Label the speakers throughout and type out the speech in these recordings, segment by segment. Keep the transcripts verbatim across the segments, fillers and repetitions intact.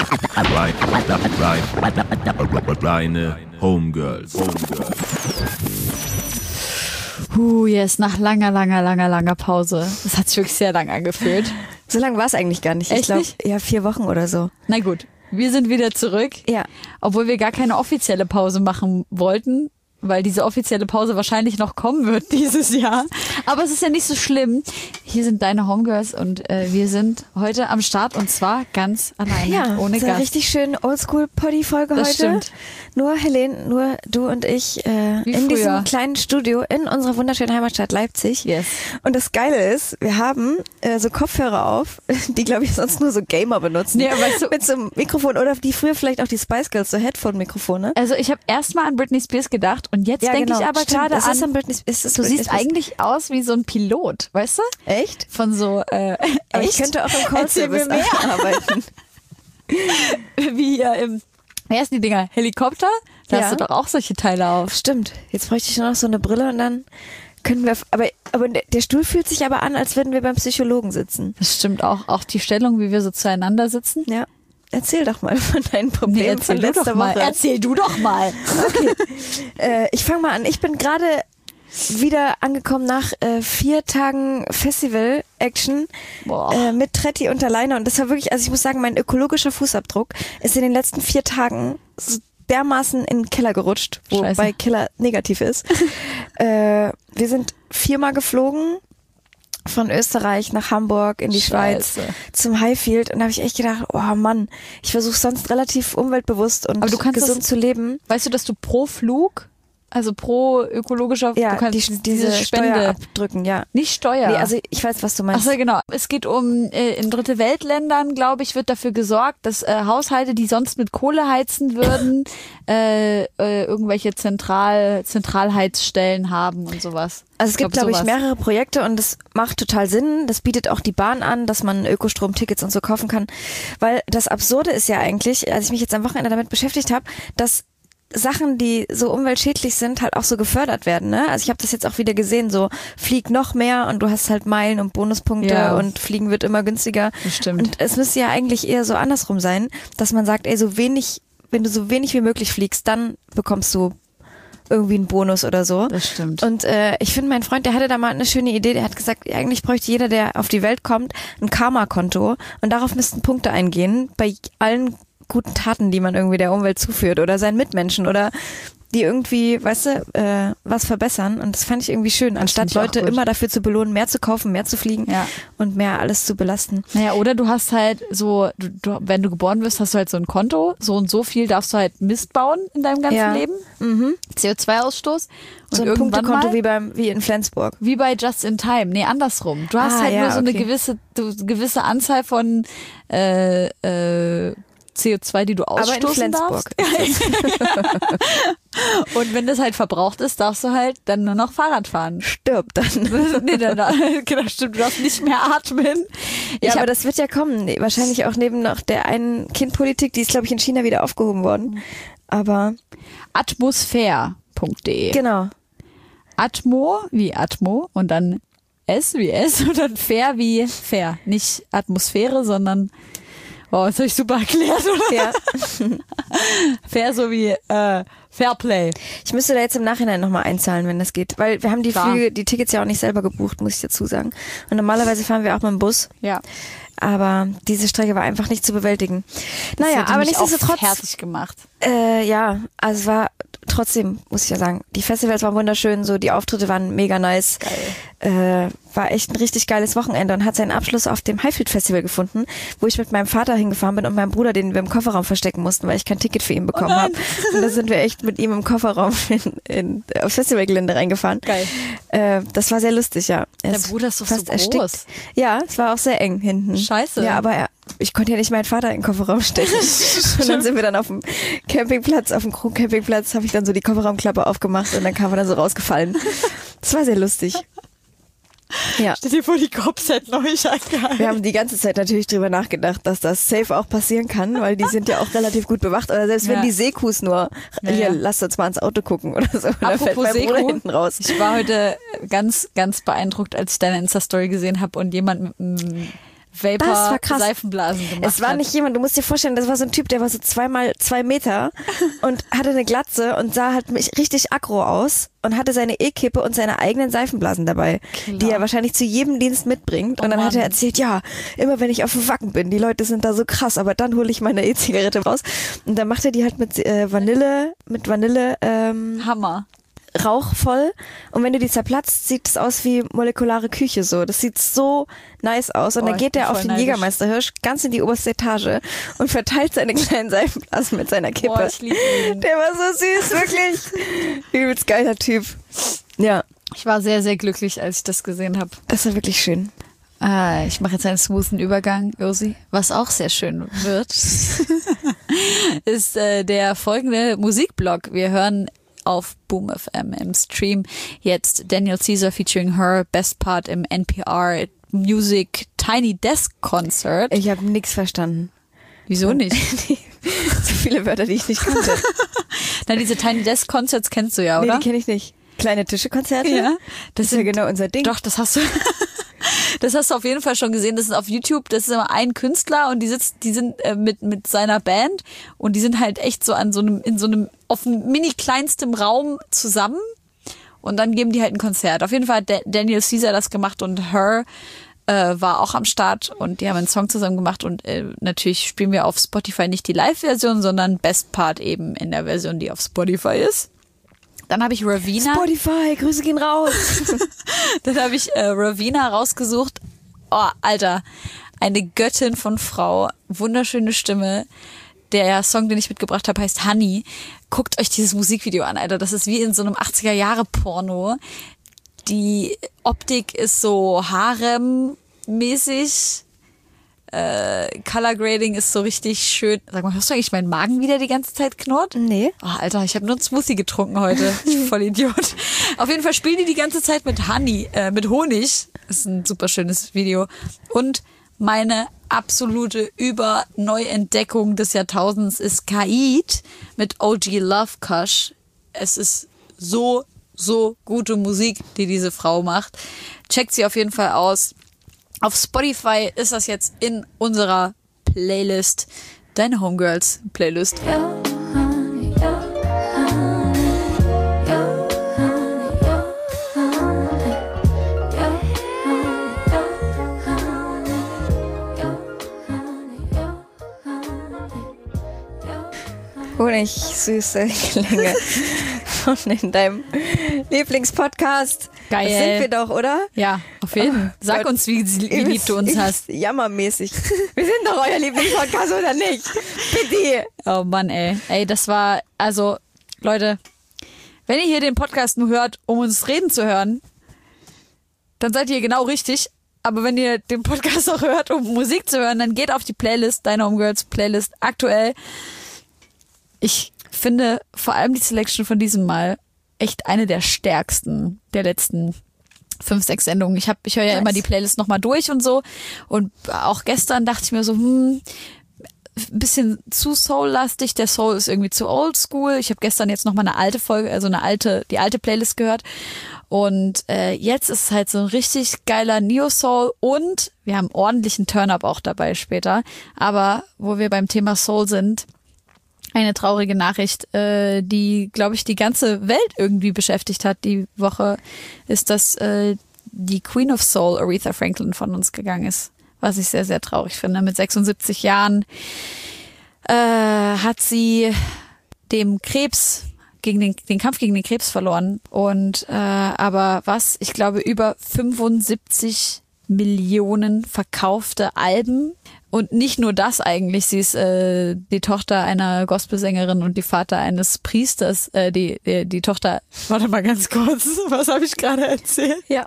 Speaker 1: Reine Homegirls.
Speaker 2: Huh, yes, nach langer, langer, langer, langer Pause. Das hat sich wirklich sehr lang angefühlt.
Speaker 3: So lange war es eigentlich gar nicht.
Speaker 2: Echt
Speaker 3: ich glaube,
Speaker 2: nicht?
Speaker 3: ja, vier Wochen oder so.
Speaker 2: Na gut, wir sind wieder zurück.
Speaker 3: Ja.
Speaker 2: Obwohl wir gar keine offizielle Pause machen wollten, weil diese offizielle Pause wahrscheinlich noch kommen wird dieses Jahr. Aber es ist ja nicht so schlimm. Hier sind deine Homegirls und äh, wir sind heute am Start und zwar ganz alleine,
Speaker 3: Ja,
Speaker 2: ohne
Speaker 3: so eine
Speaker 2: Gast.
Speaker 3: richtig schön Oldschool-Poddy-Folge heute.
Speaker 2: Das stimmt.
Speaker 3: Nur Helene, nur du und ich äh,
Speaker 2: Wie
Speaker 3: in
Speaker 2: früher.
Speaker 3: diesem kleinen Studio in unserer wunderschönen Heimatstadt Leipzig.
Speaker 2: Yes.
Speaker 3: Und das Geile ist, wir haben äh, so Kopfhörer auf, die glaube ich sonst nur so Gamer benutzen.
Speaker 2: Nee, aber weißt du-
Speaker 3: mit so einem Mikrofon oder die früher vielleicht auch die Spice Girls, so Headphone-Mikrofone.
Speaker 2: Also ich habe erstmal an Britney Spears gedacht und jetzt
Speaker 3: Ja,
Speaker 2: denke
Speaker 3: genau.
Speaker 2: ich aber
Speaker 3: Stimmt,
Speaker 2: gerade
Speaker 3: das ist
Speaker 2: an,
Speaker 3: an Britney, ist es
Speaker 2: du
Speaker 3: Britney
Speaker 2: siehst
Speaker 3: Spears.
Speaker 2: eigentlich aus wie so ein Pilot, weißt du?
Speaker 3: Echt?
Speaker 2: Von so, äh,
Speaker 3: Aber
Speaker 2: echt?
Speaker 3: ich könnte auch im
Speaker 2: Erzähl mir
Speaker 3: Callservice
Speaker 2: mehr.
Speaker 3: arbeiten.
Speaker 2: Wie hier im, wie heißen die Dinger? Helikopter? Da
Speaker 3: Ja.
Speaker 2: hast du doch auch solche Teile auf.
Speaker 3: Stimmt. Jetzt bräuchte ich nur noch so eine Brille und dann können wir, aber, aber der Stuhl fühlt sich aber an, als würden wir beim Psychologen sitzen.
Speaker 2: Das stimmt auch. Auch die Stellung, wie wir so zueinander sitzen.
Speaker 3: Ja. Erzähl doch mal von deinen Problemen
Speaker 2: Nee, erzähl
Speaker 3: von
Speaker 2: du
Speaker 3: letzter
Speaker 2: doch mal.
Speaker 3: Woche.
Speaker 2: Erzähl du doch mal.
Speaker 3: Okay. äh, ich fange mal an. Ich bin gerade wieder angekommen nach äh, vier Tagen Festival-Action
Speaker 2: Boah.
Speaker 3: äh, mit Tretti und alleine. Und das war wirklich, also ich muss sagen, mein ökologischer Fußabdruck ist in den letzten vier Tagen so dermaßen in den Keller gerutscht, wobei
Speaker 2: Scheiße.
Speaker 3: Keller negativ ist. äh, wir sind viermal geflogen. Von Österreich nach Hamburg in die Schweiz
Speaker 2: Scheiße.
Speaker 3: zum Highfield und da habe ich echt gedacht, oh Mann, ich versuche sonst relativ umweltbewusst und
Speaker 2: Aber du kannst
Speaker 3: gesund
Speaker 2: das-
Speaker 3: zu leben.
Speaker 2: Weißt du, dass du pro Flug, also pro ökologischer,
Speaker 3: Ja,
Speaker 2: du kannst
Speaker 3: die,
Speaker 2: diese,
Speaker 3: diese
Speaker 2: Spende,
Speaker 3: Steuer abdrücken, ja.
Speaker 2: nicht Steuer.
Speaker 3: Nee, also ich weiß, was du
Speaker 2: Ach
Speaker 3: meinst.
Speaker 2: so, genau. Es geht um, äh, in dritte Weltländern, glaube ich, wird dafür gesorgt, dass äh, Haushalte, die sonst mit Kohle heizen würden, äh, äh, irgendwelche Zentral, Zentralheizstellen haben und sowas.
Speaker 3: Also es gibt,
Speaker 2: glaub,
Speaker 3: glaube ich,
Speaker 2: sowas.
Speaker 3: mehrere Projekte und das macht total Sinn. Das bietet auch die Bahn an, dass man Ökostromtickets und so kaufen kann. Weil das Absurde ist ja eigentlich, als ich mich jetzt am Wochenende damit beschäftigt habe, dass Sachen, die so umweltschädlich sind, halt auch so gefördert werden. Ne? Also ich habe das jetzt auch wieder gesehen, so flieg noch mehr und du hast halt Meilen und Bonuspunkte
Speaker 2: Ja.
Speaker 3: und Fliegen wird immer günstiger.
Speaker 2: Das stimmt.
Speaker 3: Und es müsste ja eigentlich eher so andersrum sein, dass man sagt, ey, so wenig, wenn du so wenig wie möglich fliegst, dann bekommst du irgendwie einen Bonus oder so.
Speaker 2: Das stimmt.
Speaker 3: Und äh, ich finde, mein Freund, der hatte da mal eine schöne Idee, der hat gesagt, eigentlich bräuchte jeder, der auf die Welt kommt, ein Karma-Konto und darauf müssten Punkte eingehen bei allen guten Taten, die man irgendwie der Umwelt zuführt oder seinen Mitmenschen oder die irgendwie, weißt du, äh, was verbessern. Und das fand ich irgendwie schön, anstatt
Speaker 2: finde ich auch
Speaker 3: Leute
Speaker 2: gut.
Speaker 3: immer dafür zu belohnen, mehr zu kaufen, mehr zu fliegen
Speaker 2: Ja.
Speaker 3: und mehr alles zu belasten.
Speaker 2: Naja, oder du hast halt so, du, du, wenn du geboren wirst, hast du halt so ein Konto, so und so viel darfst du halt Mist bauen in deinem ganzen
Speaker 3: Ja.
Speaker 2: Leben.
Speaker 3: Mhm.
Speaker 2: C O zwei Ausstoß. Und
Speaker 3: So ein
Speaker 2: irgendwann
Speaker 3: Punktekonto
Speaker 2: mal,
Speaker 3: wie beim wie in Flensburg.
Speaker 2: wie bei Just in Time. Nee, andersrum. Du hast
Speaker 3: Ah,
Speaker 2: halt
Speaker 3: ja,
Speaker 2: nur so eine
Speaker 3: okay.
Speaker 2: gewisse, du, gewisse Anzahl von äh, äh, C O zwei, die du
Speaker 3: Aber in
Speaker 2: ausstoßen
Speaker 3: Flensburg.
Speaker 2: darfst. Und wenn das halt verbraucht ist, darfst du halt dann nur noch Fahrrad fahren.
Speaker 3: Stirbt dann.
Speaker 2: nee, dann, genau, stimmt, du darfst nicht mehr atmen. Ich
Speaker 3: Ja, aber
Speaker 2: hab,
Speaker 3: das wird ja kommen. Nee, wahrscheinlich auch neben noch der einen Kindpolitik, die ist, glaube ich, in China wieder aufgehoben worden. Aber
Speaker 2: atmosphäre punkt de.
Speaker 3: genau.
Speaker 2: Atmo wie Atmo und dann S wie S und dann fair wie fair. Nicht Atmosphäre, sondern, oh, das habe ich super erklärt, oder?
Speaker 3: Ja.
Speaker 2: Fair so wie äh, Fairplay.
Speaker 3: Ich müsste da jetzt im Nachhinein nochmal einzahlen, wenn das geht. Weil wir haben die
Speaker 2: Klar.
Speaker 3: Flüge, die Tickets ja auch nicht selber gebucht, muss ich dazu sagen. Und normalerweise fahren wir auch mit dem Bus.
Speaker 2: Ja.
Speaker 3: Aber diese Strecke war einfach nicht zu bewältigen.
Speaker 2: Das
Speaker 3: Naja,
Speaker 2: hätte
Speaker 3: aber
Speaker 2: mich auch
Speaker 3: nichtsdestotrotz.
Speaker 2: fertig gemacht.
Speaker 3: Äh, ja, also es war trotzdem, muss ich ja sagen, die Festivals waren wunderschön, so die Auftritte waren mega nice. Geil. Äh, war echt ein richtig geiles Wochenende und hat seinen Abschluss auf dem Highfield Festival gefunden, wo ich mit meinem Vater hingefahren bin und meinem Bruder, den wir im Kofferraum verstecken mussten, weil ich kein Ticket für ihn bekommen
Speaker 2: Oh
Speaker 3: habe. Und da sind wir echt mit ihm im Kofferraum in, in, aufs Festivalgelände reingefahren.
Speaker 2: Geil.
Speaker 3: Äh, das war sehr lustig, ja. Er
Speaker 2: Der Bruder ist doch so
Speaker 3: fast
Speaker 2: groß.
Speaker 3: erstickt. Ja, es war auch sehr eng hinten.
Speaker 2: Scheiße.
Speaker 3: Ja, aber er, ich konnte ja nicht meinen Vater in den Kofferraum stecken. Und dann sind wir dann auf dem Campingplatz, auf dem Krug-Campingplatz, habe ich dann so die Kofferraumklappe aufgemacht und dann kam er dann so rausgefallen. Das war sehr lustig. Ja.
Speaker 2: Stell dir vor, die Cops hätten euch angehalten.
Speaker 3: Wir haben die ganze Zeit natürlich drüber nachgedacht, dass das safe auch passieren kann, weil die sind ja auch relativ gut bewacht. Oder selbst
Speaker 2: Ja.
Speaker 3: wenn die Seekus nur,
Speaker 2: Ja,
Speaker 3: hier,
Speaker 2: ja.
Speaker 3: lasst uns mal ins Auto gucken oder so. Und dann fällt
Speaker 2: Apropos
Speaker 3: mein Bruder
Speaker 2: Seekuh,
Speaker 3: hinten raus.
Speaker 2: ich war heute ganz, ganz beeindruckt, als ich deine Insta-Story gesehen habe und jemand mit einem Vapor
Speaker 3: krass.
Speaker 2: Seifenblasen gemacht hat.
Speaker 3: Es war nicht jemand, du musst dir vorstellen, das war so ein Typ, der war so zweimal zwei Meter und hatte eine Glatze und sah halt mich richtig aggro aus und hatte seine E-Kippe und seine eigenen Seifenblasen dabei,
Speaker 2: Klar.
Speaker 3: die er wahrscheinlich zu jedem Dienst mitbringt.
Speaker 2: Oh
Speaker 3: und dann hat er
Speaker 2: Mann.
Speaker 3: erzählt, ja, immer wenn ich auf dem Wacken bin, die Leute sind da so krass, aber dann hole ich meine E-Zigarette raus. Und dann macht er die halt mit äh, Vanille, mit Vanille ähm,
Speaker 2: Hammer.
Speaker 3: Rauch voll und wenn du die zerplatzt, sieht es aus wie molekulare Küche so. Das sieht so nice aus und
Speaker 2: Oh,
Speaker 3: dann
Speaker 2: ich
Speaker 3: geht
Speaker 2: bin
Speaker 3: er auf
Speaker 2: voll
Speaker 3: den
Speaker 2: neidisch.
Speaker 3: Jägermeisterhirsch ganz in die oberste Etage und verteilt seine kleinen Seifenblasen mit seiner Kippe.
Speaker 2: Boah, ich liebe ihn.
Speaker 3: Der war so süß, wirklich. Übelst geiler Typ. Ja,
Speaker 2: Ich war sehr, sehr glücklich, als ich das gesehen habe.
Speaker 3: das war wirklich schön.
Speaker 2: Ah, ich mache jetzt einen smoothen Übergang, Josi. Was auch sehr schön wird, ist äh, der folgende Musikblog. Wir hören auf Boom F M im Stream jetzt Daniel Caesar featuring Her, Best Part im N P R Music Tiny Desk Concert.
Speaker 3: Ich habe nichts verstanden.
Speaker 2: Wieso nicht?
Speaker 3: So viele Wörter, die ich nicht kannte.
Speaker 2: Na, diese Tiny Desk Concerts kennst du ja,
Speaker 3: Nee,
Speaker 2: oder?
Speaker 3: die kenne ich nicht. Kleine Tischekonzerte?
Speaker 2: Ja,
Speaker 3: Das ist ja genau unser Ding.
Speaker 2: Doch, das hast du. Das hast du auf jeden Fall schon gesehen. Das ist auf YouTube. Das ist immer ein Künstler und die sitzt, die sind äh, mit mit seiner Band und die sind halt echt so an so einem in so einem auf einem mini kleinstem Raum zusammen und dann geben die halt ein Konzert. Auf jeden Fall hat Da- Daniel Caesar das gemacht und Her äh, war auch am Start und die haben einen Song zusammen gemacht und äh, natürlich spielen wir auf Spotify nicht die Live-Version, sondern Best Part eben in der Version, die auf Spotify ist. Dann habe ich Ravina.
Speaker 3: Spotify, Grüße gehen raus.
Speaker 2: Dann habe ich äh, Ravina rausgesucht. Oh, Alter, eine Göttin von Frau, wunderschöne Stimme. Der Song, den ich mitgebracht habe, heißt Honey. Guckt euch dieses Musikvideo an, Alter. Das ist wie in so einem achtziger-Jahre-Porno. Die Optik ist so Harem-mäßig. Äh, Color Grading ist so richtig schön. Sag mal, hörst du eigentlich meinen Magen wieder die ganze Zeit knurrt?
Speaker 3: Nee.
Speaker 2: Oh, Alter, ich habe nur einen Smoothie getrunken heute. Ich bin voll Idiot. Auf jeden Fall spielen die die ganze Zeit mit Honey, äh, mit Honig. Das ist ein super schönes Video. Und meine absolute Über-Neuentdeckung des Jahrtausends ist Kaid mit O G Love Kush. Es ist so, so gute Musik, die diese Frau macht. Checkt sie auf jeden Fall aus. Auf Spotify ist das jetzt in unserer Playlist. Deine Homegirls Playlist.
Speaker 3: Honig, süße Klänge von in deinem Lieblingspodcast.
Speaker 2: Geil.
Speaker 3: Das sind wir doch, oder?
Speaker 2: Ja, auf jeden Fall. Sag
Speaker 3: Gott.
Speaker 2: uns, wie, wie lieb du uns hast.
Speaker 3: Jammermäßig. Wir sind doch euer Lieblingspodcast, oder nicht? Bitte.
Speaker 2: Oh Mann, ey. Ey, das war, also, Leute, wenn ihr hier den Podcast nur hört, um uns reden zu hören, dann seid ihr genau richtig. Aber wenn ihr den Podcast auch hört, um Musik zu hören, dann geht auf die Playlist, Deine Homegirls Playlist, aktuell. Ich finde vor allem die Selection von diesem Mal echt eine der stärksten der letzten fünf, sechs Sendungen. Ich hab, ich höre ja
Speaker 3: Nice.
Speaker 2: immer die Playlist nochmal durch und so. Und auch gestern dachte ich mir so, hm, bisschen zu soul-lastig. Der Soul ist irgendwie zu oldschool. Ich habe gestern jetzt nochmal eine alte Folge, also eine alte, die alte Playlist gehört. Und äh, jetzt ist es halt so ein richtig geiler Neo-Soul und wir haben ordentlichen Turn-Up auch dabei später. Aber wo wir beim Thema Soul sind, eine traurige Nachricht, äh, die, glaube ich, die ganze Welt irgendwie beschäftigt hat die Woche, ist, dass äh, die Queen of Soul, Aretha Franklin, von uns gegangen ist. Was ich sehr, sehr traurig finde. Mit sechsundsiebzig Jahren äh, hat sie dem Krebs, gegen den, den Kampf gegen den Krebs verloren. Und äh, aber was, ich glaube, über fünfundsiebzig Millionen verkaufte Alben. Und nicht nur das eigentlich, sie ist äh, die Tochter einer Gospelsängerin und die Vater eines Priesters, äh, die, die die Tochter, warte mal ganz kurz, was habe ich gerade erzählt?
Speaker 3: Ja.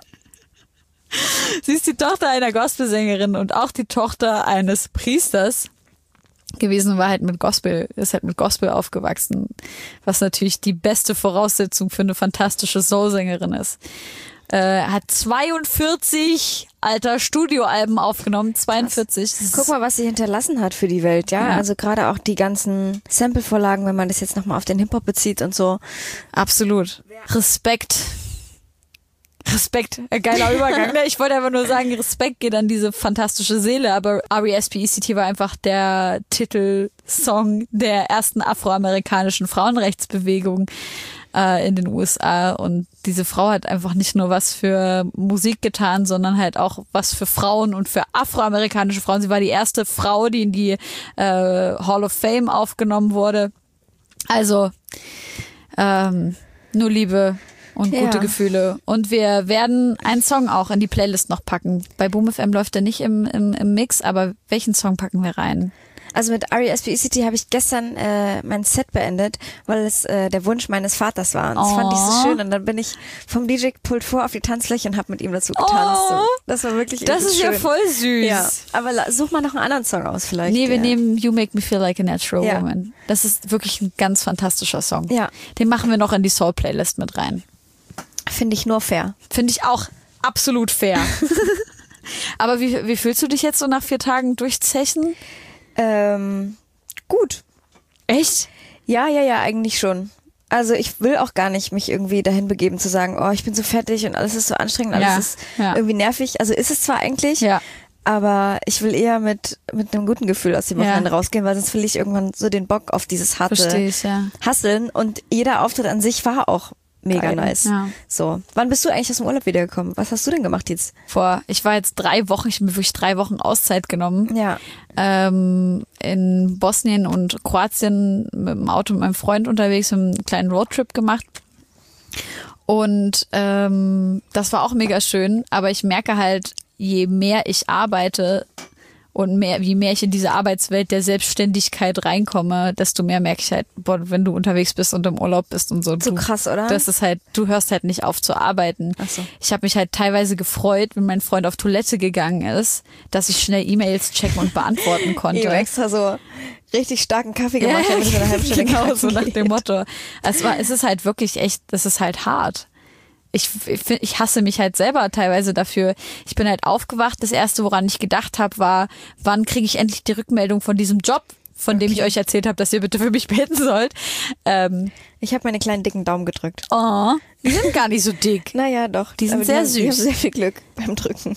Speaker 2: Sie ist die Tochter einer Gospelsängerin und auch die Tochter eines Priesters gewesen, war halt mit Gospel, ist halt mit Gospel aufgewachsen, was natürlich die beste Voraussetzung für eine fantastische Soul-Sängerin ist. Äh, hat zweiundvierzig alter Studioalben aufgenommen, zweiundvierzig.
Speaker 3: Guck mal, was sie hinterlassen hat für die Welt, ja?
Speaker 2: Ja.
Speaker 3: Also gerade auch die ganzen Sample-Vorlagen, wenn man das jetzt nochmal auf den Hip-Hop bezieht und so.
Speaker 2: Absolut. Respekt. Respekt, ein geiler Übergang. Ne? Ich wollte einfach nur sagen, Respekt geht an diese fantastische Seele, aber R E S P E C T war einfach der Titelsong der ersten afroamerikanischen Frauenrechtsbewegung äh, in den U S A und diese Frau hat einfach nicht nur was für Musik getan, sondern halt auch was für Frauen und für afroamerikanische Frauen. Sie war die erste Frau, die in die äh, Hall of Fame aufgenommen wurde. Also ähm, nur Liebe und
Speaker 3: Ja.
Speaker 2: gute Gefühle. Und wir werden einen Song auch in die Playlist noch packen. Bei Boom F M läuft der nicht im, im, im Mix, aber welchen Song packen wir rein?
Speaker 3: Also mit R E S P E C T habe ich gestern äh, mein Set beendet, weil es äh, der Wunsch meines Vaters war. Und das
Speaker 2: Oh.
Speaker 3: fand ich so schön. Und dann bin ich vom D J-Pult vor auf die Tanzfläche und habe mit ihm dazu getanzt.
Speaker 2: Oh.
Speaker 3: Und das war wirklich
Speaker 2: Das
Speaker 3: übelst
Speaker 2: ist ja
Speaker 3: schön.
Speaker 2: voll süß.
Speaker 3: Ja, aber la- such mal noch einen anderen Song aus vielleicht.
Speaker 2: Nee, wir
Speaker 3: ja.
Speaker 2: nehmen You Make Me Feel Like a Natural
Speaker 3: Ja.
Speaker 2: Woman. Das ist wirklich ein ganz fantastischer Song.
Speaker 3: Ja.
Speaker 2: Den machen wir noch in die Soul-Playlist mit rein.
Speaker 3: Finde ich nur fair.
Speaker 2: Finde ich auch absolut fair. Aber wie, wie fühlst du dich jetzt so nach vier Tagen durchzechen?
Speaker 3: Ähm, gut.
Speaker 2: Echt?
Speaker 3: Ja, ja, ja, eigentlich schon. Also ich will auch gar nicht mich irgendwie dahin begeben zu sagen, oh, ich bin so fertig und alles ist so anstrengend, alles
Speaker 2: Ja,
Speaker 3: ist
Speaker 2: ja.
Speaker 3: irgendwie nervig. Also ist es zwar eigentlich,
Speaker 2: Ja.
Speaker 3: aber ich will eher mit mit einem guten Gefühl aus dem
Speaker 2: Ja.
Speaker 3: Wochenende rausgehen, weil sonst will ich irgendwann so den Bock auf dieses harte
Speaker 2: Verstehe ich, ja.
Speaker 3: Hustlen. Und jeder Auftritt an sich war auch mega
Speaker 2: Geil,
Speaker 3: nice.
Speaker 2: ja.
Speaker 3: So, wann bist du eigentlich aus dem Urlaub wiedergekommen? Was hast du denn gemacht jetzt?
Speaker 2: Vor, ich war jetzt drei Wochen, ich habe mir wirklich drei Wochen Auszeit genommen.
Speaker 3: Ja.
Speaker 2: Ähm, in Bosnien und Kroatien mit dem Auto mit meinem Freund unterwegs, haben einen kleinen Roadtrip gemacht. Und ähm, das war auch mega schön, aber ich merke halt, je mehr ich arbeite und mehr, je mehr ich in diese Arbeitswelt der Selbstständigkeit reinkomme, desto mehr merke ich halt, boah, wenn du unterwegs bist und im Urlaub bist und so.
Speaker 3: So
Speaker 2: du,
Speaker 3: krass, oder?
Speaker 2: Das ist halt, du hörst halt nicht auf zu arbeiten.
Speaker 3: Ach so.
Speaker 2: Ich habe mich halt teilweise gefreut, wenn mein Freund auf Toilette gegangen ist, dass ich schnell E-Mails checken und beantworten konnte.
Speaker 3: Ich habe extra so richtig starken Kaffee gemacht, damit ich in einer halben Stunde
Speaker 2: genau,
Speaker 3: kacken
Speaker 2: so nach
Speaker 3: geht.
Speaker 2: dem Motto. Es war, es ist halt wirklich echt, das ist halt hart. Ich, ich, find- ich hasse mich halt selber teilweise dafür. Ich bin halt aufgewacht. Das Erste, woran ich gedacht habe, war, wann kriege ich endlich die Rückmeldung von diesem Job, von dem ich euch erzählt habe, dass ihr bitte für mich beten sollt. Ähm,
Speaker 3: Ich habe meine kleinen dicken Daumen gedrückt.
Speaker 2: oh, die sind gar nicht so dick.
Speaker 3: Naja, doch.
Speaker 2: Die sind
Speaker 3: Aber
Speaker 2: sehr
Speaker 3: haben, Die haben
Speaker 2: süß.
Speaker 3: sehr viel Glück beim Drücken.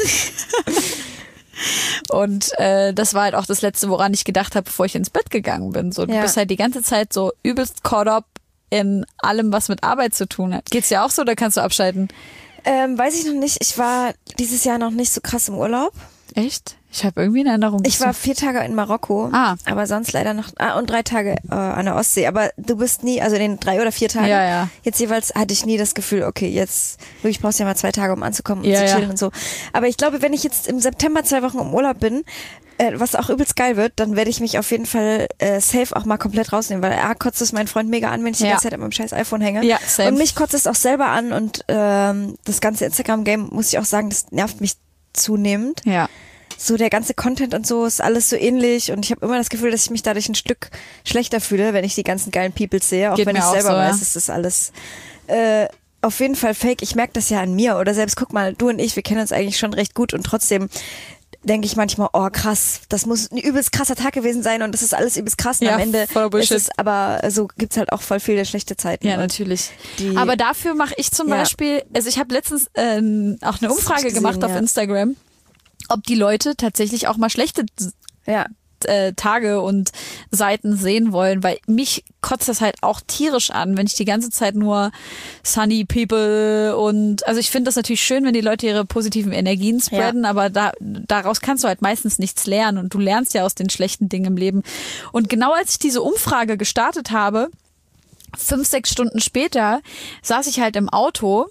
Speaker 2: Und äh, das war halt auch das Letzte, woran ich gedacht habe, bevor ich ins Bett gegangen bin. So, du
Speaker 3: Ja.
Speaker 2: bist halt die ganze Zeit so übelst caught up in allem, was mit Arbeit zu tun hat. Geht's dir auch so oder kannst du abschalten?
Speaker 3: Ähm, weiß ich noch nicht. Ich war dieses Jahr noch nicht so krass im Urlaub.
Speaker 2: Echt? Ich habe irgendwie eine Erinnerung.
Speaker 3: Ich war vier Tage in Marokko,
Speaker 2: Ah.
Speaker 3: aber sonst leider noch, ah, und drei Tage äh, an der Ostsee. Aber du bist nie, also in den drei oder vier Tagen,
Speaker 2: Ja, ja.
Speaker 3: jetzt jeweils hatte ich nie das Gefühl, okay, jetzt wirklich brauchst du ja mal zwei Tage, um anzukommen und
Speaker 2: Ja,
Speaker 3: zu
Speaker 2: ja.
Speaker 3: chillen und so. Aber ich glaube, wenn ich jetzt im September zwei Wochen im Urlaub bin, äh, was auch übelst geil wird, dann werde ich mich auf jeden Fall äh, safe auch mal komplett rausnehmen, weil er kotzt es meinen Freund mega an, wenn ich die
Speaker 2: Ja.
Speaker 3: ganze Zeit an meinem scheiß iPhone hänge.
Speaker 2: Ja, same.
Speaker 3: Und mich kotzt es auch selber an und ähm, das ganze Instagram-Game, muss ich auch sagen, das nervt mich zunehmend.
Speaker 2: Ja.
Speaker 3: So der ganze Content und so ist alles so ähnlich und ich habe immer das Gefühl, dass ich mich dadurch ein Stück schlechter fühle, wenn ich die ganzen geilen Peoples sehe, auch
Speaker 2: Geht
Speaker 3: wenn
Speaker 2: mir
Speaker 3: ich
Speaker 2: auch
Speaker 3: selber
Speaker 2: so, ja.
Speaker 3: weiß, es ist alles äh, auf jeden Fall fake. Ich merke das ja an mir oder selbst guck mal, du und ich, wir kennen uns eigentlich schon recht gut und trotzdem denke ich manchmal, oh krass, das muss ein übelst krasser Tag gewesen sein und das ist alles übelst krass und
Speaker 2: Ja,
Speaker 3: am Ende
Speaker 2: voller Bullshit.
Speaker 3: ist es aber so gibt's halt auch voll viele schlechte Zeiten.
Speaker 2: Ja,
Speaker 3: und
Speaker 2: natürlich.
Speaker 3: die-
Speaker 2: Aber dafür mache ich zum
Speaker 3: Ja.
Speaker 2: Beispiel, also ich habe letztens äh, auch eine
Speaker 3: hab
Speaker 2: Umfrage
Speaker 3: ich
Speaker 2: gemacht
Speaker 3: gesehen,
Speaker 2: auf
Speaker 3: ja.
Speaker 2: Instagram, ob die Leute tatsächlich auch mal schlechte
Speaker 3: Ja,
Speaker 2: äh, Tage und Seiten sehen wollen, weil mich kotzt das halt auch tierisch an, wenn ich die ganze Zeit nur sunny people und also ich finde das natürlich schön, wenn die Leute ihre positiven Energien spreaden, aber da, daraus kannst du halt meistens nichts lernen und du lernst ja aus den schlechten Dingen im Leben. Und genau als ich diese Umfrage gestartet habe, fünf, sechs Stunden später, saß ich halt im Auto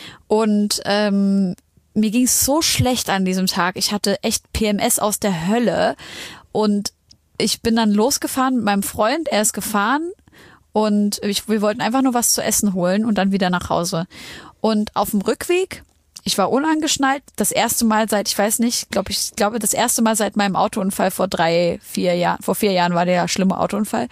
Speaker 2: und ähm, mir ging es so schlecht an diesem Tag. Ich hatte echt P M S aus der Hölle und ich bin dann losgefahren mit meinem Freund. Er ist gefahren und ich, wir wollten einfach nur was zu essen holen und dann wieder nach Hause. Und auf dem Rückweg, ich war unangeschnallt, das erste Mal seit, ich weiß nicht, glaube ich, glaube das erste Mal seit meinem Autounfall vor drei, vier Jahren, vor vier Jahren war der schlimme Autounfall,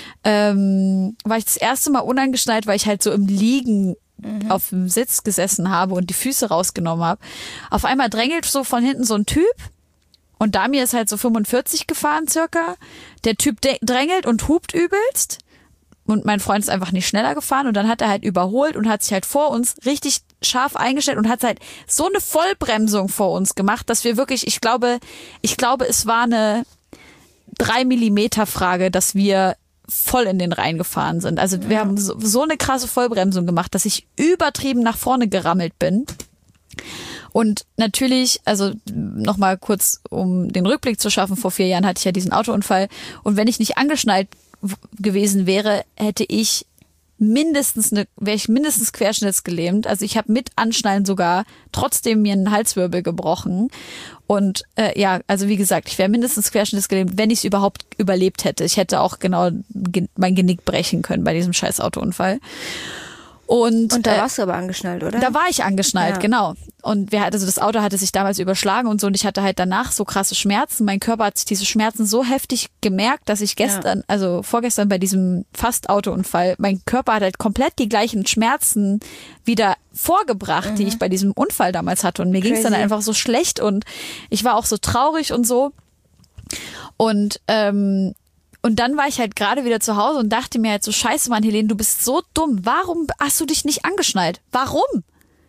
Speaker 2: ähm, war ich das erste Mal unangeschnallt, weil ich halt so im Liegen auf dem Sitz gesessen habe und die Füße rausgenommen habe. Auf einmal drängelt so von hinten so ein Typ und Damir ist halt so fünfundvierzig gefahren circa. Der Typ de- drängelt und hupt übelst und mein Freund ist einfach nicht schneller gefahren und dann hat er halt überholt und hat sich halt vor uns richtig scharf eingestellt und hat halt so eine Vollbremsung vor uns gemacht, dass wir wirklich, ich glaube, ich glaube, es war eine drei Millimeter Frage, dass wir voll in den Rhein gefahren sind. Also wir ja. haben so, so eine krasse Vollbremsung gemacht, dass ich übertrieben nach vorne gerammelt bin. Und natürlich, also nochmal kurz, um den Rückblick zu schaffen, vor vier Jahren hatte ich ja diesen Autounfall. Und wenn ich nicht angeschnallt w- gewesen wäre, hätte ich mindestens eine, wäre ich mindestens querschnittsgelähmt. Also ich habe mit Anschnallen sogar trotzdem mir einen Halswirbel gebrochen. Und äh, ja, also wie gesagt, ich wäre mindestens querschnittsgelähmt, wenn ich es überhaupt überlebt hätte. Ich hätte auch genau ge- mein Genick brechen können bei diesem scheiß Autounfall. Und,
Speaker 3: und da
Speaker 2: äh,
Speaker 3: warst du aber angeschnallt, oder?
Speaker 2: Da war ich angeschnallt,
Speaker 3: ja.
Speaker 2: genau. Und wir, also das Auto hatte sich damals überschlagen und so, und ich hatte halt danach so krasse Schmerzen. Mein Körper hat sich diese Schmerzen so heftig gemerkt, dass ich gestern, ja. also vorgestern bei diesem fast Autounfall, mein Körper hat halt komplett die gleichen Schmerzen wieder vorgebracht, mhm. die ich bei diesem Unfall damals hatte. Und mir ging es dann einfach so schlecht und ich war auch so traurig und so. Und ähm, Und dann war ich halt gerade wieder zu Hause und dachte mir halt so, scheiße Mann, Helene, du bist so dumm. Warum hast du dich nicht angeschnallt? Warum?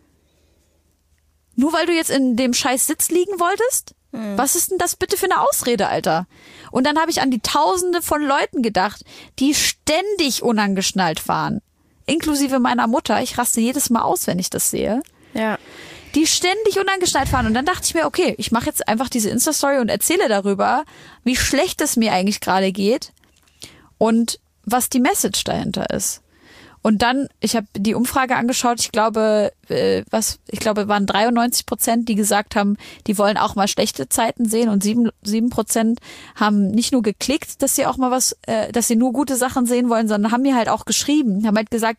Speaker 2: Nur weil du jetzt in dem scheiß Sitz liegen wolltest? Hm. Was ist denn das bitte für eine Ausrede, Alter? Und dann habe ich an die Tausende von Leuten gedacht, die ständig unangeschnallt fahren. Inklusive meiner Mutter. Ich raste jedes Mal aus, wenn ich das sehe.
Speaker 3: Ja.
Speaker 2: Die ständig unangeschnallt fahren. Und dann dachte ich mir, okay, ich mache jetzt einfach diese Insta-Story und erzähle darüber, wie schlecht es mir eigentlich gerade geht und was die Message dahinter ist. Und dann, ich habe die Umfrage angeschaut, ich glaube, äh, was, ich glaube, waren dreiundneunzig Prozent, die gesagt haben, die wollen auch mal schlechte Zeiten sehen, und sieben Prozent haben nicht nur geklickt, dass sie auch mal was, äh, dass sie nur gute Sachen sehen wollen, sondern haben mir halt auch geschrieben, haben halt gesagt,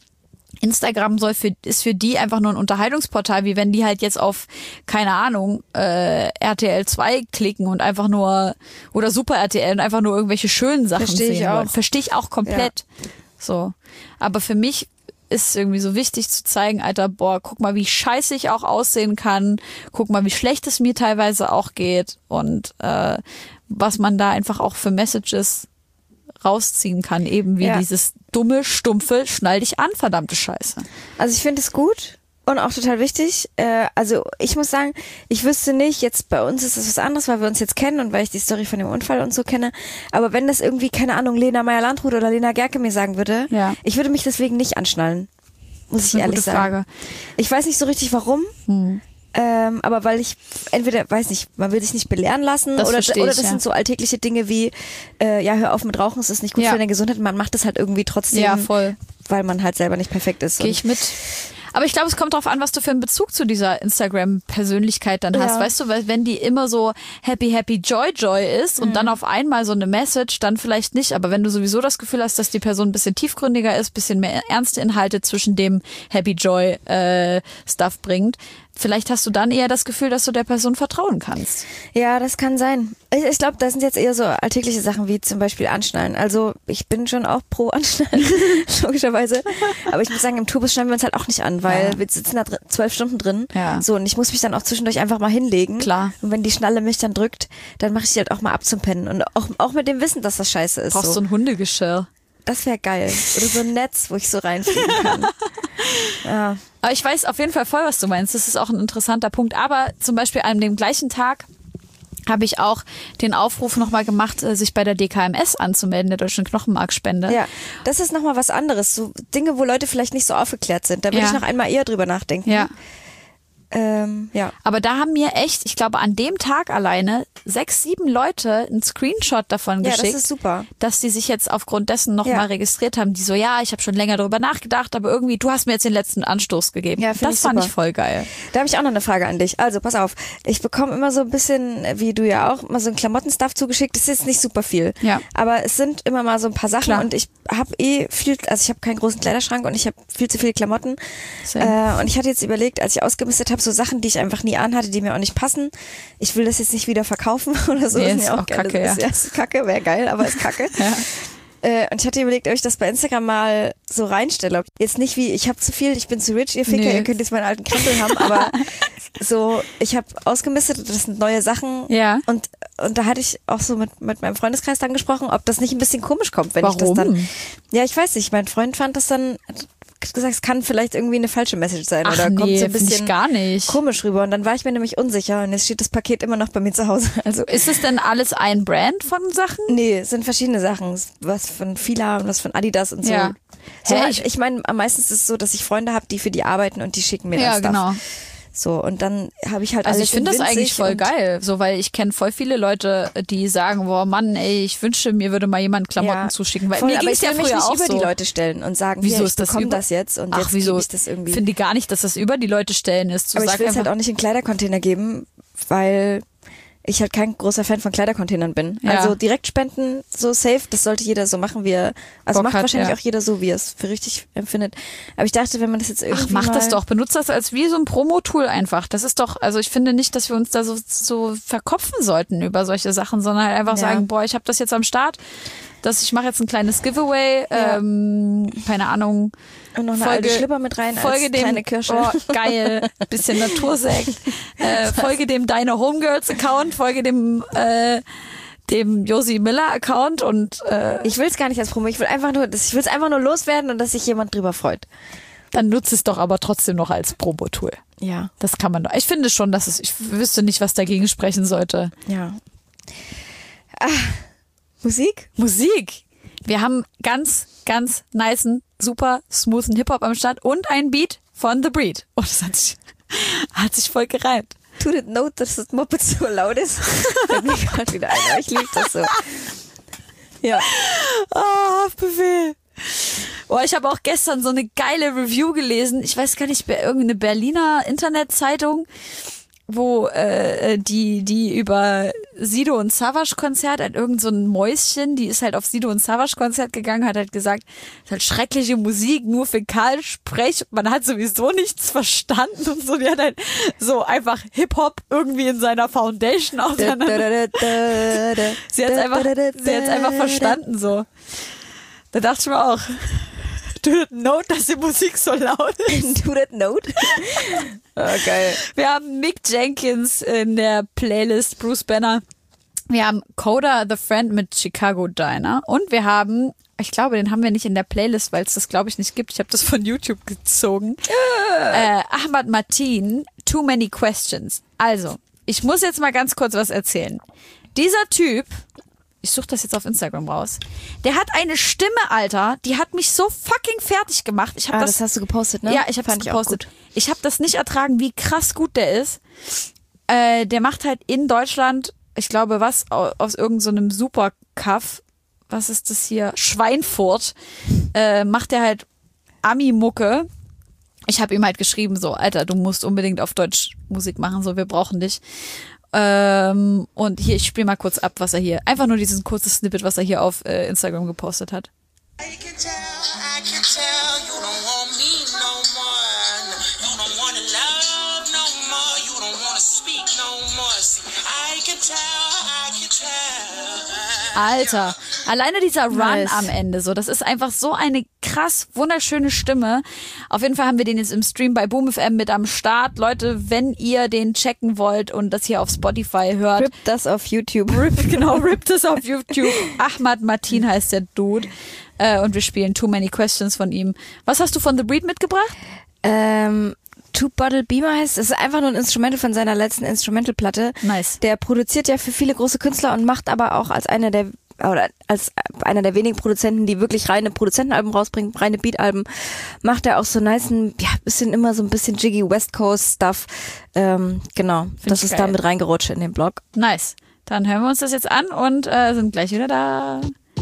Speaker 2: Instagram soll für, ist für die einfach nur ein Unterhaltungsportal, wie wenn die halt jetzt auf, keine Ahnung, äh, R T L zwei klicken und einfach nur, oder Super R T L und einfach nur irgendwelche schönen Sachen
Speaker 3: Versteh
Speaker 2: sehen
Speaker 3: ich auch.
Speaker 2: wollen. Verstehe ich auch komplett. Ja. So. Aber für mich ist es irgendwie so wichtig zu zeigen, Alter, boah, guck mal, wie scheiße ich auch aussehen kann. Guck mal, wie schlecht es mir teilweise auch geht und äh, was man da einfach auch für Messages rausziehen kann, eben wie ja. dieses dumme, stumpfe, schnall dich an, verdammte Scheiße.
Speaker 3: Also ich finde es gut und auch total wichtig. Äh, also ich muss sagen, ich wüsste nicht, jetzt bei uns ist es was anderes, weil wir uns jetzt kennen und weil ich die Story von dem Unfall und so kenne, aber wenn das irgendwie, keine Ahnung, Lena Meyer-Landrut oder Lena Gerke mir sagen würde,
Speaker 2: ja.
Speaker 3: ich würde mich deswegen nicht anschnallen, muss
Speaker 2: das ist
Speaker 3: ich
Speaker 2: eine
Speaker 3: ehrlich
Speaker 2: gute
Speaker 3: sagen.
Speaker 2: Frage.
Speaker 3: Ich weiß nicht so richtig warum, hm. Ähm, aber weil ich entweder, weiß nicht, man will sich nicht belehren lassen
Speaker 2: das
Speaker 3: oder,
Speaker 2: ich,
Speaker 3: oder das
Speaker 2: ja.
Speaker 3: sind so alltägliche Dinge wie, äh, ja, hör auf mit Rauchen, es ist nicht gut
Speaker 2: ja.
Speaker 3: für deine Gesundheit, man macht es halt irgendwie trotzdem,
Speaker 2: ja, voll.
Speaker 3: weil man halt selber nicht perfekt ist.
Speaker 2: Gehe ich mit. Aber ich glaube, es kommt darauf an, was du für einen Bezug zu dieser Instagram-Persönlichkeit dann hast.
Speaker 3: Ja.
Speaker 2: Weißt du, weil wenn die immer so happy, happy, joy, joy ist und mhm. dann auf einmal so eine Message, dann vielleicht nicht. Aber wenn du sowieso das Gefühl hast, dass die Person ein bisschen tiefgründiger ist, ein bisschen mehr ernste Inhalte zwischen dem happy, joy äh, Stuff bringt, vielleicht hast du dann eher das Gefühl, dass du der Person vertrauen kannst.
Speaker 3: Ja, das kann sein. Ich, ich glaube, das sind jetzt eher so alltägliche Sachen wie zum Beispiel Anschnallen. Also ich bin schon auch pro Anschnallen, logischerweise. Aber ich muss sagen, im Tourbus schnallen wir uns halt auch nicht an, weil ja. wir sitzen da dr- zwölf Stunden drin.
Speaker 2: Ja.
Speaker 3: So, und ich muss mich dann auch zwischendurch einfach mal hinlegen.
Speaker 2: Klar.
Speaker 3: Und wenn die Schnalle mich dann drückt, dann mache ich die halt auch mal ab zum Pennen. Und auch, auch mit dem Wissen, dass das scheiße ist.
Speaker 2: Brauchst
Speaker 3: so.
Speaker 2: so ein Hundegeschirr.
Speaker 3: Das wäre geil. Oder so ein Netz, wo ich so reinfliegen kann. Ja.
Speaker 2: Aber ich weiß auf jeden Fall voll, was du meinst. Das ist auch ein interessanter Punkt. Aber zum Beispiel an dem gleichen Tag habe ich auch den Aufruf nochmal gemacht, sich bei der D K M S anzumelden, der Deutschen Knochenmarkspende.
Speaker 3: Ja, das ist nochmal was anderes. So Dinge, wo Leute vielleicht nicht so aufgeklärt sind. Da würde
Speaker 2: ja.
Speaker 3: ich noch einmal eher drüber nachdenken.
Speaker 2: Ja.
Speaker 3: Ähm, ja.
Speaker 2: Aber da haben mir echt, ich glaube an dem Tag alleine, sechs, sieben Leute einen Screenshot davon
Speaker 3: ja,
Speaker 2: geschickt,
Speaker 3: das ist super.
Speaker 2: dass die sich jetzt aufgrund dessen nochmal
Speaker 3: ja.
Speaker 2: mal registriert haben. Die so, ja, ich habe schon länger darüber nachgedacht, aber irgendwie, du hast mir jetzt den letzten Anstoß gegeben.
Speaker 3: Ja,
Speaker 2: das
Speaker 3: ich
Speaker 2: fand
Speaker 3: super.
Speaker 2: ich voll geil.
Speaker 3: Da habe ich auch noch eine Frage an dich. Also, pass auf. Ich bekomme immer so ein bisschen, wie du ja auch, mal so ein Klamottenstuff zugeschickt. Das ist jetzt nicht super viel.
Speaker 2: Ja.
Speaker 3: Aber es sind immer mal so ein paar Sachen.
Speaker 2: Klar.
Speaker 3: Und ich habe eh viel, also ich habe keinen großen Kleiderschrank und ich habe viel zu viele Klamotten. Äh, und ich hatte jetzt überlegt, als ich ausgemistet habe, so Sachen, die ich einfach nie anhatte, die mir auch nicht passen. Ich will das jetzt nicht wieder verkaufen oder so.
Speaker 2: Nee,
Speaker 3: ist
Speaker 2: ist
Speaker 3: mir auch,
Speaker 2: auch
Speaker 3: gerne.
Speaker 2: kacke,
Speaker 3: ist,
Speaker 2: ja.
Speaker 3: ja, ist kacke, wäre geil, aber ist kacke.
Speaker 2: Ja.
Speaker 3: Äh, und ich hatte überlegt, ob ich das bei Instagram mal so reinstelle. Jetzt nicht wie, ich habe zu viel, ich bin zu rich, ihr Ficker,
Speaker 2: Nee.
Speaker 3: ihr könnt jetzt meinen alten Krempel haben, aber so, ich habe ausgemistet, das sind neue Sachen.
Speaker 2: Ja.
Speaker 3: Und, und da hatte ich auch so mit, mit meinem Freundeskreis dann gesprochen, ob das nicht ein bisschen komisch kommt, wenn
Speaker 2: Warum?
Speaker 3: ich das dann. Ja, ich weiß nicht, mein Freund fand das dann gesagt, es kann vielleicht irgendwie eine falsche Message sein.
Speaker 2: Ach
Speaker 3: oder
Speaker 2: nee,
Speaker 3: kommt so ein
Speaker 2: find ich
Speaker 3: bisschen
Speaker 2: gar nicht.
Speaker 3: komisch rüber. Und dann war ich mir nämlich unsicher und jetzt steht das Paket immer noch bei mir zu Hause. Also
Speaker 2: Ist es denn alles ein Brand von Sachen?
Speaker 3: nee, es sind verschiedene Sachen. Was von Fila und was von Adidas und so.
Speaker 2: Ja.
Speaker 3: so
Speaker 2: Hä,
Speaker 3: ich ich meine, am meisten ist es so, dass ich Freunde habe, die für die arbeiten und die schicken mir
Speaker 2: Ja,
Speaker 3: dann Stuff.
Speaker 2: genau.
Speaker 3: So, und dann habe ich halt
Speaker 2: Also
Speaker 3: alles
Speaker 2: ich finde
Speaker 3: in
Speaker 2: das eigentlich
Speaker 3: winzig
Speaker 2: voll
Speaker 3: und-
Speaker 2: geil, so weil ich kenne voll viele Leute, die sagen, boah Mann, ey, ich wünschte, mir würde mal jemand Klamotten
Speaker 3: Ja,
Speaker 2: zuschicken, weil
Speaker 3: voll,
Speaker 2: mir
Speaker 3: aber
Speaker 2: ging's
Speaker 3: ich
Speaker 2: ja
Speaker 3: will mich
Speaker 2: früher
Speaker 3: nicht
Speaker 2: auch
Speaker 3: über
Speaker 2: so.
Speaker 3: die Leute stellen und sagen,
Speaker 2: Wieso
Speaker 3: hier, ich
Speaker 2: ist das
Speaker 3: bekomme
Speaker 2: über
Speaker 3: das jetzt und
Speaker 2: Ach,
Speaker 3: jetzt
Speaker 2: wieso?
Speaker 3: gebe ich das irgendwie.
Speaker 2: Finde ich gar nicht, dass das über die Leute stellen ist. Du
Speaker 3: aber ich
Speaker 2: sag
Speaker 3: will es
Speaker 2: einfach,
Speaker 3: halt auch nicht in Kleidercontainer geben, weil ich halt kein großer Fan von Kleidercontainern bin.
Speaker 2: Ja.
Speaker 3: Also direkt spenden, so safe, das sollte jeder so machen, wie er, also
Speaker 2: Bock
Speaker 3: macht
Speaker 2: hat,
Speaker 3: wahrscheinlich
Speaker 2: ja.
Speaker 3: auch jeder so, wie er es für richtig empfindet. Aber ich dachte, wenn man das jetzt irgendwie
Speaker 2: ach, mach
Speaker 3: mal,
Speaker 2: das doch, benutzt das als wie so ein Promo-Tool einfach. Das ist doch, also ich finde nicht, dass wir uns da so, so verkopfen sollten über solche Sachen, sondern halt einfach
Speaker 3: Ja.
Speaker 2: sagen, boah, ich habe das jetzt am Start, dass ich mache jetzt ein kleines Giveaway,
Speaker 3: Ja.
Speaker 2: ähm, keine Ahnung,
Speaker 3: und noch eine
Speaker 2: Folge-
Speaker 3: alte Schlipper mit rein
Speaker 2: Folge
Speaker 3: als
Speaker 2: dem,
Speaker 3: kleine Kirsche.
Speaker 2: oh, geil, bisschen Natursekt, äh, folge dem Deine Homegirls Account, folge dem, äh, dem Josi Miller Account und äh,
Speaker 3: Ich will es gar nicht als Promo, ich will einfach nur, ich will es einfach nur loswerden und dass sich jemand drüber freut.
Speaker 2: dann nutze es doch aber trotzdem noch als Promo-Tool.
Speaker 3: Ja.
Speaker 2: Das kann man doch. Ich finde schon, dass es, ich wüsste nicht, was dagegen sprechen sollte.
Speaker 3: Ja. Ah, Musik?
Speaker 2: Musik. Wir haben ganz, ganz nicen, super smoothen Hip-Hop am Start und ein Beat von The Breed. Und das hat sich, hat sich voll gereimt.
Speaker 3: Tut it note, dass das Moped so laut ist? Fällt mir gerade wieder ein, aber ich liebe das so. Ja.
Speaker 2: Oh, auf Befehl. Oh, ich habe auch gestern so eine geile Review gelesen. Ich weiß gar nicht, irgendeine Berliner Internetzeitung, wo äh, die die über Sido und Savage Konzert, hat irgend so ein Mäuschen, die ist halt auf Sido und Savage Konzert gegangen, hat halt gesagt, es ist halt schreckliche Musik, nur Fäkalsprech, man hat sowieso nichts verstanden und so. Die hat halt so einfach Hip-Hop irgendwie in seiner Foundation auseinander. Sie hat es einfach, sie hat's einfach verstanden so. Da dachte ich mir auch, do it note, dass die Musik so laut ist.
Speaker 3: Do that note? Oh, geil.
Speaker 2: Wir haben Mick Jenkins in der Playlist, Bruce Banner. Wir haben Coda the Friend mit Chicago Diner. Und wir haben, ich glaube, den haben wir nicht in der Playlist, weil es das, glaube ich, nicht gibt. Ich habe das von YouTube gezogen. Äh, Ahmad Mateen, Too Many Questions. Also, ich muss jetzt mal ganz kurz was erzählen. Dieser Typ, ich suche das jetzt auf Instagram raus, der hat eine Stimme, Alter, die hat mich so fucking fertig gemacht. Ich hab
Speaker 3: Ah,
Speaker 2: das,
Speaker 3: das hast du gepostet, ne?
Speaker 2: Ja, ich habe es
Speaker 3: Fand ich auch
Speaker 2: gepostet. Ich habe das nicht ertragen, wie krass gut der ist. Äh, der macht halt in Deutschland, ich glaube, was, au- aus irgendeinem so Superkaff, was ist das hier? Schweinfurt, äh, macht er halt Ami-Mucke. Ich habe ihm halt geschrieben, so, Alter, du musst unbedingt auf Deutsch Musik machen, so, wir brauchen dich. Ähm, und hier, ich spiele mal kurz ab, was er hier, einfach nur dieses kurze Snippet, was er hier auf äh, Instagram gepostet hat.
Speaker 1: I can tell, I can tell you don't want me no more. You don't wanna love no more. You don't wanna speak no more. See, I can tell, I can tell.
Speaker 2: Alter, alleine dieser Run
Speaker 3: Nice.
Speaker 2: am Ende, so, das ist einfach so eine krass wunderschöne Stimme. Auf jeden Fall haben wir den jetzt im Stream bei Boom F M mit am Start. Leute, wenn ihr den checken wollt und das hier auf Spotify hört,
Speaker 3: Rip das auf YouTube.
Speaker 2: Rip, genau, Rip das auf YouTube. Ahmad Mateen heißt der Dude. Äh, und wir spielen Too Many Questions von ihm. Was hast du von The Breed mitgebracht?
Speaker 3: Ähm, Two Bottle Beamer heißt, es ist einfach nur ein Instrumental von seiner letzten Instrumental-Platte.
Speaker 2: Nice.
Speaker 3: Der produziert ja für viele große Künstler und macht aber auch als einer der oder als einer der wenigen Produzenten, die wirklich reine Produzentenalben rausbringen, reine Beatalben, macht er auch so nice, ja, bisschen immer so ein bisschen jiggy West Coast Stuff. Ähm, genau, das
Speaker 2: ich
Speaker 3: ist
Speaker 2: geil.
Speaker 3: da mit reingerutscht in den Blog.
Speaker 2: Nice. Dann hören wir uns das jetzt an und äh, sind gleich wieder da.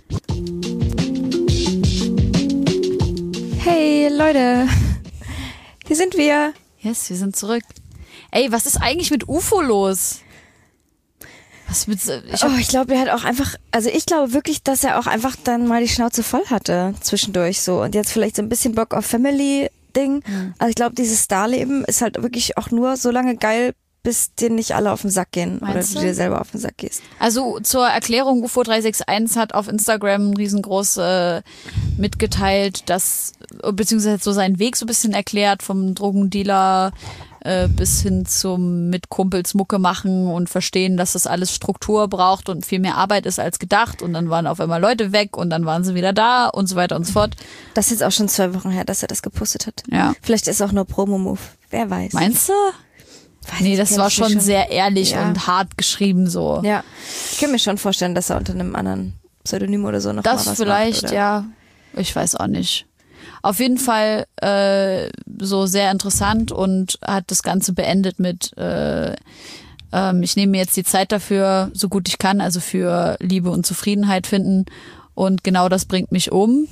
Speaker 3: Hey Leute, hier sind wir.
Speaker 2: Yes, wir sind zurück. Ey, was ist eigentlich mit U F O los? Was mit, ich hab,
Speaker 3: Oh, ich glaube, er hat auch einfach, also ich glaube wirklich, dass er auch einfach dann mal die Schnauze voll hatte zwischendurch so und jetzt vielleicht so ein bisschen Bock auf Family-Ding.
Speaker 2: Mhm.
Speaker 3: Also ich glaube, dieses Starleben ist halt wirklich auch nur so lange geil, bis dir nicht alle auf den Sack gehen
Speaker 2: Meinst
Speaker 3: oder
Speaker 2: du?
Speaker 3: du dir selber auf den Sack gehst.
Speaker 2: Also zur Erklärung, U F O drei sechs eins hat auf Instagram riesengroß äh, mitgeteilt, dass, beziehungsweise so seinen Weg so ein bisschen erklärt vom Drogendealer äh, bis hin zum mit Kumpels Mucke machen und verstehen, dass das alles Struktur braucht und viel mehr Arbeit ist als gedacht und dann waren auf einmal Leute weg und dann waren sie wieder da und so weiter und so fort.
Speaker 3: Das ist jetzt auch schon zwei Wochen her, dass er das gepostet hat.
Speaker 2: Ja.
Speaker 3: Vielleicht ist es auch nur Promo-Move. Wer weiß.
Speaker 2: Meinst du?
Speaker 3: Weiß
Speaker 2: Nee,
Speaker 3: ich,
Speaker 2: das
Speaker 3: kenn
Speaker 2: war
Speaker 3: ich
Speaker 2: schon
Speaker 3: schon.
Speaker 2: sehr ehrlich
Speaker 3: Ja.
Speaker 2: und hart geschrieben so.
Speaker 3: Ja. Ich kann mir schon vorstellen, dass er unter einem anderen Pseudonym oder so noch
Speaker 2: Das
Speaker 3: mal was
Speaker 2: vielleicht,
Speaker 3: macht, oder?
Speaker 2: ja. Ich weiß auch nicht. Auf jeden Fall äh, so sehr interessant und hat das Ganze beendet mit äh, ähm, ich nehme mir jetzt die Zeit dafür, so gut ich kann, also für Liebe und Zufriedenheit finden und genau das bringt mich um.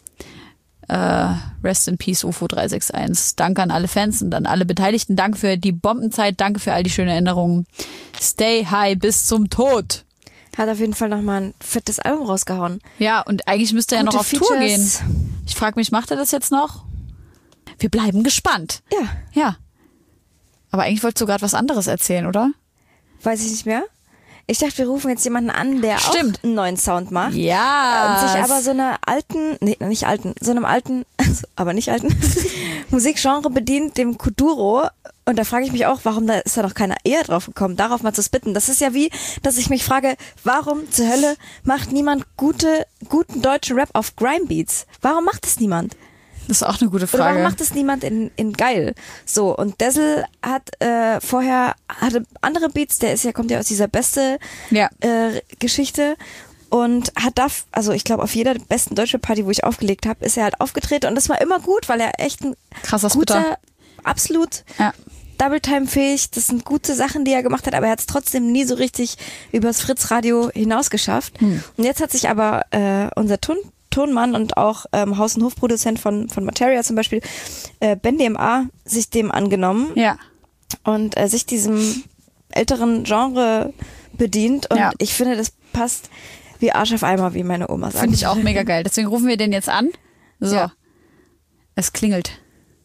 Speaker 2: Äh, Rest in Peace U F O drei sechs eins. Danke an alle Fans und an alle Beteiligten. Danke für die Bombenzeit, danke für all die schönen Erinnerungen. Stay high bis zum Tod.
Speaker 3: Hat auf jeden Fall nochmal ein fettes Album rausgehauen.
Speaker 2: Ja, und eigentlich müsste er noch
Speaker 3: Gute
Speaker 2: auf Tour gehen.
Speaker 3: Features.
Speaker 2: Ich frage mich, macht er das jetzt noch? Wir bleiben gespannt.
Speaker 3: Ja,
Speaker 2: Ja. Aber eigentlich wolltest du gerade was anderes erzählen, oder?
Speaker 3: weiß ich nicht mehr. Ich dachte, wir rufen jetzt jemanden an, der
Speaker 2: Stimmt.
Speaker 3: auch einen neuen Sound macht.
Speaker 2: Ja.
Speaker 3: Und sich aber so einer alten, nee, nicht alten, so einem alten, aber nicht alten, Musikgenre bedient, dem Kuduro. Und da frage ich mich auch, warum da ist da noch keiner eher drauf gekommen, darauf mal zu spitten. Das ist ja wie, dass ich mich frage, warum zur Hölle macht niemand gute, guten deutschen Rap auf Grime-Beats? Warum macht es niemand?
Speaker 2: Das ist auch eine gute
Speaker 3: Oder warum
Speaker 2: Frage.
Speaker 3: macht es niemand in, in geil? So, und Dessel hat äh, vorher, hatte andere Beats, der ist ja, kommt ja aus dieser beste
Speaker 2: Ja.
Speaker 3: äh, Geschichte und hat da, also ich glaube auf jeder besten deutschen Party, wo ich aufgelegt habe, ist er halt aufgetreten und das war immer gut, weil er echt ein
Speaker 2: Krasser
Speaker 3: guter,
Speaker 2: Spitter.
Speaker 3: absolut
Speaker 2: Ja.
Speaker 3: Double-Time-fähig, das sind gute Sachen, die er gemacht hat, aber er hat es trotzdem nie so richtig übers Fritz-Radio hinaus geschafft.
Speaker 2: Hm.
Speaker 3: Und jetzt hat sich aber äh, unser Ton Tonmann und auch ähm, Haus- und Hofproduzent von, von Materia zum Beispiel, äh, Ben D M A, sich dem angenommen
Speaker 2: Ja.
Speaker 3: und äh, sich diesem älteren Genre bedient. Und
Speaker 2: Ja.
Speaker 3: ich finde, das passt wie Arsch auf Eimer, wie meine Oma sagt.
Speaker 2: Finde ich auch mega geil. Deswegen rufen wir den jetzt an. So.
Speaker 3: Ja.
Speaker 2: Es klingelt.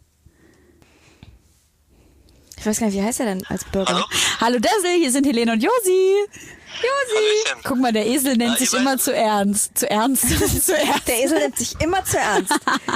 Speaker 3: Ich weiß gar nicht, wie heißt er denn als Bürger?
Speaker 4: Hallo?
Speaker 2: Hallo Dessel, hier sind Helene und Josi. Josi.
Speaker 4: Hallöchen.
Speaker 2: Guck mal, der Esel nennt
Speaker 4: Ja,
Speaker 2: sich
Speaker 4: ihr
Speaker 2: immer
Speaker 4: beiden.
Speaker 2: zu ernst. Zu ernst. zu ernst.
Speaker 3: Der Esel nimmt sich immer zu ernst.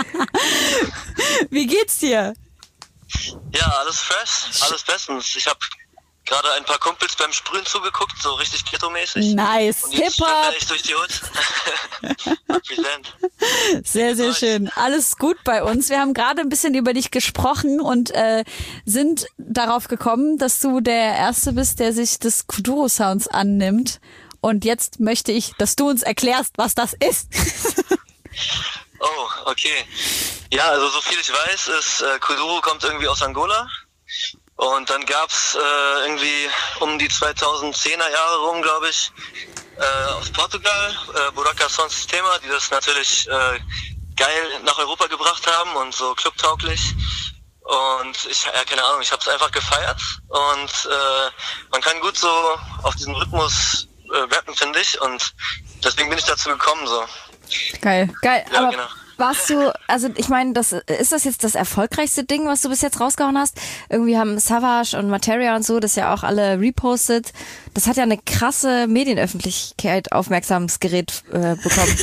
Speaker 2: Wie geht's dir?
Speaker 4: Ja, alles fresh, alles bestens. Ich habe gerade ein paar Kumpels beim Sprühen zugeguckt, so richtig ghetto-mäßig.
Speaker 2: Nice.
Speaker 4: Und jetzt
Speaker 2: Hip-Hop.
Speaker 4: schlendere ich durch die Hut. Represent.
Speaker 2: Sehr, sehr
Speaker 4: Nice.
Speaker 2: schön. Alles gut bei uns. Wir haben gerade ein bisschen über dich gesprochen und äh, sind darauf gekommen, dass du der Erste bist, der sich des Kuduro-Sounds annimmt. Und jetzt möchte ich, dass du uns erklärst, was das ist.
Speaker 4: Oh, okay. Ja, also so viel ich weiß, ist äh, Kuduro kommt irgendwie aus Angola. Und dann gab's äh, irgendwie um die zweitausendzehner Jahre rum, glaube ich, äh, aus Portugal, äh, Buraca Sound Sistema, die das natürlich äh, geil nach Europa gebracht haben und so clubtauglich. Und ich, ja, keine Ahnung, ich habe es einfach gefeiert. Und äh, man kann gut so auf diesen Rhythmus äh, rappen, finde ich. Und deswegen bin ich dazu gekommen, so.
Speaker 2: Geil.
Speaker 3: Geil,
Speaker 4: Ja,
Speaker 3: aber
Speaker 4: genau.
Speaker 3: warst du, also ich meine, das ist das jetzt das erfolgreichste Ding, was du bis jetzt rausgehauen hast? Irgendwie haben Savage und Materia und so das ja auch alle repostet. Das hat ja eine krasse Medienöffentlichkeit, Aufmerksamsgerät äh, bekommen.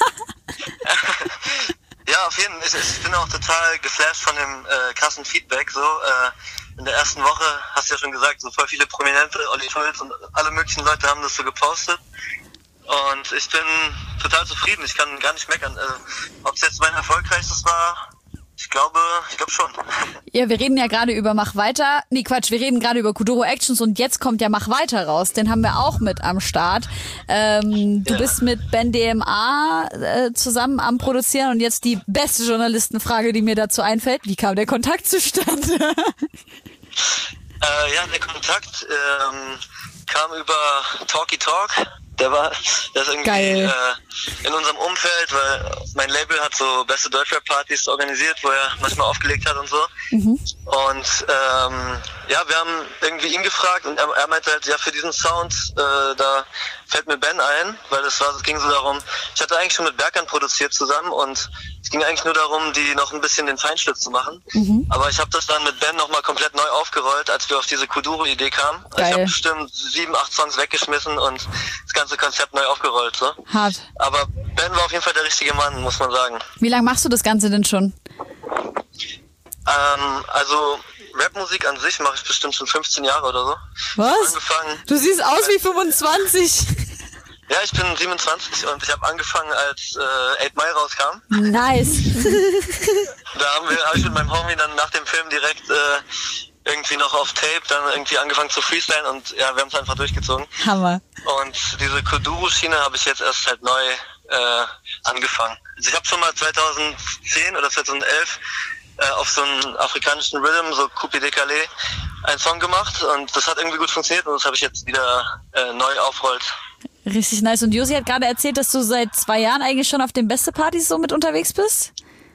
Speaker 4: Ja, auf jeden Fall. Ich, ich bin auch total geflasht von dem äh, krassen Feedback. So äh, in der ersten Woche hast du ja schon gesagt, so voll viele Prominente, Olli Schulz und alle möglichen Leute haben das so gepostet. Und ich bin total zufrieden. Ich kann gar nicht meckern. Also, ob es jetzt mein erfolgreichstes war, ich glaube, ich glaube schon.
Speaker 2: Ja, wir reden ja gerade über Mach Weiter. Nee, Quatsch, wir reden gerade über Kuduro Actions und jetzt kommt ja Mach Weiter raus. Den haben wir auch mit am Start. Ähm, du
Speaker 4: Ja.
Speaker 2: bist mit Ben D M A äh, zusammen am Produzieren und jetzt die beste Journalistenfrage, die mir dazu einfällt. Wie kam der Kontakt zustande?
Speaker 4: Äh, ja, der Kontakt ähm, kam über Talky Talk. Der war, der ist irgendwie
Speaker 2: Geil.
Speaker 4: äh, in unserem Umfeld, weil mein Label hat so beste Deutschrap-Partys organisiert, wo er manchmal aufgelegt hat und so.
Speaker 2: Mhm.
Speaker 4: Und ähm, ja, wir haben irgendwie ihn gefragt und er, er meinte halt, ja, für diesen Sound, äh, da fällt mir Ben ein, weil es war, es ging so darum, ich hatte eigentlich schon mit Berkan produziert zusammen und es ging eigentlich nur darum, die noch ein bisschen den Feinschliff zu machen.
Speaker 2: Mhm.
Speaker 4: Aber ich habe das dann mit Ben nochmal komplett neu aufgerollt, als wir auf diese Kuduro-Idee kamen.
Speaker 2: Geil.
Speaker 4: Ich habe bestimmt sieben, acht Songs weggeschmissen und das ganze Konzept neu aufgerollt. So.
Speaker 2: Hart.
Speaker 4: Aber Ben war auf jeden Fall der richtige Mann, muss man sagen.
Speaker 2: Wie lange machst du das Ganze denn schon?
Speaker 4: Ähm, also Rapmusik an sich mache ich bestimmt schon fünfzehn Jahre oder so.
Speaker 2: Was?
Speaker 4: Angefangen,
Speaker 2: Du siehst aus wie fünfundzwanzig.
Speaker 4: ja, ich bin siebenundzwanzig und ich habe angefangen, als äh, Eight Mile rauskam.
Speaker 2: Nice.
Speaker 4: Da haben wir, habe ich mit meinem Homie dann nach dem Film direkt äh, irgendwie noch auf Tape dann irgendwie angefangen zu freestylen und ja, wir haben es einfach durchgezogen.
Speaker 2: Hammer.
Speaker 4: Und diese Kuduro-Schiene habe ich jetzt erst halt neu äh, angefangen. Also ich habe schon mal zweitausendzehn oder zweitausendelf äh, auf so einen afrikanischen Rhythm, so Coupe Décalé, einen Song gemacht und das hat irgendwie gut funktioniert und das habe ich jetzt wieder äh, neu aufrollt.
Speaker 2: Richtig nice. Und Josi hat gerade erzählt, dass du seit zwei Jahren eigentlich schon auf den Beste-Partys so mit unterwegs bist?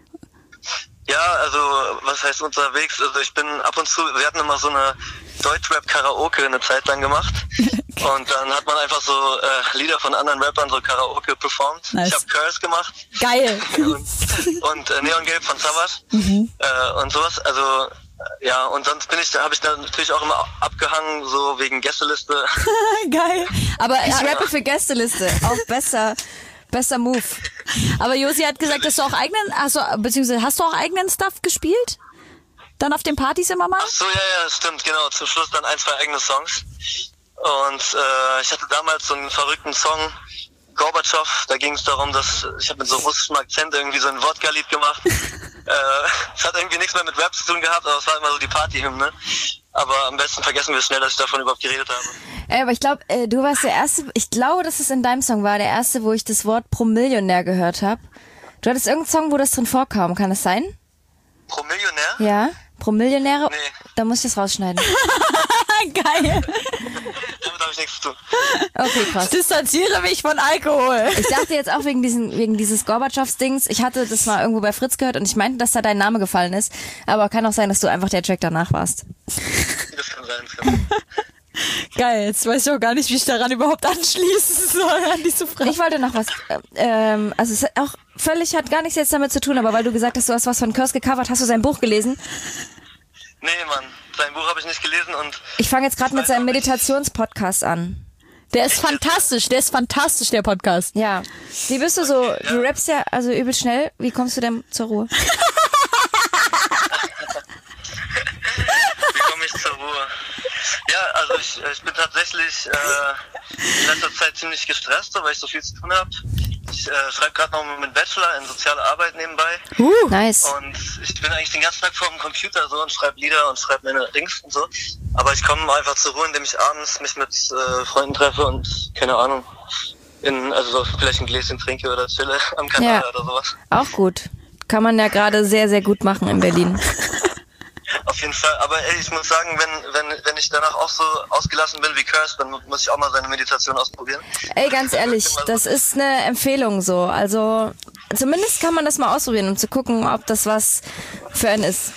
Speaker 4: Ja, also was heißt unterwegs? Also ich bin ab und zu, wir hatten immer so eine Deutschrap-Karaoke eine Zeit lang gemacht und dann hat man einfach so äh, Lieder von anderen Rappern so Karaoke performt.
Speaker 2: Nice.
Speaker 4: Ich habe Curse gemacht.
Speaker 2: Geil.
Speaker 4: und, und äh, Neongelb von Savas
Speaker 2: Mhm.
Speaker 4: äh, und sowas. Also äh, ja, und sonst bin ich, habe ich dann natürlich auch immer abgehangen, so wegen Gästeliste.
Speaker 2: Geil. Aber
Speaker 3: Ich
Speaker 2: ja,
Speaker 3: rappe für Gästeliste. Auch besser. Besser Move.
Speaker 2: aber Josi hat gesagt, dass du auch eigenen, also beziehungsweise hast du auch eigenen Stuff gespielt? Dann auf den Partys immer mal?
Speaker 4: Ach so, ja, ja, stimmt, genau. Zum Schluss dann ein, zwei eigene Songs. Und äh, ich hatte damals so einen verrückten Song, Gorbatschow, da ging es darum, dass ich habe mit so russischem Akzent irgendwie so ein Wodka-Lied gemacht. äh, es hat irgendwie nichts mehr mit Rap zu tun gehabt, aber es war immer so die Partyhymne. Aber am besten vergessen wir schnell, dass ich davon überhaupt geredet habe.
Speaker 3: Ey, aber ich glaube, äh, du warst der Erste, ich glaube, dass es in deinem Song war, der erste, wo ich das Wort Promillionär gehört habe. Du hattest irgendeinen Song, wo das drin vorkam, kann das sein?
Speaker 4: Promillionär?
Speaker 3: Ja? Promillionäre?
Speaker 4: Nee.
Speaker 3: Da muss ich das rausschneiden.
Speaker 2: Geil.
Speaker 4: Damit habe ich nichts zu tun.
Speaker 3: Okay, krass.
Speaker 2: Distanziere mich von Alkohol.
Speaker 3: Ich dachte jetzt auch wegen diesen, wegen dieses Gorbatschows-Dings, ich hatte das mal irgendwo bei Fritz gehört und ich meinte, dass da dein Name gefallen ist. Aber kann auch sein, dass du einfach der Track danach warst.
Speaker 4: Das kann sein, das kann sein.
Speaker 2: Geil, jetzt weiß ich auch gar nicht, wie ich daran überhaupt anschließen soll, an diese Frage.
Speaker 3: Ich wollte noch was, äh, ähm, also es hat auch völlig, hat gar nichts jetzt damit zu tun, aber weil du gesagt hast, du hast was von Curse gecovert, hast du sein Buch gelesen?
Speaker 4: Nee, Mann, sein Buch habe ich nicht gelesen und
Speaker 3: Ich fange jetzt gerade mit seinem Meditationspodcast an.
Speaker 2: Der ist fantastisch, der ist fantastisch, der Podcast.
Speaker 3: Ja. Wie bist du so, du rappst ja also übel schnell, wie kommst du denn zur Ruhe?
Speaker 4: wie komme ich zur Ruhe? Ja, also ich, ich bin tatsächlich äh, in letzter Zeit ziemlich gestresst, weil ich so viel zu tun habe. Ich äh, schreibe gerade noch mit Bachelor in soziale Arbeit nebenbei.
Speaker 3: Uh. Nice.
Speaker 4: Und ich bin eigentlich den ganzen Tag vor dem Computer so und schreibe Lieder und schreibe meine Dings und so. Aber ich komme einfach zur Ruhe, indem ich abends mich mit äh, Freunden treffe und, keine Ahnung, in, also so vielleicht ein Gläschen trinke oder chille am Kanal
Speaker 3: Ja.
Speaker 4: oder sowas.
Speaker 3: Auch gut. Kann man ja gerade sehr, sehr gut machen in Berlin.
Speaker 4: Auf jeden Fall. Aber ey, ich muss sagen, wenn, wenn, wenn ich danach auch so ausgelassen bin wie Curse, dann muss ich auch mal seine Meditation ausprobieren.
Speaker 3: Ey, ganz ehrlich, das ist eine Empfehlung so. Also zumindest kann man das mal ausprobieren, um zu gucken, ob das was für einen ist.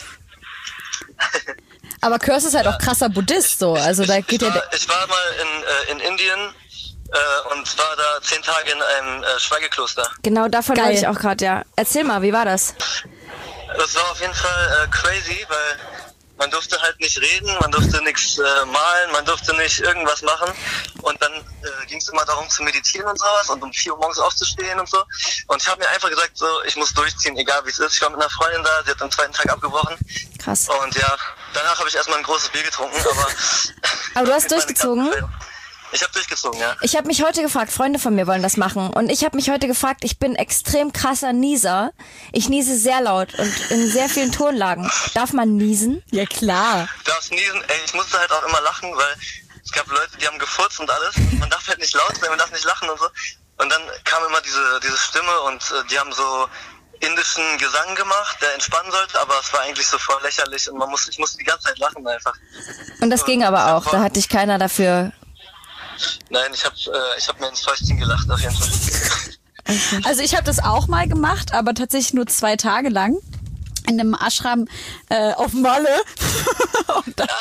Speaker 2: Aber Curse ist halt auch krasser Buddhist, so. Also da geht
Speaker 4: ich,
Speaker 2: ja.
Speaker 4: war, ich war mal in, äh, in Indien äh, und war da zehn Tage in einem äh, Schweigekloster.
Speaker 3: Genau davon
Speaker 2: Geil.
Speaker 3: wollte ich auch gerade, ja. Erzähl mal, wie war das?
Speaker 4: Das war auf jeden Fall äh, crazy, weil man durfte halt nicht reden, man durfte nichts äh, malen, man durfte nicht irgendwas machen. Und dann äh, ging es immer darum zu meditieren und sowas und um vier Uhr morgens aufzustehen und so. Und ich habe mir einfach gesagt, so, ich muss durchziehen, egal wie es ist. Ich war mit einer Freundin da, sie hat am zweiten Tag abgebrochen.
Speaker 3: Krass.
Speaker 4: Und ja, danach habe ich erstmal ein großes Bier getrunken, aber...
Speaker 3: Aber du hast durchgezogen?
Speaker 4: Ich habe durchgezogen, ja.
Speaker 3: Ich habe mich heute gefragt, Freunde von mir wollen das machen. Und ich habe mich heute gefragt, ich bin extrem krasser Nieser. Ich niese sehr laut und in sehr vielen Tonlagen. Darf man niesen?
Speaker 2: Ja, klar.
Speaker 4: Du darfst niesen, ey, ich musste halt auch immer lachen, weil es gab Leute, die haben gefurzt und alles. Man darf halt nicht laut sein, man darf nicht lachen und so. Und dann kam immer diese, diese Stimme und äh, die haben so indischen Gesang gemacht, der entspannen sollte, aber es war eigentlich so voll lächerlich und man musste, ich musste die ganze Zeit lachen einfach.
Speaker 3: Und das ging aber auch. Da hatte ich keiner dafür.
Speaker 4: Nein, ich habe äh, ich hab mir ins Fäustchen gelacht auf jeden Fall.
Speaker 2: Also ich habe das auch mal gemacht, aber tatsächlich nur zwei Tage lang. In einem Ashram äh, auf Malle. und, da,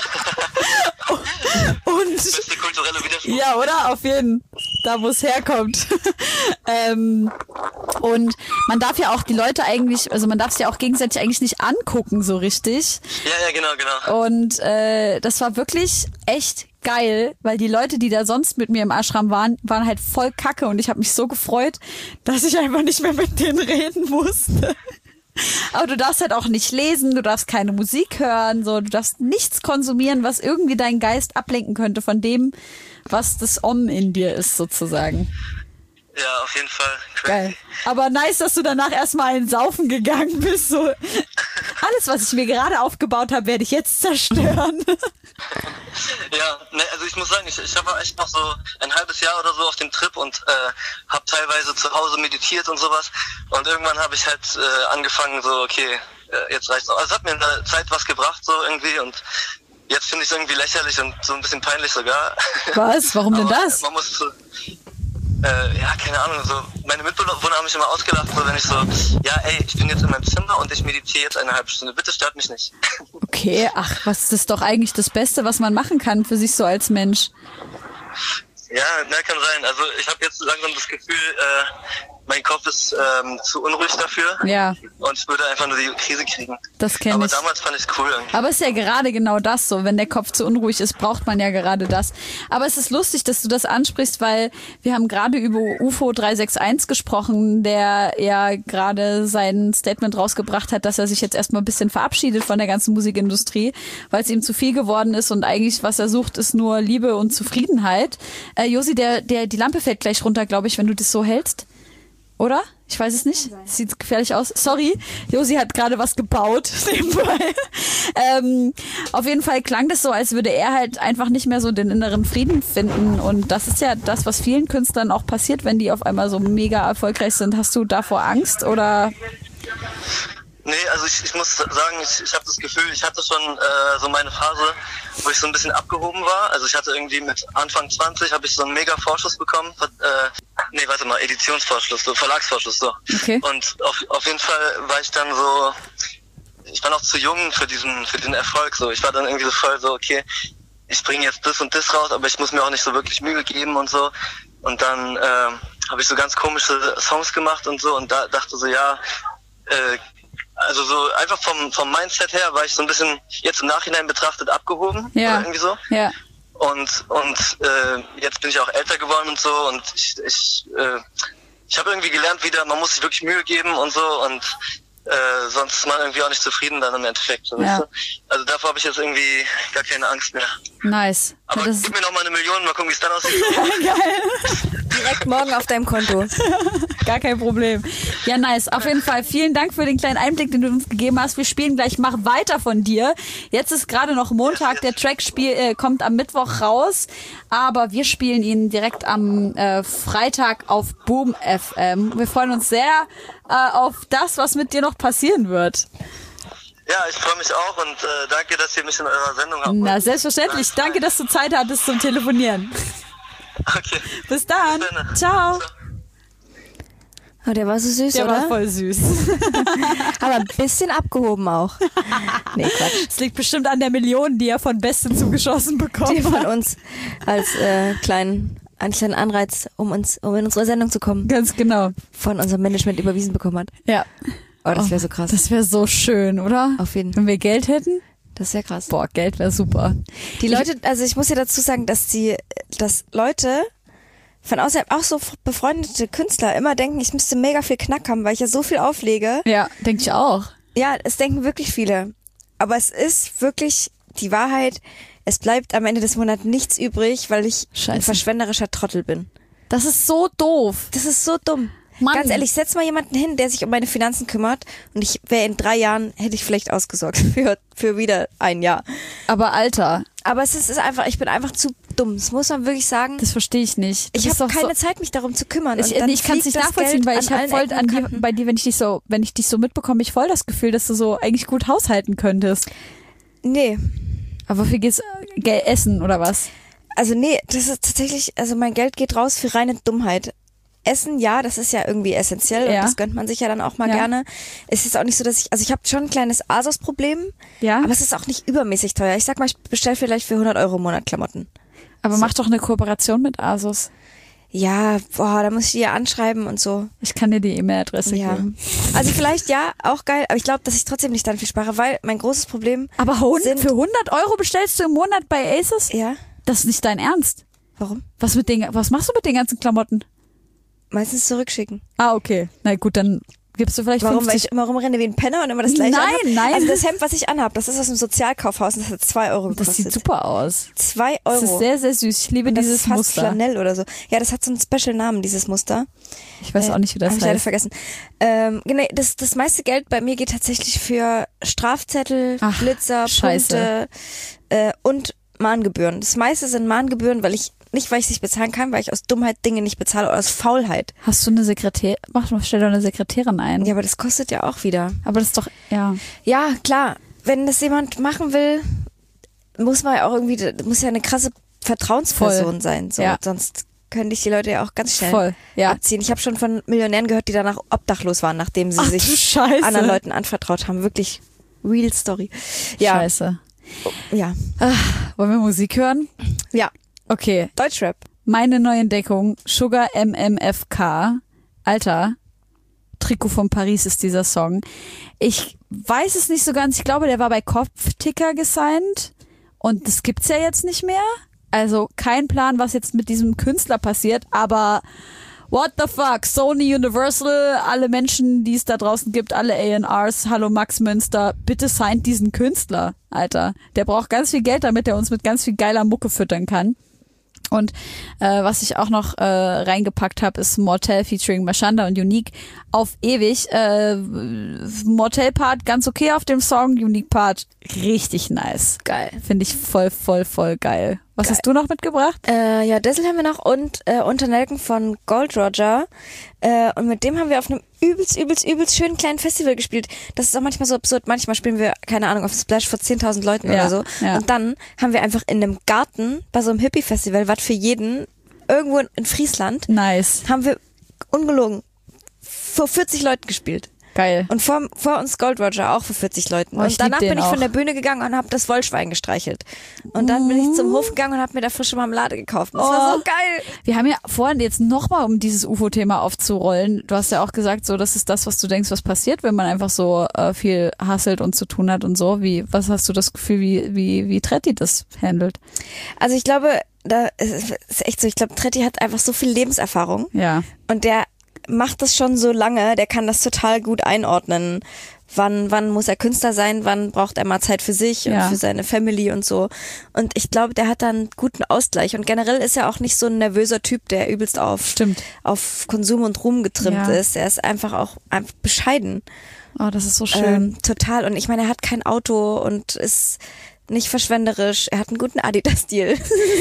Speaker 2: und
Speaker 4: Das ist die kulturelle Widerspruch.
Speaker 2: ja, oder? Auf jeden. Da, wo es herkommt. ähm, und man darf ja auch die Leute eigentlich, also man darf sie ja auch gegenseitig eigentlich nicht angucken, so richtig.
Speaker 4: Ja, ja, genau, genau.
Speaker 2: Und äh, das war wirklich echt geil, weil die Leute, die da sonst mit mir im Ashram waren, waren halt voll kacke und ich habe mich so gefreut, dass ich einfach nicht mehr mit denen reden musste. Aber du darfst halt auch nicht lesen, du darfst keine Musik hören, so, du darfst nichts konsumieren, was irgendwie deinen Geist ablenken könnte von dem, was das Om in dir ist, sozusagen.
Speaker 4: Ja, auf jeden Fall.
Speaker 2: Geil. Aber nice, dass du danach erstmal in Saufen gegangen bist. So. Alles, was ich mir gerade aufgebaut habe, werde ich jetzt zerstören.
Speaker 4: Ja, ne, also ich muss sagen, ich, ich war echt noch so ein halbes Jahr oder so auf dem Trip und äh, habe teilweise zu Hause meditiert und sowas. Und irgendwann habe ich halt äh, angefangen, so, okay, äh, jetzt reicht's noch. Also es hat mir in der Zeit was gebracht, so irgendwie. Und jetzt finde ich es irgendwie lächerlich und so ein bisschen peinlich sogar.
Speaker 2: Was? Warum denn
Speaker 4: Aber
Speaker 2: das?
Speaker 4: Man muss so, Äh, ja, keine Ahnung, so, meine Mitbewohner haben mich immer ausgelacht, so, wenn ich so, ja, ey, ich bin jetzt in meinem Zimmer und ich meditiere jetzt eine halbe Stunde, bitte stört mich nicht.
Speaker 2: Okay, ach, was das ist doch eigentlich das Beste, was man machen kann für sich so als Mensch.
Speaker 4: Ja, ne, kann sein. Also ich habe jetzt langsam das Gefühl, äh, mein Kopf ist ähm, zu unruhig dafür.
Speaker 2: Ja.
Speaker 4: Und ich würde einfach nur die Krise kriegen.
Speaker 2: Das kenne
Speaker 4: Aber
Speaker 2: ich.
Speaker 4: damals fand ich es cool irgendwie.
Speaker 2: Aber es ist ja gerade genau das so. Wenn der Kopf zu unruhig ist, braucht man ja gerade das. Aber es ist lustig, dass du das ansprichst, weil wir haben gerade über U F O drei sechs eins gesprochen, der ja gerade sein Statement rausgebracht hat, dass er sich jetzt erstmal ein bisschen verabschiedet von der ganzen Musikindustrie, weil es ihm zu viel geworden ist und eigentlich, was er sucht, ist nur Liebe und Zufriedenheit. Äh, Josi, der, der, die Lampe fällt gleich runter, glaube ich, wenn du das so hältst. Oder? Ich weiß es nicht. Sieht gefährlich aus. Sorry, Josi hat gerade was gebaut nebenbei. ähm, auf jeden Fall klang das so, als würde er halt einfach nicht mehr so den inneren Frieden finden. Und das ist ja das, was vielen Künstlern auch passiert, wenn die auf einmal so mega erfolgreich sind. Hast du davor Angst oder?
Speaker 4: Nee, also ich, ich muss sagen, ich, ich habe das Gefühl, ich hatte schon äh, so meine Phase, wo ich so ein bisschen abgehoben war. Also ich hatte irgendwie mit Anfang zwanzig habe ich so einen mega Vorschuss bekommen. Äh, nee, warte mal, Editionsvorschuss, so Verlagsvorschuss, so.
Speaker 2: Okay.
Speaker 4: Und auf, auf jeden Fall war ich dann so, ich war noch zu jung für diesen, für den Erfolg. So, ich war dann irgendwie so voll so, okay, ich bringe jetzt das und das raus, aber ich muss mir auch nicht so wirklich Mühe geben und so. Und dann äh, habe ich so ganz komische Songs gemacht und so und da dachte so, ja, äh, also so einfach vom vom Mindset her war ich so ein bisschen jetzt im Nachhinein betrachtet abgehoben,
Speaker 2: Ja.
Speaker 4: oder irgendwie so.
Speaker 2: Ja.
Speaker 4: Und und äh, jetzt bin ich auch älter geworden und so und ich ich äh, ich habe irgendwie gelernt wieder, man muss sich wirklich Mühe geben und so und äh, sonst ist man irgendwie auch nicht zufrieden dann im Endeffekt. So,
Speaker 2: Ja.
Speaker 4: weißt du? Also davor habe ich jetzt irgendwie gar keine Angst mehr.
Speaker 2: Nice.
Speaker 4: Aber
Speaker 2: das
Speaker 4: gib mir noch mal eine Million, mal gucken, wie es dann aussieht.
Speaker 2: geil.
Speaker 3: Direkt morgen auf deinem Konto.
Speaker 2: Gar kein Problem. Ja, nice. Auf jeden Fall vielen Dank für den kleinen Einblick, den du uns gegeben hast. Wir spielen gleich Mach weiter von dir. Jetzt ist gerade noch Montag. Der Track spiel, äh, kommt am Mittwoch raus. Aber wir spielen ihn direkt am äh, Freitag auf Boom F M. Wir freuen uns sehr äh, auf das, was mit dir noch passieren wird.
Speaker 4: Ja, ich freue mich auch und äh, danke, dass ihr mich in eurer Sendung habt.
Speaker 2: Na, selbstverständlich. Danke, dass du Zeit hattest zum Telefonieren.
Speaker 4: Okay.
Speaker 2: Bis dann.
Speaker 4: Bis dann.
Speaker 2: Ciao.
Speaker 3: Oh, der war so süß,
Speaker 2: Der
Speaker 3: oder?
Speaker 2: war voll süß.
Speaker 3: Aber ein bisschen abgehoben auch. Nee, Quatsch.
Speaker 2: Es liegt bestimmt an der Million, die er von Besten zugeschossen
Speaker 3: Die
Speaker 2: bekommen
Speaker 3: von
Speaker 2: hat.
Speaker 3: uns als äh, kleinen, einen kleinen Anreiz, um uns, um in unsere Sendung zu kommen,
Speaker 2: Ganz genau.
Speaker 3: von unserem Management überwiesen bekommen hat.
Speaker 2: Ja.
Speaker 3: Oh, das wäre so krass.
Speaker 2: Das wäre so schön, oder?
Speaker 3: Auf jeden
Speaker 2: Wenn wir Geld hätten?
Speaker 3: Das ist ja krass.
Speaker 2: Boah, Geld wäre super.
Speaker 3: Die Leute, also ich muss ja dazu sagen, dass die, dass Leute von außerhalb, auch so befreundete Künstler, immer denken, ich müsste mega viel Knack haben, weil ich ja so viel auflege.
Speaker 2: Ja, denke ich auch.
Speaker 3: Ja, es denken wirklich viele. Aber es ist wirklich die Wahrheit, es bleibt am Ende des Monats nichts übrig, weil ich
Speaker 2: Scheiße.
Speaker 3: ein verschwenderischer Trottel bin.
Speaker 2: Das ist so doof.
Speaker 3: Das ist so dumm.
Speaker 2: Mann.
Speaker 3: Ganz ehrlich, setz mal jemanden hin, der sich um meine Finanzen kümmert und ich wäre in drei Jahren, hätte ich vielleicht ausgesorgt für, für wieder ein Jahr.
Speaker 2: Aber Alter,
Speaker 3: Aber es ist, ist einfach, ich bin einfach zu dumm. Das muss man wirklich sagen.
Speaker 2: das verstehe ich nicht. Das
Speaker 3: Ich
Speaker 2: ist
Speaker 3: habe
Speaker 2: doch
Speaker 3: keine
Speaker 2: so,
Speaker 3: Zeit, mich darum zu kümmern.
Speaker 2: Ich,
Speaker 3: und dann
Speaker 2: nee, ich kann es
Speaker 3: fliegt
Speaker 2: nicht
Speaker 3: das
Speaker 2: nachvollziehen,
Speaker 3: Geld
Speaker 2: weil ich
Speaker 3: an
Speaker 2: habe
Speaker 3: allen
Speaker 2: voll
Speaker 3: Ecken
Speaker 2: an
Speaker 3: und
Speaker 2: dir,
Speaker 3: Kanten.
Speaker 2: bei dir, wenn ich dich so, wenn ich dich so mitbekomme, ich voll das Gefühl, dass du so eigentlich gut haushalten könntest.
Speaker 3: Nee,
Speaker 2: Aber wofür geht's? Geld essen oder was?
Speaker 3: also nee, das ist tatsächlich, also mein Geld geht raus für reine Dummheit. Essen, ja, das ist ja irgendwie essentiell
Speaker 2: Ja.
Speaker 3: und das gönnt man sich ja dann auch mal
Speaker 2: Ja.
Speaker 3: gerne. Es ist auch nicht so, dass ich, also ich habe schon ein kleines Asos-Problem,
Speaker 2: Ja.
Speaker 3: aber es ist auch nicht übermäßig teuer. Ich sag mal, ich bestelle vielleicht für hundert Euro im Monat Klamotten.
Speaker 2: Aber mach doch eine Kooperation mit Asos.
Speaker 3: Ja, boah, da muss ich die ja anschreiben und so.
Speaker 2: Ich kann dir die E-Mail-Adresse
Speaker 3: Ja.
Speaker 2: geben.
Speaker 3: Also vielleicht ja, auch geil, aber ich glaube, dass ich trotzdem nicht dann viel spare, weil mein großes Problem,
Speaker 2: Aber hund-
Speaker 3: Sind-
Speaker 2: für hundert Euro bestellst du im Monat bei Asos?
Speaker 3: ja,
Speaker 2: Das ist nicht dein Ernst.
Speaker 3: warum?
Speaker 2: Was mit den, was machst du mit den ganzen Klamotten?
Speaker 3: Meistens zurückschicken.
Speaker 2: Ah, okay. Na gut, dann Gibst du vielleicht
Speaker 3: Warum? Weil
Speaker 2: fünfzig?
Speaker 3: ich immer rumrenne wie ein Penner und immer das gleiche
Speaker 2: Nein,
Speaker 3: anhab?
Speaker 2: nein.
Speaker 3: Also das Hemd, was ich anhabe, das ist aus dem Sozialkaufhaus und das hat zwei Euro gekostet.
Speaker 2: Das sieht super aus.
Speaker 3: Zwei Euro.
Speaker 2: Das ist sehr, sehr süß. Ich liebe
Speaker 3: und das
Speaker 2: dieses
Speaker 3: ist fast
Speaker 2: Muster.
Speaker 3: Flanell oder so. Ja, das hat so einen Special-Namen, dieses Muster.
Speaker 2: Ich weiß auch nicht, wie das
Speaker 3: Hab ich leider
Speaker 2: heißt.
Speaker 3: vergessen. Ähm, genau, das, das meiste Geld bei mir geht tatsächlich für Strafzettel,
Speaker 2: Ach,
Speaker 3: Blitzer,
Speaker 2: scheiße.
Speaker 3: Punkte äh, und Mahngebühren. Das meiste sind Mahngebühren, weil ich nicht, weil ich es nicht bezahlen kann, weil ich aus Dummheit Dinge nicht bezahle oder aus Faulheit.
Speaker 2: Hast du eine Sekretärin? Mach doch, stell doch eine Sekretärin ein.
Speaker 3: Ja, aber das kostet ja auch wieder.
Speaker 2: Aber das ist doch, ja.
Speaker 3: Ja, klar. Wenn das jemand machen will, muss man ja auch irgendwie, das muss ja eine krasse Vertrauensperson
Speaker 2: Voll.
Speaker 3: sein. So.
Speaker 2: Ja.
Speaker 3: Sonst können dich die Leute ja auch ganz schnell
Speaker 2: Voll, ja.
Speaker 3: abziehen. Ich habe schon von Millionären gehört, die danach obdachlos waren, nachdem sie
Speaker 2: Ach, du
Speaker 3: sich
Speaker 2: Scheiße.
Speaker 3: anderen Leuten anvertraut haben. Wirklich real Story. Ja,
Speaker 2: Scheiße.
Speaker 3: ja,
Speaker 2: Wollen wir Musik hören?
Speaker 3: ja.
Speaker 2: Okay.
Speaker 3: Deutschrap.
Speaker 2: Meine neue Entdeckung, Sugar M M F K. Alter, Trikot von Paris ist dieser Song. Ich weiß es nicht so ganz. Ich glaube, der war bei Kopfticker gesigned. Und das gibt's ja jetzt nicht mehr. Also kein Plan, was jetzt mit diesem Künstler passiert. Aber what the fuck? Sony, Universal, alle Menschen, die es da draußen gibt, alle A and Rs, hallo Max Münster, bitte signed diesen Künstler, Alter. Der braucht ganz viel Geld, damit er uns mit ganz viel geiler Mucke füttern kann. Und äh, was ich auch noch äh, reingepackt habe, ist Mortel featuring Mashanda und Unique auf ewig. Äh, Mortel-Part ganz okay auf dem Song, Unique-Part richtig nice.
Speaker 3: Geil.
Speaker 2: Finde ich voll, voll, voll geil. Was
Speaker 3: Geil.
Speaker 2: hast du noch mitgebracht?
Speaker 3: Äh, ja, Dessel haben wir noch und äh, Unternelken von Gold Roger. Äh, und mit dem haben wir auf einem übelst, übelst, übelst schönen kleinen Festival gespielt. Das ist auch manchmal so absurd. Manchmal spielen wir, keine Ahnung, auf Splash vor zehntausend Leuten
Speaker 2: Ja,
Speaker 3: oder so.
Speaker 2: ja.
Speaker 3: Und dann haben wir einfach in einem Garten bei so einem Hippie-Festival, was für jeden, irgendwo in Friesland,
Speaker 2: Nice.
Speaker 3: haben wir ungelogen vor vierzig Leuten gespielt.
Speaker 2: Geil.
Speaker 3: Und vor, vor uns Gold Roger auch für vierzig Leuten.
Speaker 2: Oh, ich
Speaker 3: und danach
Speaker 2: lieb den
Speaker 3: bin ich
Speaker 2: auch.
Speaker 3: von der Bühne gegangen und habe das Wollschwein gestreichelt. Und dann bin ich zum Hof gegangen und habe mir da frische Marmelade gekauft. Das war
Speaker 2: Oh.
Speaker 3: so geil.
Speaker 2: Wir haben ja vorhin jetzt nochmal, um dieses U F O-Thema aufzurollen, du hast ja auch gesagt, so, das ist das, was du denkst, was passiert, wenn man einfach so äh, viel hasselt und zu tun hat und so. Wie, was hast du das Gefühl, wie, wie, wie Tretti das handelt?
Speaker 3: Also ich glaube, da ist ist echt so, ich glaube, Tretti hat einfach so viel Lebenserfahrung
Speaker 2: Ja.
Speaker 3: und der macht das schon so lange, der kann das total gut einordnen. Wann, wann muss er Künstler sein, wann braucht er mal Zeit für sich und
Speaker 2: Ja.
Speaker 3: für seine Family und so. Und ich glaube, der hat da einen guten Ausgleich. Und generell ist er auch nicht so ein nervöser Typ, der übelst auf,
Speaker 2: Stimmt.
Speaker 3: auf Konsum und Ruhm getrimmt
Speaker 2: Ja.
Speaker 3: ist. Er ist einfach auch einfach bescheiden.
Speaker 2: Oh, das ist so schön.
Speaker 3: Ähm, total. Und ich meine, er hat kein Auto und ist nicht verschwenderisch. Er hat einen guten Adidas-Stil.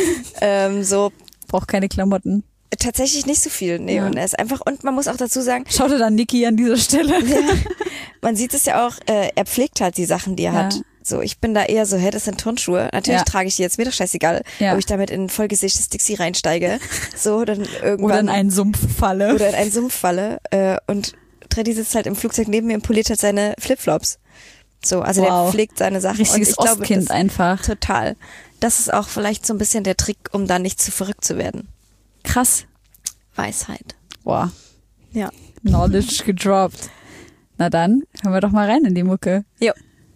Speaker 3: ähm, so
Speaker 2: Braucht keine Klamotten.
Speaker 3: tatsächlich nicht so viel. Nee,
Speaker 2: Ja.
Speaker 3: und er ist einfach, und man muss auch dazu sagen,
Speaker 2: Schau dir dann Niki an dieser Stelle.
Speaker 3: ja, man sieht es ja auch, äh, er pflegt halt die Sachen, die er
Speaker 2: Ja.
Speaker 3: hat. So, ich bin da eher so, hey, das sind Turnschuhe. Natürlich
Speaker 2: Ja.
Speaker 3: trage ich die jetzt, mir doch scheißegal,
Speaker 2: Ja.
Speaker 3: ob ich damit in ein vollgesichtes Dixie reinsteige. So, dann irgendwann.
Speaker 2: Oder in einen Sumpf falle.
Speaker 3: oder in einen Sumpf falle. Äh, und Treddy sitzt halt im Flugzeug neben mir und poliert halt seine Flipflops. So, also
Speaker 2: Wow.
Speaker 3: der pflegt seine Sachen.
Speaker 2: Richtiges
Speaker 3: und ich glaube,
Speaker 2: Ostkind
Speaker 3: das,
Speaker 2: einfach.
Speaker 3: total. Das ist auch vielleicht so ein bisschen der Trick, um da nicht zu verrückt zu werden.
Speaker 2: Krass.
Speaker 3: Weisheit.
Speaker 2: Boah.
Speaker 3: Ja.
Speaker 2: Knowledge gedroppt. Na dann, hören wir doch mal rein in die Mucke.
Speaker 3: Jo.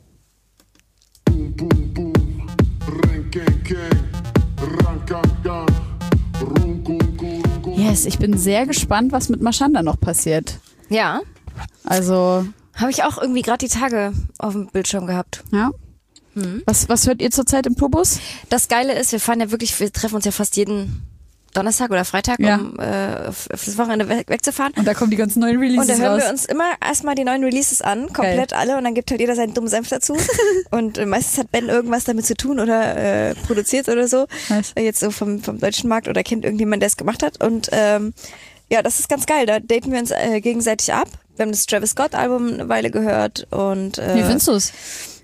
Speaker 5: Boom, boom, boom. Ring, gang, gang. Rang, gang, gang. Rum, kum, kum, kum.
Speaker 2: Yes, ich bin sehr gespannt, was mit Mashanda noch passiert.
Speaker 3: Ja.
Speaker 2: Also,
Speaker 3: Habe ich auch irgendwie gerade die Tage auf dem Bildschirm gehabt.
Speaker 2: ja. Was, was hört ihr zurzeit im Tourbus?
Speaker 3: Das Geile ist, wir fahren ja wirklich, wir treffen uns ja fast jeden Donnerstag oder Freitag,
Speaker 2: Ja.
Speaker 3: um äh, auf auf das Wochenende weg, wegzufahren.
Speaker 2: Und da kommen die ganzen neuen Releases
Speaker 3: Und da hören
Speaker 2: raus.
Speaker 3: wir uns immer erstmal die neuen Releases an, komplett alle, und dann gibt halt jeder seinen dummen Senf dazu. Und äh, meistens hat Ben irgendwas damit zu tun oder äh, produziert oder so.
Speaker 2: Nice.
Speaker 3: Äh, Jetzt so vom, vom deutschen Markt oder kennt irgendjemand, der es gemacht hat. Und ähm, ja, das ist ganz geil. Da daten wir uns äh, gegenseitig ab. Wir haben das Travis Scott Album eine Weile gehört und äh,
Speaker 2: Wie findest du's?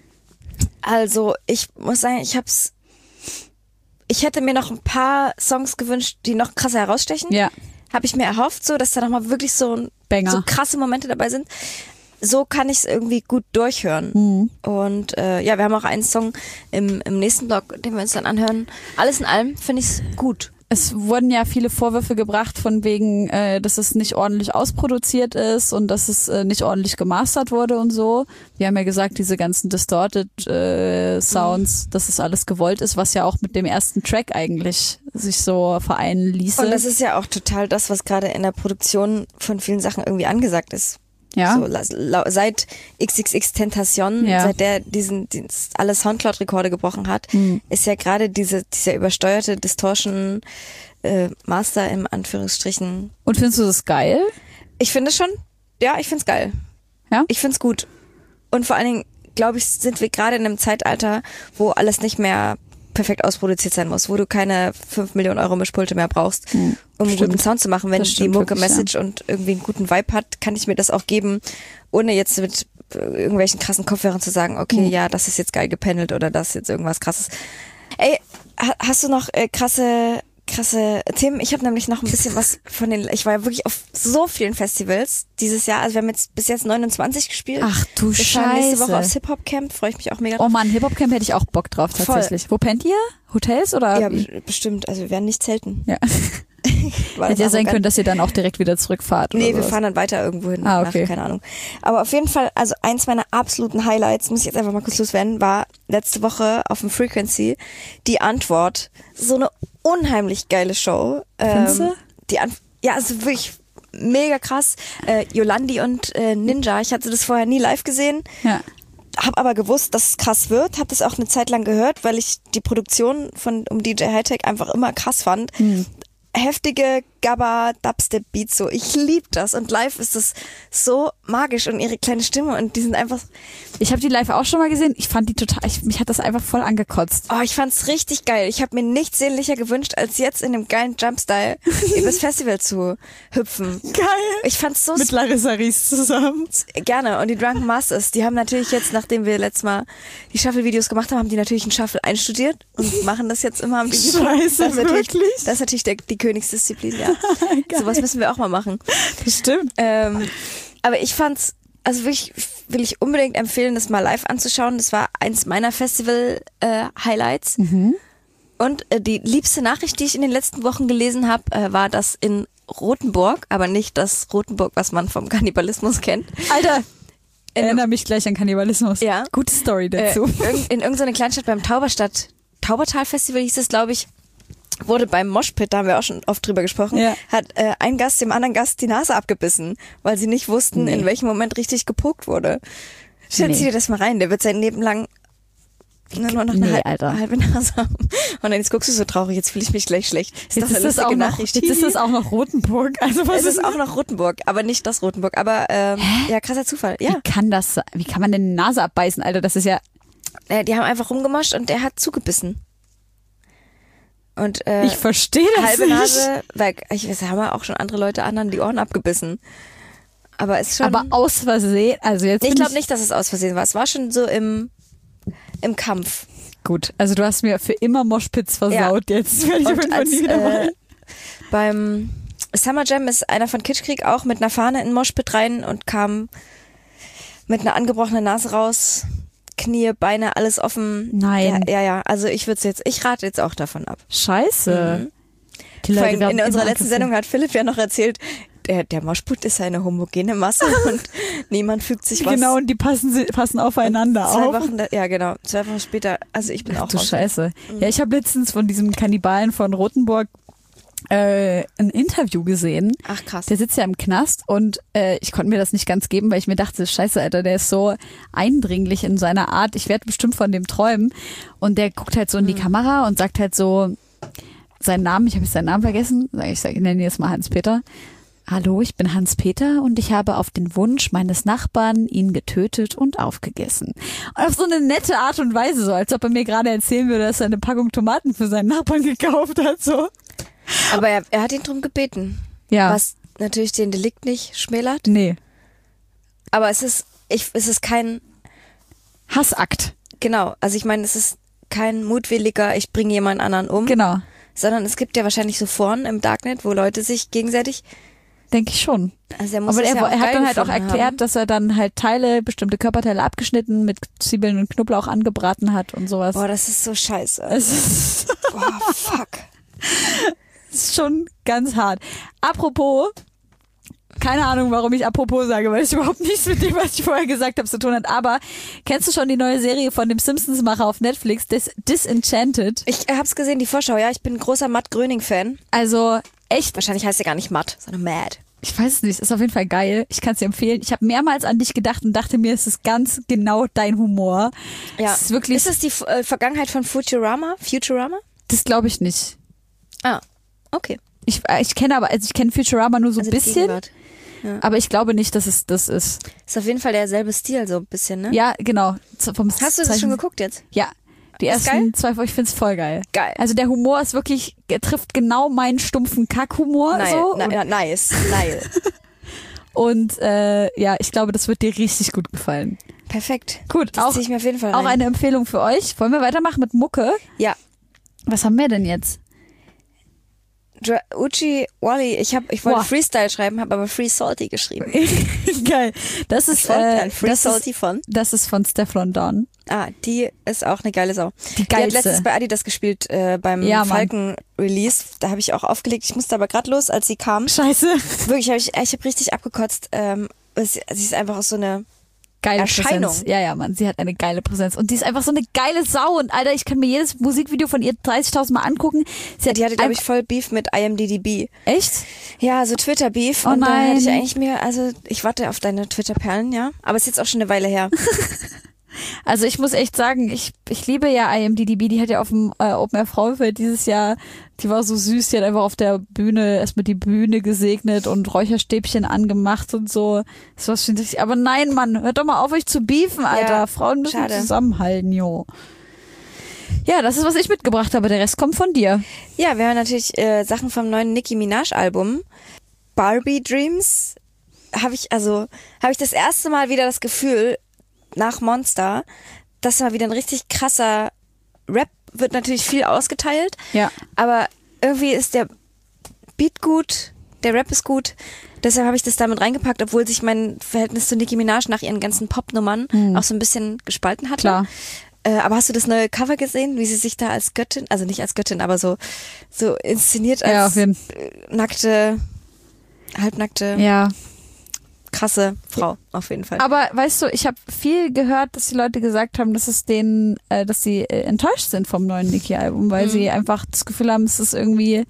Speaker 3: also ich muss sagen, ich hab's. Ich hätte mir noch ein paar Songs gewünscht, die noch krasser herausstechen.
Speaker 2: Ja.
Speaker 3: Habe ich mir erhofft, so dass da nochmal wirklich so, ein,
Speaker 2: Banger.
Speaker 3: so krasse Momente dabei sind. So kann ich es irgendwie gut durchhören.
Speaker 2: Mhm.
Speaker 3: Und äh, ja, wir haben auch einen Song im, im nächsten Blog, den wir uns dann anhören. Alles in allem finde ich es gut.
Speaker 2: Es wurden ja viele Vorwürfe gebracht von wegen, äh, dass es nicht ordentlich ausproduziert ist und dass es äh, nicht ordentlich gemastert wurde und so. Wir haben ja gesagt, diese ganzen distorted äh, Sounds,
Speaker 3: Mhm.
Speaker 2: dass es alles gewollt ist, was ja auch mit dem ersten Track eigentlich sich so vereinen ließe.
Speaker 3: Und das ist ja auch total das, was gerade in der Produktion von vielen Sachen irgendwie angesagt ist.
Speaker 2: Ja.
Speaker 3: So, la, la, seit X X X Tentation,
Speaker 2: Ja.
Speaker 3: seit der diesen, diesen alle Soundcloud-Rekorde gebrochen hat,
Speaker 2: Mhm.
Speaker 3: ist ja gerade diese dieser übersteuerte Distortion äh, Master im Anführungsstrichen.
Speaker 2: Und findest du das geil?
Speaker 3: Ich finde schon, ja, ich find's geil.
Speaker 2: Ja?
Speaker 3: Ich find's gut. Und vor allen Dingen, glaube ich, sind wir gerade in einem Zeitalter, wo alles nicht mehr perfekt ausproduziert sein muss, wo du keine fünf Millionen Euro Mischpulte mehr brauchst, um einen
Speaker 2: Stimmt.
Speaker 3: guten Sound zu machen. Wenn
Speaker 2: Das
Speaker 3: die
Speaker 2: stimmt
Speaker 3: Mucke
Speaker 2: wirklich,
Speaker 3: Message und irgendwie einen guten Vibe hat, kann ich mir das auch geben, ohne jetzt mit äh, irgendwelchen krassen Kopfhörern zu sagen, okay,
Speaker 2: Mhm.
Speaker 3: ja, das ist jetzt geil gependelt oder das ist jetzt irgendwas krasses. Ey, ha- hast du noch äh, krasse krasse Themen? Ich habe nämlich noch ein bisschen was von den, ich war ja wirklich auf so vielen Festivals dieses Jahr, also wir haben jetzt bis jetzt neunundzwanzig gespielt.
Speaker 2: Ach du
Speaker 3: wir fahren nächste Woche
Speaker 2: Scheiße.
Speaker 3: aufs Hip-Hop-Camp, freue ich mich auch mega
Speaker 2: Oh
Speaker 3: drauf.
Speaker 2: Mann, Hip-Hop-Camp hätte ich auch Bock drauf tatsächlich. Wo pennt ihr? Hotels oder?
Speaker 3: Ja,
Speaker 2: wie?
Speaker 3: be- bestimmt, also wir werden nicht zelten.
Speaker 2: Ja.
Speaker 3: Weil
Speaker 2: Hätte ja
Speaker 3: das
Speaker 2: sein
Speaker 3: arrogant-
Speaker 2: können, dass ihr dann auch direkt wieder zurückfahrt.
Speaker 3: Nee,
Speaker 2: oder
Speaker 3: wir
Speaker 2: sowas.
Speaker 3: fahren dann weiter irgendwo hin.
Speaker 2: Ah, okay.
Speaker 3: Nach, keine Ahnung. Aber auf jeden Fall, also eins meiner absoluten Highlights, muss ich jetzt einfach mal kurz loswerden, war letzte Woche auf dem Frequency die Antwort. So eine unheimlich geile Show.
Speaker 2: Findest du?
Speaker 3: Die Ant- ja, also wirklich mega krass. Äh, Yolandi und äh, Ninja, ich hatte das vorher nie live gesehen.
Speaker 2: Ja.
Speaker 3: Hab aber gewusst, dass es krass wird, hab das auch eine Zeit lang gehört, weil ich die Produktion von um D J Hightech einfach immer krass fand.
Speaker 2: Hm.
Speaker 3: Heftige Gabba Dubstep Beats, so ich lieb das und live ist das so magisch und ihre kleine Stimme und die sind einfach,
Speaker 2: Ich habe die live auch schon mal gesehen. Ich fand die total, ich, mich hat das einfach voll angekotzt.
Speaker 3: oh, ich fand's richtig geil. Ich habe mir nichts sehnlicher gewünscht, als jetzt in dem geilen Jumpstyle übers Festival zu hüpfen.
Speaker 2: Geil.
Speaker 3: Ich fand's so
Speaker 2: Mit Larissa Ries zusammen.
Speaker 3: gerne. Und die Drunken Masters, die haben natürlich jetzt, nachdem wir letztes Mal die Shuffle-Videos gemacht haben, haben die natürlich einen Shuffle einstudiert und machen das jetzt immer am Video.
Speaker 2: Scheiße,
Speaker 3: das ist natürlich,
Speaker 2: wirklich?
Speaker 3: Das ist natürlich der, die Königsdisziplin, ja. Sowas müssen wir auch mal machen.
Speaker 2: Bestimmt.
Speaker 3: Ähm, aber ich fand's, also wirklich, will ich unbedingt empfehlen, das mal live anzuschauen. Das war eins meiner Festival-Highlights. Und äh, die liebste Nachricht, die ich in den letzten Wochen gelesen habe, äh, war, dass in Rothenburg, aber nicht das Rothenburg, was man vom Kannibalismus kennt,
Speaker 2: Alter,
Speaker 3: in,
Speaker 2: erinnere mich gleich an Kannibalismus.
Speaker 3: Ja.
Speaker 2: Gute Story
Speaker 3: äh,
Speaker 2: dazu.
Speaker 3: irgend- in irgendeiner Kleinstadt beim Tauberstadt, Taubertal-Festival hieß es, glaube ich, wurde beim Moshpit, da haben wir auch schon oft drüber gesprochen,
Speaker 2: Ja.
Speaker 3: hat äh, ein Gast dem anderen Gast die Nase abgebissen, weil sie nicht wussten,
Speaker 2: Nee.
Speaker 3: in welchem Moment richtig gepokt wurde. Stell
Speaker 2: Nee.
Speaker 3: dir das mal rein, der wird sein Leben lang nur noch eine
Speaker 2: Nee,
Speaker 3: halb,
Speaker 2: Alter.
Speaker 3: halbe Nase haben. Und dann jetzt guckst du so traurig, jetzt fühle ich mich gleich schlecht. Ist
Speaker 2: Jetzt
Speaker 3: doch eine
Speaker 2: ist, das
Speaker 3: lustige
Speaker 2: auch noch,
Speaker 3: Nachricht.
Speaker 2: jetzt ist das auch noch Rotenburg. Also was
Speaker 3: Es ist auch noch Rothenburg, aber nicht das Rothenburg. Aber ähm, ja, krasser Zufall. Ja,
Speaker 2: Wie kann das sein? Wie kann man denn die Nase abbeißen, Alter? Das ist ja.
Speaker 3: äh, die haben einfach rumgemoscht und der hat zugebissen. Und äh,
Speaker 2: Ich verstehe das
Speaker 3: halbe
Speaker 2: nicht.
Speaker 3: Nase weg. Ich weiß, haben ja auch schon andere Leute anderen die Ohren abgebissen. Aber es ist schon.
Speaker 2: Aber aus Versehen. Also jetzt.
Speaker 3: ich
Speaker 2: bin
Speaker 3: glaube nicht, dass es aus Versehen war. Es war schon so im im Kampf.
Speaker 2: Gut. Also du hast mir für immer Moshpits versaut. Jetzt werde ich auf
Speaker 3: Und
Speaker 2: jeden Fall
Speaker 3: als,
Speaker 2: nie wieder
Speaker 3: äh,
Speaker 2: rein.
Speaker 3: beim Summer Jam ist einer von Kitschkrieg auch mit einer Fahne in Moshpit rein und kam mit einer angebrochenen Nase raus. Knie, Beine, alles offen.
Speaker 2: Nein.
Speaker 3: Ja, ja, ja. Also ich würde jetzt, ich rate jetzt auch davon ab.
Speaker 2: Scheiße. Die
Speaker 3: Vor
Speaker 2: Leute
Speaker 3: allem
Speaker 2: werden
Speaker 3: in unserer
Speaker 2: immer
Speaker 3: letzten Sendung hat Philipp ja noch erzählt, der, der Moshpit ist eine homogene Masse und niemand fügt sich was.
Speaker 2: Genau, und die passen, sie- passen aufeinander
Speaker 3: Zwei
Speaker 2: auf.
Speaker 3: Wochen, da, ja genau, zwei Wochen später, also ich bin auch
Speaker 2: Du
Speaker 3: raus.
Speaker 2: Scheiße. Ja, ich habe letztens von diesem Kannibalen von Rothenburg äh, ein Interview gesehen.
Speaker 3: Ach krass.
Speaker 2: Der sitzt ja im Knast und äh, ich konnte mir das nicht ganz geben, weil ich mir dachte, scheiße, Alter, der ist so eindringlich in seiner Art. Ich werde bestimmt von dem träumen. Und der guckt halt so in die Kamera und sagt halt so seinen Namen, ich habe jetzt seinen Namen vergessen. Sag Ich, sag, ich nenne ihn jetzt mal Hans-Peter. Hallo, ich bin Hans-Peter und ich habe auf den Wunsch meines Nachbarn ihn getötet und aufgegessen. Und auf so eine nette Art und Weise, so als ob er mir gerade erzählen würde, dass er eine Packung Tomaten für seinen Nachbarn gekauft hat. So.
Speaker 3: Aber er, er hat ihn drum gebeten.
Speaker 2: Ja.
Speaker 3: Was natürlich den Delikt nicht schmälert.
Speaker 2: Nee.
Speaker 3: Aber es ist, ich, es ist kein,
Speaker 2: Hassakt.
Speaker 3: genau, also ich meine, es ist kein mutwilliger, ich bringe jemand anderen um.
Speaker 2: Genau.
Speaker 3: Sondern es gibt ja wahrscheinlich so Foren im Darknet, wo Leute sich gegenseitig,
Speaker 2: Denke ich schon.
Speaker 3: also er muss
Speaker 2: Aber
Speaker 3: es
Speaker 2: er,
Speaker 3: ja auch
Speaker 2: er hat
Speaker 3: geil
Speaker 2: dann halt auch
Speaker 3: gefunden
Speaker 2: erklärt,
Speaker 3: haben.
Speaker 2: dass er dann halt Teile, bestimmte Körperteile abgeschnitten, mit Zwiebeln und Knoblauch angebraten hat und sowas.
Speaker 3: Boah, das ist so scheiße.
Speaker 2: Es ist,
Speaker 3: Boah, fuck.
Speaker 2: ist schon ganz hart. Apropos, keine Ahnung, warum ich apropos sage, weil es überhaupt nichts mit dem, was ich vorher gesagt habe, zu tun hat. Aber kennst du schon die neue Serie von dem Simpsons-Macher auf Netflix, Dis Disenchanted?
Speaker 3: Ich hab's gesehen, die Vorschau, ja, ich bin ein großer Matt Gröning-Fan.
Speaker 2: Also echt,
Speaker 3: Wahrscheinlich heißt er gar nicht Matt, sondern Mad.
Speaker 2: Ich weiß es nicht, ist auf jeden Fall geil. Ich kann es dir empfehlen. Ich habe mehrmals an dich gedacht und dachte mir, es ist ganz genau dein Humor.
Speaker 3: Ja.
Speaker 2: Es ist wirklich,
Speaker 3: Ist es die äh, Vergangenheit von Futurama? Futurama?
Speaker 2: das glaube ich nicht.
Speaker 3: Ah, okay.
Speaker 2: Ich, äh, ich kenne aber, also ich kenne Futurama nur so ein
Speaker 3: Also die
Speaker 2: bisschen,
Speaker 3: Gegenwart.
Speaker 2: aber ich glaube nicht, dass es das ist.
Speaker 3: Ist auf jeden Fall derselbe Stil, so ein bisschen, ne?
Speaker 2: Ja, genau. Z- Vom
Speaker 3: Hast du das
Speaker 2: Zeichen-
Speaker 3: schon geguckt jetzt?
Speaker 2: Ja. Die
Speaker 3: Ist
Speaker 2: ersten
Speaker 3: geil?
Speaker 2: zwei Folgen, ich find's voll geil.
Speaker 3: Geil.
Speaker 2: Also der Humor ist wirklich, er trifft genau meinen stumpfen Kackhumor.
Speaker 3: Nein,
Speaker 2: so.
Speaker 3: na,
Speaker 2: Und,
Speaker 3: na, nice, nice.
Speaker 2: und äh, ja, ich glaube, das wird dir richtig gut gefallen.
Speaker 3: Perfekt.
Speaker 2: Gut,
Speaker 3: Das
Speaker 2: auch,
Speaker 3: ziehe ich mir auf jeden Fall
Speaker 2: auch
Speaker 3: rein.
Speaker 2: eine Empfehlung für euch. Wollen wir weitermachen mit Mucke?
Speaker 3: Ja.
Speaker 2: Was haben wir denn jetzt?
Speaker 3: Dra- Uchi Wally, ich hab, ich wollte
Speaker 2: Boah.
Speaker 3: Freestyle schreiben, habe aber Free Salty geschrieben.
Speaker 2: Geil. Das ist,
Speaker 3: Folgt
Speaker 2: äh,
Speaker 3: ein Free
Speaker 2: das,
Speaker 3: Salty
Speaker 2: ist
Speaker 3: von.
Speaker 2: das ist von Stefflon Don.
Speaker 3: Ah, die ist auch eine geile Sau.
Speaker 2: Die
Speaker 3: Die hat
Speaker 2: geilste.
Speaker 3: letztens bei Adidas gespielt, äh, beim
Speaker 2: Ja, Mann.
Speaker 3: Falken-Release. Da habe ich auch aufgelegt. Ich musste aber gerade los, als sie kam.
Speaker 2: Scheiße.
Speaker 3: Wirklich, hab ich, ich habe richtig abgekotzt. Ähm, sie, sie ist einfach auch so eine
Speaker 2: Geile
Speaker 3: Erscheinung.
Speaker 2: Präsenz. Ja, ja, Mann. Sie hat eine geile Präsenz. Und die ist einfach so eine geile Sau. Und Alter, ich kann mir jedes Musikvideo von ihr dreißigtausend Mal angucken. Sie hat
Speaker 3: Die hatte, glaube ich,
Speaker 2: einfach-
Speaker 3: voll Beef mit I M D D B.
Speaker 2: Echt?
Speaker 3: Ja, so Twitter-Beef.
Speaker 2: Oh
Speaker 3: und da
Speaker 2: nein.
Speaker 3: hätte ich eigentlich mir, also ich warte auf deine Twitter-Perlen, ja. Aber ist jetzt auch schon eine Weile her.
Speaker 2: Also ich muss echt sagen, ich, ich liebe ja I M D D B, die hat ja auf dem äh, Open Air Frauenfeld dieses Jahr, die war so süß, die hat einfach auf der Bühne erstmal die Bühne gesegnet und Räucherstäbchen angemacht und so. Das war schon richtig, aber nein, Mann, hört doch mal auf, euch zu beefen, Alter.
Speaker 3: Ja,
Speaker 2: Frauen müssen
Speaker 3: schade.
Speaker 2: zusammenhalten, jo. Ja, das ist, was ich mitgebracht habe, der Rest kommt von dir.
Speaker 3: Ja, wir haben natürlich äh, Sachen vom neuen Nicki Minaj-Album. Barbie Dreams habe ich, also, habe ich das erste Mal wieder das Gefühl, nach Monster, dass mal wieder ein richtig krasser Rap wird natürlich viel ausgeteilt.
Speaker 2: Ja.
Speaker 3: Aber irgendwie ist der Beat gut, der Rap ist gut. Deshalb habe ich das damit reingepackt, obwohl sich mein Verhältnis zu Nicki Minaj nach ihren ganzen Popnummern auch so ein bisschen gespalten hatte.
Speaker 2: Klar.
Speaker 3: Äh, aber hast du das neue Cover gesehen, wie sie sich da als Göttin, also nicht als Göttin, aber so, so inszeniert
Speaker 2: Ja,
Speaker 3: als
Speaker 2: auf jeden
Speaker 3: äh, nackte, halbnackte,
Speaker 2: Ja.
Speaker 3: krasse Frau, auf jeden Fall.
Speaker 2: Aber weißt du, ich habe viel gehört, dass die Leute gesagt haben, dass es denen, äh, dass sie äh, enttäuscht sind vom neuen Nicki-Album, weil
Speaker 3: Mhm.
Speaker 2: sie einfach das Gefühl haben, es ist irgendwie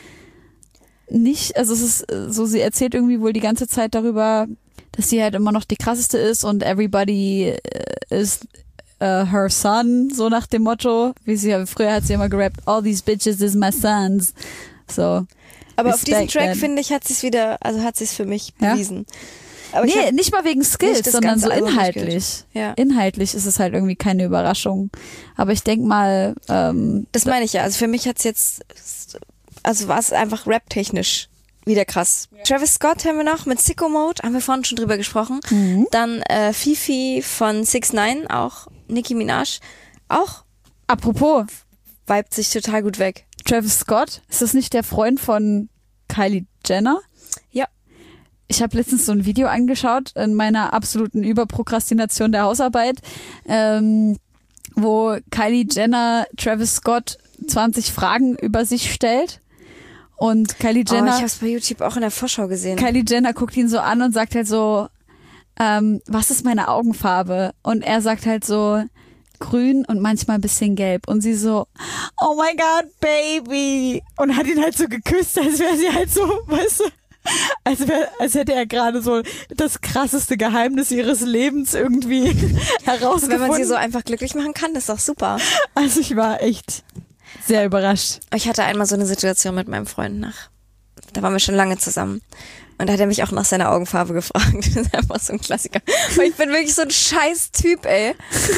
Speaker 2: nicht, also es ist äh, so, sie erzählt irgendwie wohl die ganze Zeit darüber, dass sie halt immer noch die krasseste ist und everybody äh, is uh, her son, so nach dem Motto, wie sie früher hat sie immer gerappt, all these bitches is my sons. So.
Speaker 3: aber auf diesen
Speaker 2: respect
Speaker 3: Track,
Speaker 2: that.
Speaker 3: finde ich, hat sie es wieder, also hat sie es für mich
Speaker 2: Ja?
Speaker 3: bewiesen. Aber ich
Speaker 2: Nee,
Speaker 3: hab,
Speaker 2: nicht mal wegen Skills,
Speaker 3: nicht das
Speaker 2: sondern
Speaker 3: ganze
Speaker 2: so
Speaker 3: Album
Speaker 2: inhaltlich.
Speaker 3: Ja.
Speaker 2: Inhaltlich ist es halt irgendwie keine Überraschung. Aber ich denk mal, ähm,
Speaker 3: das meine ich ja. Also für mich hat's jetzt, also war es einfach rap-technisch wieder krass. Travis Scott haben wir noch mit Sicko Mode, haben wir vorhin schon drüber gesprochen.
Speaker 2: Mhm.
Speaker 3: Dann äh, Fifi von six nine, auch Nicki Minaj, auch
Speaker 2: apropos,
Speaker 3: vibet sich total gut weg.
Speaker 2: Travis Scott, ist das nicht der Freund von Kylie Jenner?
Speaker 3: Ja.
Speaker 2: Ich habe letztens so ein Video angeschaut in meiner absoluten Überprokrastination der Hausarbeit, ähm, wo Kylie Jenner Travis Scott zwanzig Fragen über sich stellt. Und Kylie
Speaker 3: Oh,
Speaker 2: Jenner,
Speaker 3: ich habe es bei YouTube auch in der Vorschau gesehen.
Speaker 2: Kylie Jenner guckt ihn so an und sagt halt so, ähm, was ist meine Augenfarbe? Und er sagt halt so, grün und manchmal ein bisschen gelb. Und sie so, oh my God, Baby. Und hat ihn halt so geküsst, als wäre sie halt so, weißt du, als, wär, als hätte er gerade so das krasseste Geheimnis ihres Lebens irgendwie herausgefunden.
Speaker 3: Wenn man sie so einfach glücklich machen kann, das ist doch super.
Speaker 2: Also ich war echt sehr überrascht.
Speaker 3: Ich hatte einmal so eine Situation mit meinem Freund nach. Da waren wir schon lange zusammen. Und da hat er mich auch nach seiner Augenfarbe gefragt. Das ist einfach so ein Klassiker. Weil ich bin wirklich so ein scheiß Typ, ey.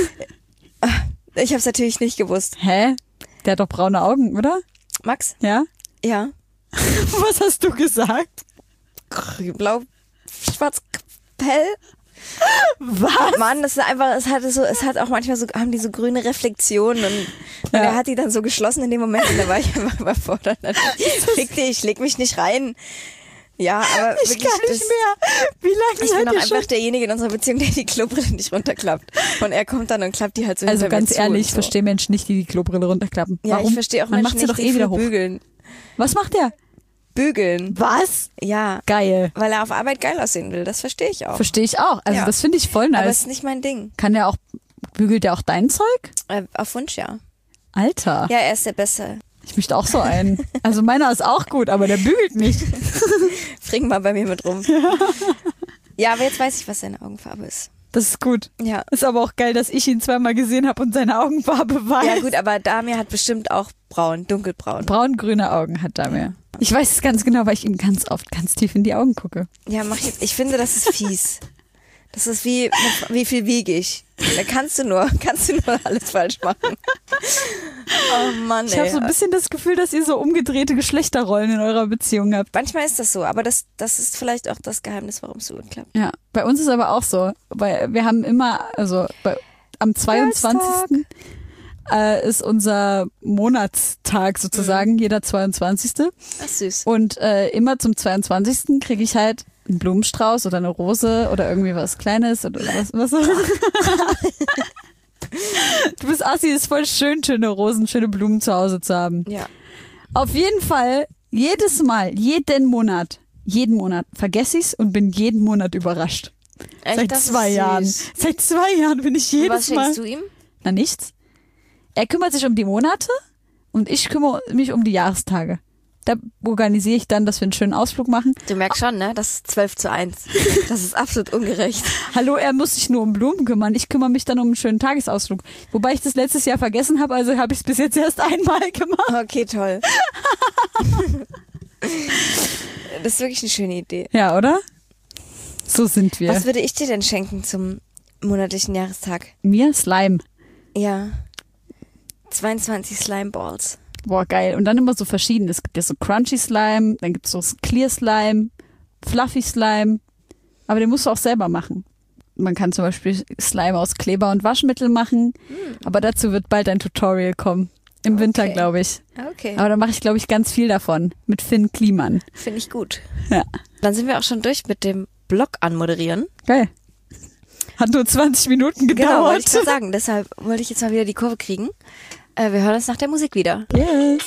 Speaker 3: Ich habe es natürlich nicht gewusst.
Speaker 2: Hä? Der hat doch braune Augen, oder?
Speaker 3: Max?
Speaker 2: Ja?
Speaker 3: Ja.
Speaker 2: Was hast du gesagt?
Speaker 3: Blau, schwarz, hell.
Speaker 2: Was?
Speaker 3: Mann, das ist einfach, es hatte so, es hat auch manchmal so, haben die so grüne Reflexionen und, und
Speaker 2: Ja.
Speaker 3: er hat die dann so geschlossen in dem Moment und da war ich einfach überfordert. Fick dich, ich leg mich nicht rein. Ja, aber
Speaker 2: Ich
Speaker 3: wirklich,
Speaker 2: kann nicht
Speaker 3: das,
Speaker 2: mehr. Wie lange
Speaker 3: ich bin
Speaker 2: seid
Speaker 3: auch
Speaker 2: ihr
Speaker 3: einfach
Speaker 2: schon?
Speaker 3: derjenige in unserer Beziehung, der die Klobrille nicht runterklappt. Und er kommt dann und klappt die halt so
Speaker 2: Also
Speaker 3: hinter mir
Speaker 2: ganz
Speaker 3: zu
Speaker 2: ehrlich,
Speaker 3: und
Speaker 2: ich
Speaker 3: so.
Speaker 2: verstehe Menschen nicht, die die Klobrille runterklappen.
Speaker 3: Ja,
Speaker 2: Warum?
Speaker 3: ich verstehe auch
Speaker 2: Man
Speaker 3: Menschen
Speaker 2: macht sie
Speaker 3: nicht,
Speaker 2: doch
Speaker 3: die
Speaker 2: eh wieder
Speaker 3: für
Speaker 2: hoch.
Speaker 3: bügeln.
Speaker 2: Was macht der?
Speaker 3: Bügeln.
Speaker 2: Was?
Speaker 3: Ja,
Speaker 2: Geil.
Speaker 3: weil er auf Arbeit geil aussehen will. Das verstehe ich auch.
Speaker 2: Verstehe ich auch. Also
Speaker 3: Ja.
Speaker 2: das finde ich voll
Speaker 3: Aber es
Speaker 2: nice.
Speaker 3: ist nicht mein Ding.
Speaker 2: Kann der auch, bügelt der auch dein Zeug?
Speaker 3: Äh, auf Wunsch, ja.
Speaker 2: Alter.
Speaker 3: Ja, er ist der Beste.
Speaker 2: Ich möchte auch so einen. Also meiner ist auch gut, aber der bügelt nicht.
Speaker 3: Bring mal bei mir mit rum. Ja, aber jetzt weiß ich, was seine Augenfarbe ist.
Speaker 2: Das ist gut.
Speaker 3: Ja.
Speaker 2: Ist aber auch geil, dass ich ihn zweimal gesehen habe und seine Augenfarbe weiß.
Speaker 3: Ja gut, aber Damir hat bestimmt auch braun, dunkelbraun.
Speaker 2: Braun-grüne Augen hat Damir. Ich weiß es ganz genau, weil ich ihm ganz oft ganz tief in die Augen gucke.
Speaker 3: Ja, mach jetzt. Ich finde, das ist fies. Das ist wie, wie viel wiege ich? Da kannst du nur, kannst du nur alles falsch machen. Oh Mann, ey.
Speaker 2: Ich habe so ein bisschen das Gefühl, dass ihr so umgedrehte Geschlechterrollen in eurer Beziehung habt.
Speaker 3: Manchmal ist das so, aber das, das ist vielleicht auch das Geheimnis, warum es so gut klappt.
Speaker 2: Ja, bei uns ist aber auch so, weil wir haben immer, also bei, am zweiundzwanzigsten Äh, ist unser Monatstag sozusagen, mhm. jeder zweiundzwanzigste
Speaker 3: Ach süß.
Speaker 2: Und äh, immer zum zweiundzwanzigsten kriege ich halt einen Blumenstrauß oder eine Rose oder irgendwie was Kleines oder was. was Du bist Assi, ist voll schön, schöne Rosen, schöne Blumen zu Hause zu haben.
Speaker 3: Ja.
Speaker 2: Auf jeden Fall, jedes Mal, jeden Monat, jeden Monat vergesse ich's und bin jeden Monat überrascht.
Speaker 3: Echt,
Speaker 2: Seit
Speaker 3: das
Speaker 2: zwei
Speaker 3: ist
Speaker 2: Jahren.
Speaker 3: süß.
Speaker 2: Seit zwei Jahren bin ich jedes
Speaker 3: Was
Speaker 2: Mal.
Speaker 3: schenkst du ihm?
Speaker 2: Na, nichts. Er kümmert sich um die Monate und ich kümmere mich um die Jahrestage. Da organisiere ich dann, dass wir einen schönen Ausflug machen.
Speaker 3: Du merkst schon, ne? Das ist zwölf zu eins. Das ist absolut ungerecht.
Speaker 2: Hallo, er muss sich nur um Blumen kümmern. Ich kümmere mich dann um einen schönen Tagesausflug. Wobei ich das letztes Jahr vergessen habe, also habe ich es bis jetzt erst einmal gemacht.
Speaker 3: Okay, toll. Das ist wirklich eine schöne Idee.
Speaker 2: Ja, oder? So sind wir.
Speaker 3: Was würde ich dir denn schenken zum monatlichen Jahrestag?
Speaker 2: Mir Slime.
Speaker 3: Ja. zweiundzwanzig Slime Balls.
Speaker 2: Boah, geil. Und dann immer so verschiedene. Es gibt ja so Crunchy Slime, dann gibt es so Clear Slime, Fluffy Slime. Aber den musst du auch selber machen. Man kann zum Beispiel Slime aus Kleber und Waschmittel machen. Mm. Aber dazu wird bald ein Tutorial kommen. Im
Speaker 3: Okay.
Speaker 2: Winter, glaube ich.
Speaker 3: Okay.
Speaker 2: Aber da mache ich, glaube ich, ganz viel davon. Mit Finn Kliman.
Speaker 3: Finde ich gut.
Speaker 2: Ja.
Speaker 3: Dann sind wir auch schon durch mit dem Blog anmoderieren.
Speaker 2: Geil. Hat nur zwanzig Minuten gedauert.
Speaker 3: Genau, wollte ich gerade sagen. Deshalb wollte ich jetzt mal wieder die Kurve kriegen. Äh, wir hören uns nach der Musik wieder.
Speaker 2: Yes.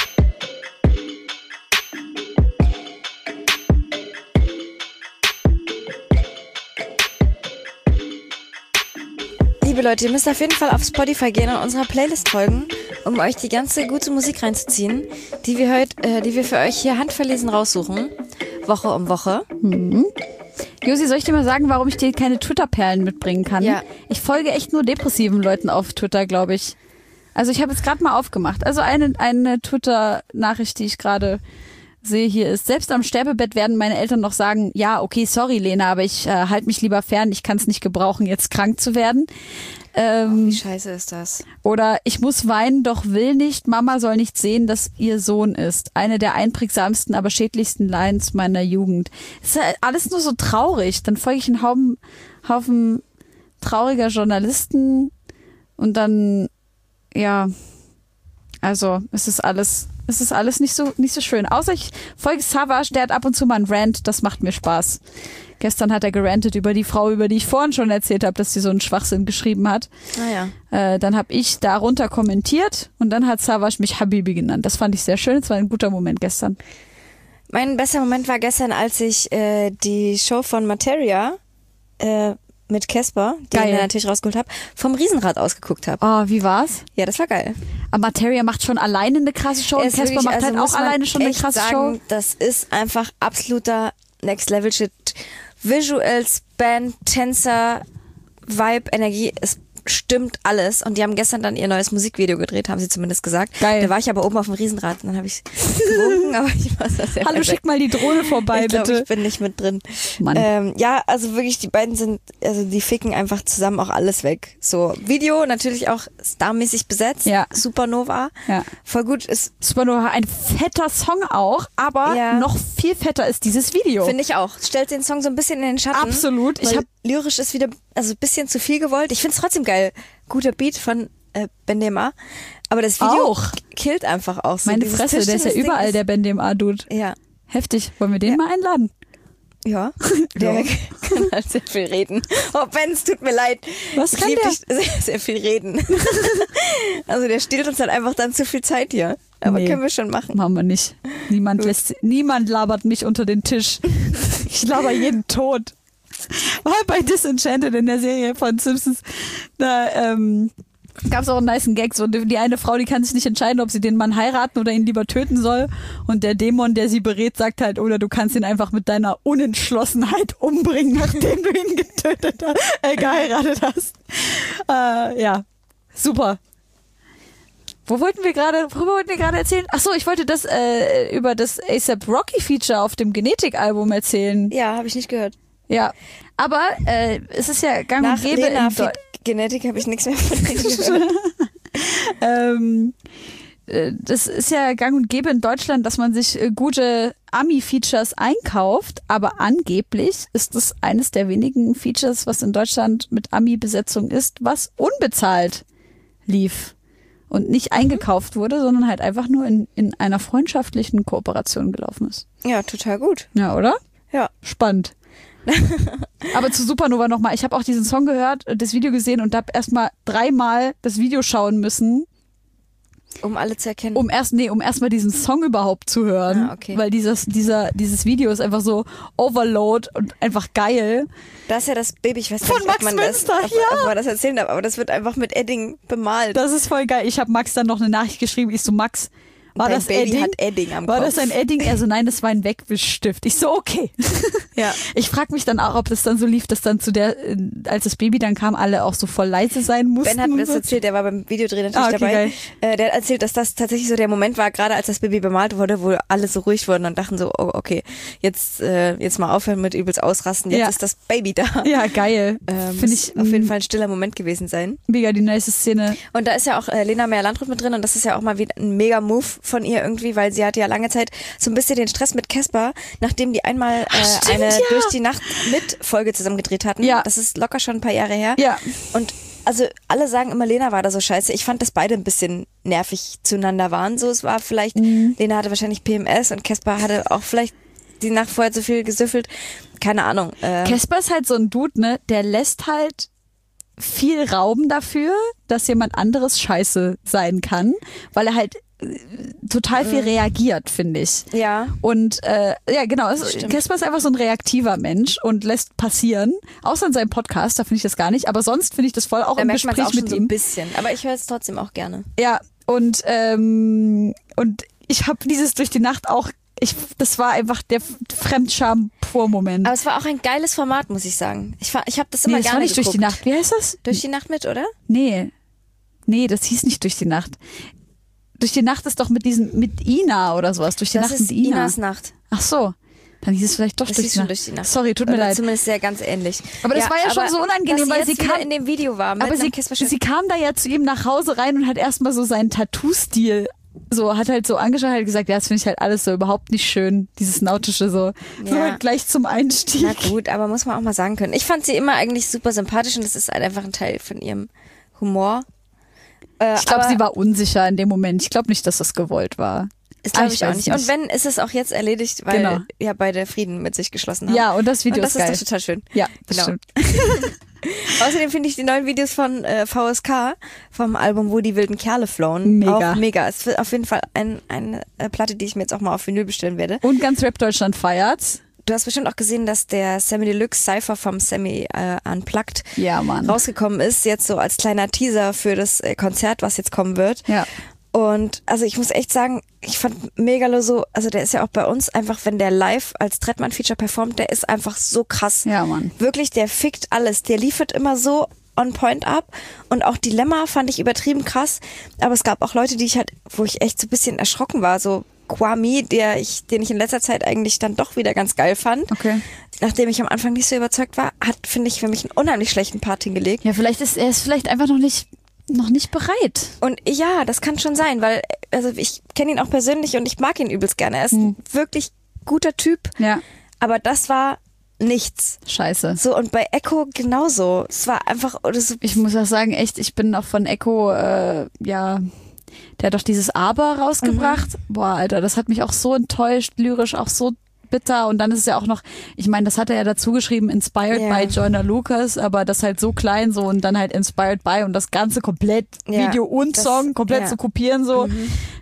Speaker 3: Liebe Leute, ihr müsst auf jeden Fall auf Spotify gehen und unserer Playlist folgen, um euch die ganze gute Musik reinzuziehen, die wir heute, äh, die wir für euch hier handverlesen raussuchen, Woche um Woche.
Speaker 2: Mhm. Josi, soll ich dir mal sagen, warum ich dir keine Twitter-Perlen mitbringen kann?
Speaker 3: Ja.
Speaker 2: Ich folge echt nur depressiven Leuten auf Twitter, glaube ich. Also ich habe jetzt gerade mal aufgemacht. Also eine, eine Twitter-Nachricht, die ich gerade sehe hier ist, selbst am Sterbebett werden meine Eltern noch sagen, ja, okay, sorry Lena, aber ich äh, halte mich lieber fern, ich kann es nicht gebrauchen, jetzt krank zu werden. Ähm,
Speaker 3: Wie scheiße ist das?
Speaker 2: Oder ich muss weinen, doch will nicht, Mama soll nicht sehen, dass ihr Sohn ist. Eine der einprägsamsten, aber schädlichsten Lines meiner Jugend. Es ist alles nur so traurig. Dann folge ich einen Haufen, Haufen trauriger Journalisten und dann, ja, also es ist alles, es ist alles nicht so, nicht so schön. Außer ich folge Savage, der hat ab und zu mal einen Rant, das macht mir Spaß. Gestern hat er gerantet über die Frau, über die ich vorhin schon erzählt habe, dass sie so einen Schwachsinn geschrieben hat.
Speaker 3: Naja.
Speaker 2: Äh, dann habe ich darunter kommentiert und dann hat Savage mich Habibi genannt. Das fand ich sehr schön. Es war ein guter Moment gestern.
Speaker 3: Mein bester Moment war gestern, als ich äh, die Show von Materia äh, mit Casper, die
Speaker 2: Geil.
Speaker 3: ich mir natürlich rausgeholt habe, vom Riesenrad ausgeguckt habe.
Speaker 2: Oh, wie war's?
Speaker 3: Ja, das war geil.
Speaker 2: Aber Materia macht schon alleine eine krasse Show
Speaker 3: Er
Speaker 2: und
Speaker 3: ist
Speaker 2: Casper
Speaker 3: wirklich-
Speaker 2: macht
Speaker 3: also
Speaker 2: halt
Speaker 3: muss
Speaker 2: auch
Speaker 3: man
Speaker 2: alleine schon eine
Speaker 3: echt
Speaker 2: krasse
Speaker 3: sagen,
Speaker 2: Show.
Speaker 3: Das ist einfach absoluter Next-Level-Shit. Visuals, Band, Tänzer, Vibe, Energie, es stimmt alles. Und die haben gestern dann ihr neues Musikvideo gedreht, haben sie zumindest gesagt.
Speaker 2: Geil.
Speaker 3: Da war ich aber oben auf dem Riesenrad und dann habe ich gewunken, aber ich war sehr
Speaker 2: Hallo,
Speaker 3: weit weg.
Speaker 2: schick mal die Drohne vorbei,
Speaker 3: Ich glaube,
Speaker 2: bitte.
Speaker 3: ich bin nicht mit drin.
Speaker 2: Mann.
Speaker 3: Ähm, ja, also wirklich, die beiden sind, also die ficken einfach zusammen auch alles weg. So, Video natürlich auch starmäßig besetzt.
Speaker 2: Ja.
Speaker 3: Supernova.
Speaker 2: Ja.
Speaker 3: Voll gut. Ist,
Speaker 2: Es war nur ein fetter Song auch, aber
Speaker 3: Ja.
Speaker 2: noch viel fetter ist dieses Video.
Speaker 3: finde ich auch. Stellt den Song so ein bisschen in den Schatten.
Speaker 2: Absolut. Ich
Speaker 3: weil
Speaker 2: hab-
Speaker 3: lyrisch ist wieder, also ein bisschen zu viel gewollt. Ich finde es trotzdem geil. Guter Beat von äh, Bendema. Aber das Video
Speaker 2: Auch.
Speaker 3: killt einfach auch so.
Speaker 2: Meine
Speaker 3: Dieses
Speaker 2: Fresse, der ist ja
Speaker 3: Tischtennis-Ding
Speaker 2: überall
Speaker 3: ist-
Speaker 2: der Bendem-A-Dude.
Speaker 3: Ja.
Speaker 2: Heftig. Wollen wir den mal einladen?
Speaker 3: Ja, der
Speaker 2: Ja.
Speaker 3: kann halt sehr viel reden. Oh Ben, es tut mir leid.
Speaker 2: Was
Speaker 3: ich
Speaker 2: kann
Speaker 3: lieb
Speaker 2: der?
Speaker 3: dich sehr, sehr viel reden. Also der stiehlt uns halt einfach dann zu viel Zeit hier. Aber
Speaker 2: Nee.
Speaker 3: können wir schon machen.
Speaker 2: Machen wir nicht. Niemand lässt, niemand labert mich unter den Tisch. Ich laber jeden tot. War bei Disenchanted in der Serie von Simpsons. Da, ähm, gab es auch einen nicen Gag, so die eine Frau, die kann sich nicht entscheiden, ob sie den Mann heiraten oder ihn lieber töten soll und der Dämon, der sie berät, sagt halt, oder du kannst ihn einfach mit deiner Unentschlossenheit umbringen, nachdem du ihn getötet hast, äh, geheiratet hast. Äh, ja, super. Wo wollten wir gerade, worüber wollten wir gerade erzählen? Ach so, ich wollte das äh, über das A$AP Rocky Feature auf dem Genetik-Album erzählen.
Speaker 3: Ja, habe ich nicht gehört.
Speaker 2: Ja, aber äh, es ist ja gang
Speaker 3: Nach
Speaker 2: und gäbe
Speaker 3: Lena
Speaker 2: in Deu-
Speaker 3: Feed Genetik habe ich nichts mehr von denen gehört.
Speaker 2: ähm, äh, das ist ja gang und gäbe in Deutschland, dass man sich äh, gute Ami-Features einkauft, aber angeblich ist es eines der wenigen Features, was in Deutschland mit Ami-Besetzung ist, was unbezahlt lief und nicht eingekauft wurde, sondern halt einfach nur in, in einer freundschaftlichen Kooperation gelaufen ist.
Speaker 3: Ja, total gut.
Speaker 2: Ja, oder?
Speaker 3: Ja.
Speaker 2: Spannend. Aber zu Supernova nochmal. Ich habe auch diesen Song gehört, das Video gesehen und habe erstmal dreimal das Video schauen müssen,
Speaker 3: Um alle zu erkennen.
Speaker 2: um erst nee, um erstmal diesen Song überhaupt zu hören,
Speaker 3: Ah, okay.
Speaker 2: weil dieses dieser dieses Video ist einfach so Overload und einfach geil.
Speaker 3: Das ist ja das Baby, ich weiß
Speaker 2: Von
Speaker 3: nicht,
Speaker 2: Max
Speaker 3: ob man
Speaker 2: Münster,
Speaker 3: das, ob,
Speaker 2: ja.
Speaker 3: ob man das erzählen darf, aber das wird einfach mit Edding bemalt.
Speaker 2: Das ist voll geil. Ich habe Max dann noch eine Nachricht geschrieben. Ich so, Max, war
Speaker 3: Dein
Speaker 2: das
Speaker 3: Baby
Speaker 2: Edding?
Speaker 3: hat Edding am
Speaker 2: War
Speaker 3: Kopf.
Speaker 2: das ein Edding? Er so, nein, das war ein Wegwischstift. Ich so, okay.
Speaker 3: Ja.
Speaker 2: Ich frage mich dann auch, ob das dann so lief, dass dann zu der, äh, als das Baby dann kam, alle auch so voll leise sein mussten.
Speaker 3: Ben hat mir
Speaker 2: und
Speaker 3: das
Speaker 2: so.
Speaker 3: erzählt, der war beim Videodreh natürlich
Speaker 2: Ah, okay,
Speaker 3: dabei.
Speaker 2: geil.
Speaker 3: Äh, der hat erzählt, dass das tatsächlich so der Moment war, gerade als das Baby bemalt wurde, wo alle so ruhig wurden und dachten so, oh, okay, jetzt, äh, jetzt mal aufhören mit übelst ausrasten, jetzt
Speaker 2: Ja.
Speaker 3: ist das Baby da.
Speaker 2: Ja, geil.
Speaker 3: Ähm,
Speaker 2: Finde
Speaker 3: muss
Speaker 2: ich
Speaker 3: auf jeden
Speaker 2: mm,
Speaker 3: Fall ein stiller Moment gewesen sein.
Speaker 2: mega die nice Szene.
Speaker 3: Und da ist ja auch äh, Lena Meyer-Landrut mit drin und das ist ja auch mal wieder ein mega Move von ihr irgendwie, weil sie hatte ja lange Zeit so ein bisschen den Stress mit Casper, nachdem die einmal äh,
Speaker 2: Ach, stimmt,
Speaker 3: eine
Speaker 2: ja.
Speaker 3: Durch die Nacht mit Folge zusammen gedreht hatten.
Speaker 2: Ja.
Speaker 3: Das ist locker schon ein paar Jahre her.
Speaker 2: Ja.
Speaker 3: Und also alle sagen immer, Lena war da so scheiße. Ich fand, dass beide ein bisschen nervig zueinander waren. So, es war vielleicht,
Speaker 2: Mhm.
Speaker 3: Lena hatte wahrscheinlich P M S und Casper hatte auch vielleicht die Nacht vorher zu viel gesüffelt. Keine Ahnung. Äh,
Speaker 2: Casper ist halt so ein Dude, ne, der lässt halt viel Raum dafür, dass jemand anderes scheiße sein kann, weil er halt äh, total viel reagiert, finde ich.
Speaker 3: ja.
Speaker 2: Und äh, ja, genau, es-
Speaker 3: Stimmt.
Speaker 2: Casper ist einfach so ein reaktiver Mensch und lässt passieren. Außer in seinem Podcast, da finde ich das gar nicht. Aber sonst finde ich das voll auch
Speaker 3: Da
Speaker 2: im
Speaker 3: merkt man es
Speaker 2: Gespräch
Speaker 3: auch schon
Speaker 2: mit
Speaker 3: so ein
Speaker 2: ihm.
Speaker 3: bisschen. Aber ich höre es trotzdem auch gerne.
Speaker 2: Ja, und ähm, und ich habe dieses durch die Nacht auch, ich, das war einfach der Fremdscham-Pur-Moment.
Speaker 3: Aber es war auch ein geiles Format, muss ich sagen. Ich, fa- ich habe das immer
Speaker 2: Nee, das
Speaker 3: gerne
Speaker 2: war nicht durch
Speaker 3: geguckt.
Speaker 2: die Nacht. Wie heißt das?
Speaker 3: Durch die Nacht mit, oder?
Speaker 2: Nee. Nee, das hieß nicht durch die Nacht. Durch die Nacht ist doch mit diesem, mit Ina oder sowas. Durch die
Speaker 3: Das
Speaker 2: Nacht
Speaker 3: ist
Speaker 2: mit Ina.
Speaker 3: Inas Nacht.
Speaker 2: Ach so. Dann hieß es vielleicht doch
Speaker 3: Das
Speaker 2: durch
Speaker 3: hieß
Speaker 2: die,
Speaker 3: schon
Speaker 2: Nacht.
Speaker 3: durch die Nacht.
Speaker 2: Sorry, tut mir
Speaker 3: Oder
Speaker 2: leid.
Speaker 3: zumindest sehr ganz ähnlich.
Speaker 2: Aber das war ja schon so unangenehm,
Speaker 3: dass
Speaker 2: weil
Speaker 3: sie
Speaker 2: sie
Speaker 3: jetzt wieder
Speaker 2: kam-
Speaker 3: in dem Video war. Mit
Speaker 2: Aber
Speaker 3: einem
Speaker 2: sie,
Speaker 3: Casper-Schiff.
Speaker 2: sie kam da ja zu ihm nach Hause rein und hat erstmal so seinen Tattoo-Stil so, hat halt so angeschaut, hat gesagt, ja, das finde ich halt alles so überhaupt nicht schön, dieses nautische so. So
Speaker 3: Ja.
Speaker 2: halt gleich zum Einstieg.
Speaker 3: Na gut, aber muss man auch mal sagen können. Ich fand sie immer eigentlich super sympathisch und das ist halt einfach ein Teil von ihrem Humor. Äh,
Speaker 2: Ich glaube,
Speaker 3: aber
Speaker 2: sie war unsicher in dem Moment. Ich glaube nicht, dass das gewollt war.
Speaker 3: ist glaube
Speaker 2: Ah,
Speaker 3: ich,
Speaker 2: ich
Speaker 3: auch
Speaker 2: weiß
Speaker 3: nicht.
Speaker 2: nicht.
Speaker 3: Und wenn, ist es auch jetzt erledigt, weil
Speaker 2: Genau.
Speaker 3: ja beide Frieden mit sich geschlossen haben.
Speaker 2: Ja, und das Video
Speaker 3: und das
Speaker 2: ist geil.
Speaker 3: ist doch total schön.
Speaker 2: Ja, das
Speaker 3: Genau.
Speaker 2: stimmt.
Speaker 3: Außerdem finde ich die neuen Videos von äh, V S K vom Album Wo die wilden Kerle flown
Speaker 2: Mega.
Speaker 3: auch mega. Es wird auf jeden Fall ein, eine äh, Platte, die ich mir jetzt auch mal auf Vinyl bestellen werde.
Speaker 2: Und ganz Rap Deutschland feiert's.
Speaker 3: Du hast bestimmt auch gesehen, dass der Sammy Deluxe Cypher vom Sammy äh, Unplugged
Speaker 2: Ja, Mann.
Speaker 3: rausgekommen ist, jetzt so als kleiner Teaser für das äh, Konzert, was jetzt kommen wird.
Speaker 2: Ja.
Speaker 3: Und also ich muss echt sagen, ich fand Megalo so, also der ist ja auch bei uns einfach, wenn der live als Trettmann-Feature performt, der ist einfach so krass.
Speaker 2: Ja, Mann.
Speaker 3: Wirklich, der fickt alles. Der liefert immer so on point ab. Und auch Dilemma fand ich übertrieben krass. Aber es gab auch Leute, die ich halt, wo ich echt so ein bisschen erschrocken war. So Kwame, der ich, den ich in letzter Zeit eigentlich dann doch wieder ganz geil fand.
Speaker 2: Okay.
Speaker 3: Nachdem ich am Anfang nicht so überzeugt war, hat, finde ich, für mich einen unheimlich schlechten Part hingelegt.
Speaker 2: Ja, vielleicht ist er ist vielleicht einfach noch nicht noch nicht bereit.
Speaker 3: Und ja, das kann schon sein, weil also ich kenne ihn auch persönlich und ich mag ihn übelst gerne. Er ist ein wirklich guter Typ,
Speaker 2: Ja.
Speaker 3: aber das war nichts.
Speaker 2: Scheiße.
Speaker 3: So, und bei Echo genauso. Es war einfach, oder so,
Speaker 2: Ich muss auch sagen, echt, ich bin auch von Echo, äh, ja, der hat doch dieses Aber rausgebracht. Boah, Alter, das hat mich auch so enttäuscht, lyrisch auch so bitter. Und dann ist es ja auch noch, ich meine, das hat er ja dazu geschrieben, inspired
Speaker 3: Ja.
Speaker 2: by Joyner Lucas, aber das halt so klein so und dann halt inspired by und das Ganze komplett
Speaker 3: Ja,
Speaker 2: Video und
Speaker 3: das-
Speaker 2: Song komplett
Speaker 3: ja.
Speaker 2: zu kopieren so.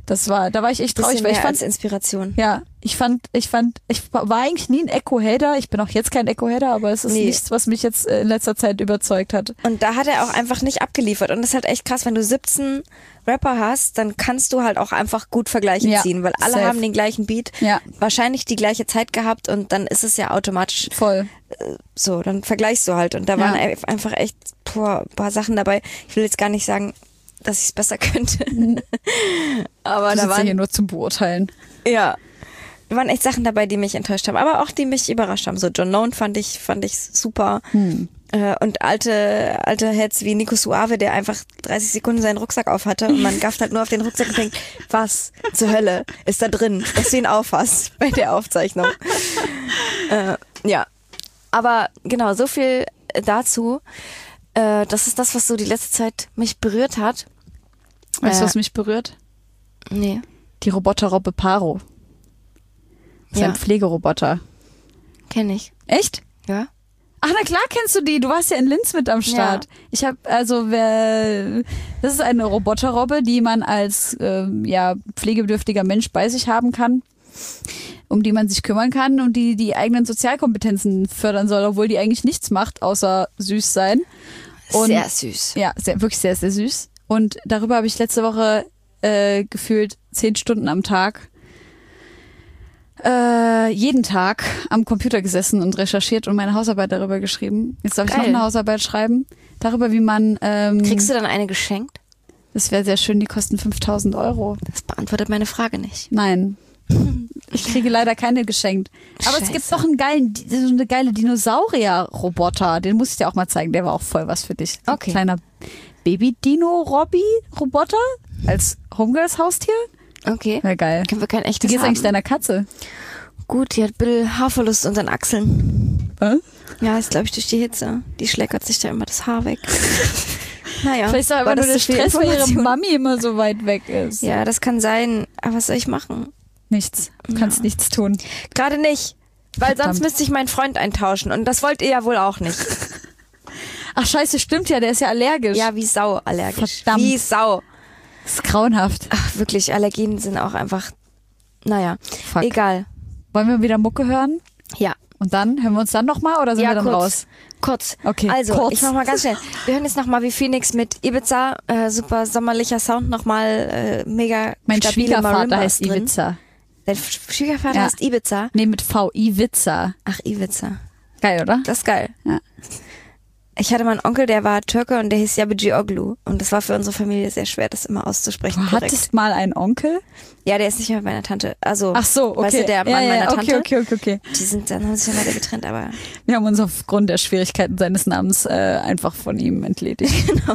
Speaker 2: Das war, da war ich echt traurig,
Speaker 3: Bisschen
Speaker 2: weil
Speaker 3: mehr
Speaker 2: ich fand,
Speaker 3: als Inspiration.
Speaker 2: ja, ich fand, ich fand, ich war eigentlich nie ein Echo-Hater. Ich bin auch jetzt kein Echo-Hater, aber es ist
Speaker 3: Nee.
Speaker 2: nichts, was mich jetzt in letzter Zeit überzeugt hat.
Speaker 3: Und da hat er auch einfach nicht abgeliefert. Und das ist halt echt krass, wenn du siebzehn Rapper hast, dann kannst du halt auch einfach gut Vergleiche
Speaker 2: Ja,
Speaker 3: ziehen, weil alle
Speaker 2: safe.
Speaker 3: haben den gleichen Beat,
Speaker 2: Ja.
Speaker 3: wahrscheinlich die gleiche Zeit gehabt und dann ist es ja automatisch
Speaker 2: Voll.
Speaker 3: so, dann vergleichst du halt. Und da
Speaker 2: Ja.
Speaker 3: waren ein- einfach echt boah, ein paar Sachen dabei. Ich will jetzt gar nicht sagen, dass ich es besser könnte. Aber
Speaker 2: Du
Speaker 3: da
Speaker 2: sitzt ja
Speaker 3: waren,
Speaker 2: hier nur zum Beurteilen.
Speaker 3: ja, da waren echt Sachen dabei, die mich enttäuscht haben, aber auch die mich überrascht haben. So John Lone fand ich, fand ich super.
Speaker 2: Hm.
Speaker 3: Äh, und alte, alte Heads wie Nico Suave, der einfach dreißig Sekunden seinen Rucksack auf hatte und man gafft halt nur auf den Rucksack und denkt, was zur Hölle ist da drin, dass du ihn aufhast bei der Aufzeichnung. äh, ja, aber genau, so viel dazu. Äh, das ist das, was so die letzte Zeit mich berührt hat.
Speaker 2: Weißt du,
Speaker 3: Äh,
Speaker 2: was mich berührt?
Speaker 3: Nee.
Speaker 2: Die Roboterrobbe Paro. Das ist
Speaker 3: Ja.
Speaker 2: ein Pflegeroboter.
Speaker 3: Kenne ich.
Speaker 2: Echt?
Speaker 3: Ja?
Speaker 2: Ach, na klar kennst du die. Du warst ja in Linz mit am Start.
Speaker 3: Ja.
Speaker 2: Ich habe also, wer, das ist eine Roboterrobbe, die man als ähm, ja, pflegebedürftiger Mensch bei sich haben kann, um die man sich kümmern kann und die die eigenen Sozialkompetenzen fördern soll, obwohl die eigentlich nichts macht, außer süß sein. Und
Speaker 3: Sehr süß.
Speaker 2: ja, sehr, wirklich sehr, sehr süß. Und darüber habe ich letzte Woche äh, gefühlt zehn Stunden am Tag äh, jeden Tag am Computer gesessen und recherchiert und meine Hausarbeit darüber geschrieben. Jetzt darf ich noch
Speaker 3: Geil.
Speaker 2: eine Hausarbeit schreiben. Darüber, wie man... Ähm,
Speaker 3: Kriegst du dann eine geschenkt?
Speaker 2: das wäre sehr schön, die kosten fünftausend Euro.
Speaker 3: Das beantwortet meine Frage nicht.
Speaker 2: Nein. Ich kriege leider keine geschenkt. Aber es gibt
Speaker 3: Scheiße.
Speaker 2: noch einen geilen, so eine geile Dinosaurier-Roboter. Den muss ich dir auch mal zeigen. Der war auch voll was für dich. So ein
Speaker 3: Okay.
Speaker 2: kleiner Baby-Dino-Robby-Roboter als Homegirls-Haustier.
Speaker 3: Okay.
Speaker 2: Wäre geil.
Speaker 3: Können wir kein
Speaker 2: Wie
Speaker 3: echtes
Speaker 2: geht's
Speaker 3: haben?
Speaker 2: eigentlich deiner Katze?
Speaker 3: Gut, die hat ein bisschen Haarverlust unter den Achseln.
Speaker 2: Was?
Speaker 3: Ja, ist glaube ich durch die Hitze. Die schleckert sich da immer das Haar weg. Naja,
Speaker 2: Vielleicht ist auch
Speaker 3: war
Speaker 2: einfach nur der
Speaker 3: das zu viel
Speaker 2: Stress, weil ihre
Speaker 3: Information?
Speaker 2: Mami immer so weit weg ist.
Speaker 3: Ja, das kann sein. Aber was soll ich machen?
Speaker 2: Nichts. Du kannst
Speaker 3: Ja.
Speaker 2: nichts tun.
Speaker 3: Gerade nicht. Weil
Speaker 2: Verdammt.
Speaker 3: sonst müsste ich meinen Freund eintauschen. Und das wollt ihr ja wohl auch nicht.
Speaker 2: Ach scheiße, stimmt ja, der ist ja allergisch.
Speaker 3: Ja, wie Sau allergisch.
Speaker 2: Verdammt.
Speaker 3: Wie Sau.
Speaker 2: Das ist grauenhaft.
Speaker 3: Ach, wirklich, Allergien sind auch einfach, naja,
Speaker 2: Fuck.
Speaker 3: egal.
Speaker 2: Wollen wir wieder Mucke hören?
Speaker 3: Ja.
Speaker 2: Und dann? Hören wir uns dann nochmal oder sind
Speaker 3: ja,
Speaker 2: wir dann
Speaker 3: kurz.
Speaker 2: raus?
Speaker 3: Kurz.
Speaker 2: Okay,
Speaker 3: Also,
Speaker 2: kurz.
Speaker 3: ich mach mal ganz schnell. Wir hören jetzt nochmal wie Phoenix mit Ibiza. Äh, super sommerlicher Sound nochmal. Äh, mega
Speaker 2: Mein
Speaker 3: stabile
Speaker 2: Schwiegervater
Speaker 3: Marimbas
Speaker 2: heißt
Speaker 3: drin.
Speaker 2: Ibiza.
Speaker 3: Dein Sch- Schwiegervater
Speaker 2: Ja.
Speaker 3: heißt Ibiza.
Speaker 2: Nee, mit V. Ibiza.
Speaker 3: Ach, Ibiza.
Speaker 2: Geil, oder?
Speaker 3: Das ist geil.
Speaker 2: Ja.
Speaker 3: Ich hatte mal einen Onkel, der war Türke und der hieß Yabici Oglu. Und das war für unsere Familie sehr schwer, das immer auszusprechen.
Speaker 2: Du
Speaker 3: korrekt.
Speaker 2: hattest mal einen Onkel?
Speaker 3: Ja, der ist nicht mehr bei meiner Tante. Also,
Speaker 2: Ach so, okay.
Speaker 3: weißt du, der Mann
Speaker 2: ja, ja,
Speaker 3: meiner
Speaker 2: okay,
Speaker 3: Tante.
Speaker 2: okay, okay, okay.
Speaker 3: Die sind, dann haben sich ja leider getrennt, aber
Speaker 2: Wir haben uns aufgrund der Schwierigkeiten seines Namens äh, einfach von ihm entledigt.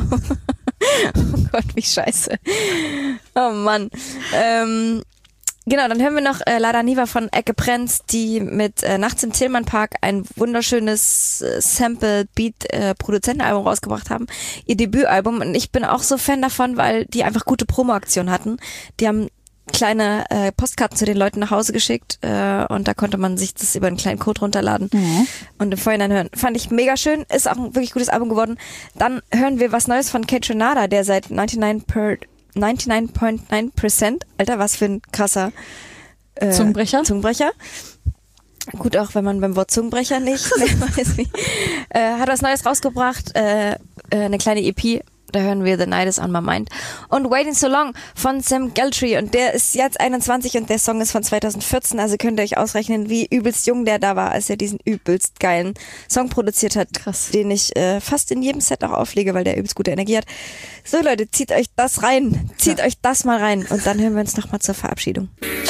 Speaker 3: oh Gott, wie scheiße. Oh Mann. Ähm, genau, dann hören wir noch äh, Lada Niva von Ecke Prenz, die mit äh, Nachts im Tillmann-Park ein wunderschönes äh, Sample-Beat-Produzentenalbum rausgebracht haben. Ihr Debütalbum. Und ich bin auch so Fan davon, weil die einfach gute Promo-Aktionen hatten. Die haben kleine äh, Postkarten zu den Leuten nach Hause geschickt äh, und da konnte man sich das über einen kleinen Code runterladen
Speaker 2: Mhm.
Speaker 3: und im Vorhinein hören. Fand ich mega schön, ist auch ein wirklich gutes Album geworden. Dann hören wir was Neues von Kate Renata, der seit neunundneunzig Komma neun Prozent, Alter, was für ein krasser äh,
Speaker 2: Zungenbrecher?
Speaker 3: Zungenbrecher. Gut, auch wenn man beim Wort Zungenbrecher nicht mehr weiß wie. Äh, hat was Neues rausgebracht, äh, äh, eine kleine E P. Da hören wir The Night is on My Mind. Und Waiting So Long von Sam Geltry. Und der ist jetzt einundzwanzig und der Song ist von zweitausendvierzehn. Also könnt ihr euch ausrechnen, wie übelst jung der da war, als er diesen übelst geilen Song produziert hat.
Speaker 2: Krass.
Speaker 3: Den ich äh, fast in jedem Set auch auflege, weil der übelst gute Energie hat. So Leute, zieht euch das rein. Zieht
Speaker 2: Ja.
Speaker 3: euch das mal rein. Und dann hören wir uns nochmal zur Verabschiedung.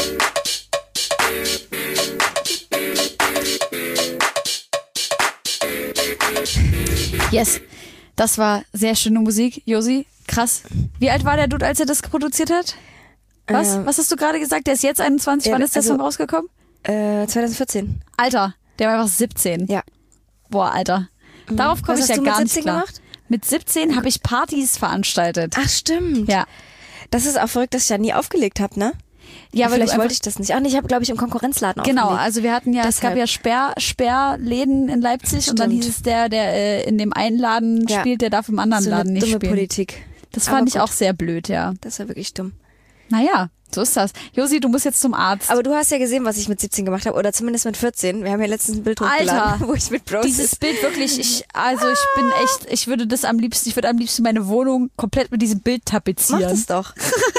Speaker 2: Yes. Das war sehr schöne Musik, Josi. Krass. Wie alt war der Dude, als er das produziert hat? Was?
Speaker 3: Ähm,
Speaker 2: Was hast du gerade gesagt? Der ist jetzt einundzwanzig.
Speaker 3: ja,
Speaker 2: Wann ist der
Speaker 3: also-
Speaker 2: Song rausgekommen?
Speaker 3: Äh, zweitausendvierzehn.
Speaker 2: Alter, der war einfach siebzehn.
Speaker 3: Ja.
Speaker 2: Boah, Alter. Darauf komme
Speaker 3: Was
Speaker 2: ich
Speaker 3: hast
Speaker 2: ja
Speaker 3: du mit
Speaker 2: gar nicht
Speaker 3: siebzehn
Speaker 2: klar.
Speaker 3: gemacht?
Speaker 2: Mit siebzehn habe ich Partys veranstaltet.
Speaker 3: Ach, stimmt.
Speaker 2: Ja.
Speaker 3: Das ist auch verrückt, dass ich ja nie aufgelegt habe, ne?
Speaker 2: Ja, weil
Speaker 3: vielleicht
Speaker 2: du
Speaker 3: wollte
Speaker 2: einfach,
Speaker 3: ich das nicht. Ach nee, ich habe, glaube ich, im Konkurrenzladen
Speaker 2: genau,
Speaker 3: aufgelegt.
Speaker 2: also wir hatten ja, es gab
Speaker 3: Deshalb.
Speaker 2: ja Sperr, Sperrläden in Leipzig und dann
Speaker 3: Stimmt.
Speaker 2: hieß es, der, der äh, in dem einen Laden
Speaker 3: Ja.
Speaker 2: spielt, der darf im anderen
Speaker 3: so
Speaker 2: Laden
Speaker 3: eine
Speaker 2: nicht
Speaker 3: dumme
Speaker 2: spielen.
Speaker 3: Politik.
Speaker 2: Das
Speaker 3: Aber
Speaker 2: fand ich
Speaker 3: gut.
Speaker 2: auch sehr blöd, ja.
Speaker 3: Das war wirklich dumm.
Speaker 2: Naja, so ist das. Josi, du musst jetzt zum Arzt.
Speaker 3: Aber du hast ja gesehen, was ich mit siebzehn gemacht habe, oder zumindest mit vierzehn. Wir haben ja letztens ein Bild hochgeladen,
Speaker 2: Alter,
Speaker 3: wo ich mit Bros
Speaker 2: dieses Bild wirklich, ich, also ich bin echt, ich würde das am liebsten, ich würde am liebsten meine Wohnung komplett mit diesem Bild tapezieren.
Speaker 3: Mach das doch.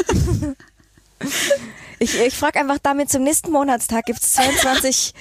Speaker 3: ich ich frage einfach damit, zum nächsten Monatstag gibt es zweiundzwanzig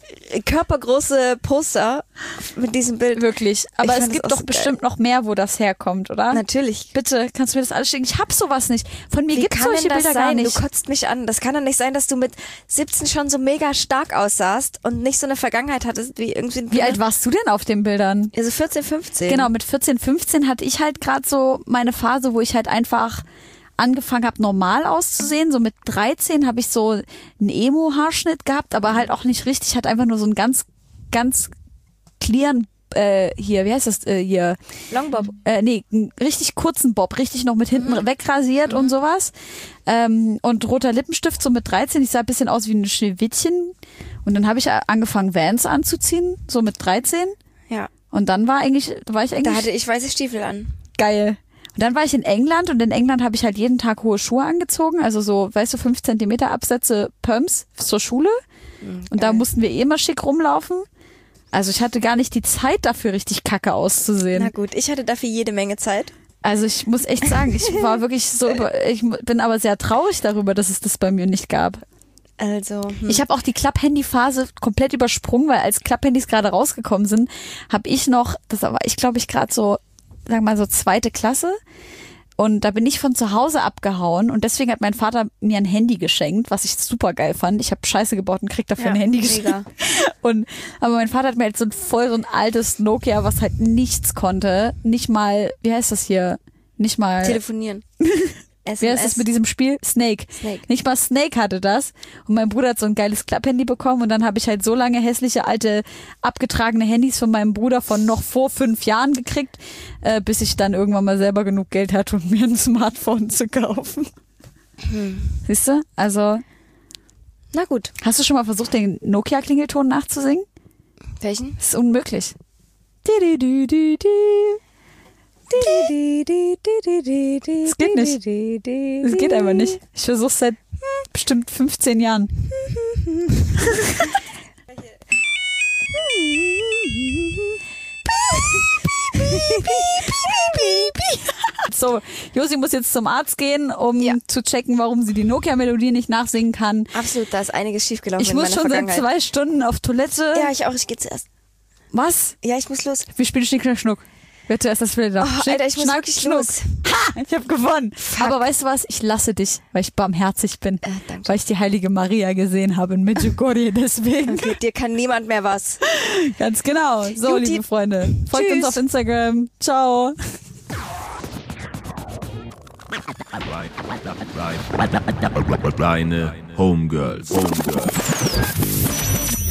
Speaker 3: körpergroße Poster mit diesem Bild.
Speaker 2: Wirklich. Aber
Speaker 3: Ich
Speaker 2: es
Speaker 3: fand
Speaker 2: gibt
Speaker 3: das auch
Speaker 2: doch
Speaker 3: so
Speaker 2: bestimmt noch mehr, wo das herkommt, oder?
Speaker 3: Natürlich.
Speaker 2: Bitte, kannst du mir das alles schicken? Ich hab sowas nicht. Von mir
Speaker 3: Wie
Speaker 2: gibt es
Speaker 3: kann
Speaker 2: solche
Speaker 3: denn das
Speaker 2: Bilder gar
Speaker 3: sein?
Speaker 2: nicht.
Speaker 3: Du kotzt mich an. Das kann doch nicht sein, dass du mit siebzehn schon so mega stark aussahst und nicht so eine Vergangenheit hattest wie irgendwie.
Speaker 2: Wie alt warst du denn auf den Bildern?
Speaker 3: Also vierzehn, fünfzehn.
Speaker 2: Genau, mit vierzehn, fünfzehn hatte ich halt gerade so meine Phase, wo ich halt einfach angefangen habe, normal auszusehen. So mit dreizehn habe ich so einen Emo-Haarschnitt gehabt, aber halt auch nicht richtig. Ich hatte einfach nur so einen ganz, ganz clearen, äh, hier, wie heißt das, äh, hier?
Speaker 3: Longbob.
Speaker 2: Äh, nee, einen richtig kurzen Bob, richtig noch mit hinten mhm. wegrasiert mhm. und sowas. Ähm, und roter Lippenstift, so mit dreizehn. Ich sah ein bisschen aus wie ein Schneewittchen. Und dann habe ich angefangen, Vans anzuziehen, so mit dreizehn.
Speaker 3: Ja.
Speaker 2: Und dann war eigentlich, war ich eigentlich...
Speaker 3: Da hatte ich weiße Stiefel an.
Speaker 2: Geil. Und dann war ich in England und in England habe ich halt jeden Tag hohe Schuhe angezogen, also so, weißt du, fünf Zentimeter Absätze Pumps zur Schule. Mhm, und da mussten wir eh immer schick rumlaufen. Also ich hatte gar nicht die Zeit dafür, richtig kacke auszusehen.
Speaker 3: Na gut, ich hatte dafür jede Menge Zeit.
Speaker 2: Also ich muss echt sagen, ich war wirklich so über, ich bin aber sehr traurig darüber, dass es das bei mir nicht gab.
Speaker 3: Also. Hm.
Speaker 2: Ich habe auch die Klapphandy-Phase komplett übersprungen, weil als Klapphandys gerade rausgekommen sind, habe ich noch, das war ich glaube ich gerade so, sagen wir mal so zweite Klasse. Und da bin ich von zu Hause abgehauen und deswegen hat mein Vater mir ein Handy geschenkt, was ich super geil fand. Ich habe Scheiße gebaut und krieg dafür
Speaker 3: ja,
Speaker 2: ein Handy
Speaker 3: mega.
Speaker 2: geschenkt. Und, aber mein Vater hat mir halt so ein voll so ein altes Nokia, was halt nichts konnte. Nicht mal, wie heißt das hier? Nicht mal.
Speaker 3: Telefonieren.
Speaker 2: Wie heißt das mit diesem Spiel? Snake.
Speaker 3: Snake.
Speaker 2: Nicht mal Snake hatte das. Und mein Bruder hat so ein geiles Klapphandy bekommen und dann habe ich halt so lange hässliche, alte, abgetragene Handys von meinem Bruder von noch vor fünf Jahren gekriegt, äh, bis ich dann irgendwann mal selber genug Geld hatte, um mir ein Smartphone zu kaufen. Hm. Siehst du? Also.
Speaker 3: Na gut.
Speaker 2: Hast du schon mal versucht, den Nokia-Klingelton nachzusingen?
Speaker 3: Welchen?
Speaker 2: Das ist unmöglich. Di, di, di, di, di. Das geht nicht. Das geht einfach nicht. Ich versuche seit bestimmt fünfzehn Jahren. So, Josi muss jetzt zum Arzt gehen, um
Speaker 3: ja.
Speaker 2: zu checken, warum sie die Nokia-Melodie nicht nachsingen kann.
Speaker 3: Absolut, da ist einiges schiefgelaufen.
Speaker 2: Ich
Speaker 3: in
Speaker 2: muss
Speaker 3: meiner
Speaker 2: schon seit
Speaker 3: Vergangenheit.
Speaker 2: zwei Stunden auf Toilette.
Speaker 3: Ja, ich auch. Ich gehe zuerst.
Speaker 2: Was?
Speaker 3: Ja, ich muss los.
Speaker 2: Wir spielen Schnick, Schnack, Schnuck. Wer zuerst das Bild da?
Speaker 3: Oh,
Speaker 2: Schnick,
Speaker 3: Alter, ich muss
Speaker 2: Schnack,
Speaker 3: wirklich
Speaker 2: Schnuck.
Speaker 3: los.
Speaker 2: Ha! Ich habe gewonnen.
Speaker 3: Fuck.
Speaker 2: Aber weißt du was? Ich lasse dich, weil ich barmherzig bin.
Speaker 3: Äh, danke.
Speaker 2: Weil ich die heilige Maria gesehen habe in Medjugorje, deswegen.
Speaker 3: Okay, dir kann niemand mehr was.
Speaker 2: Ganz genau. So,
Speaker 3: Juti.
Speaker 2: liebe Freunde. Folgt
Speaker 3: Tschüss.
Speaker 2: uns auf Instagram. Ciao.
Speaker 6: Reine Homegirls. Homegirls.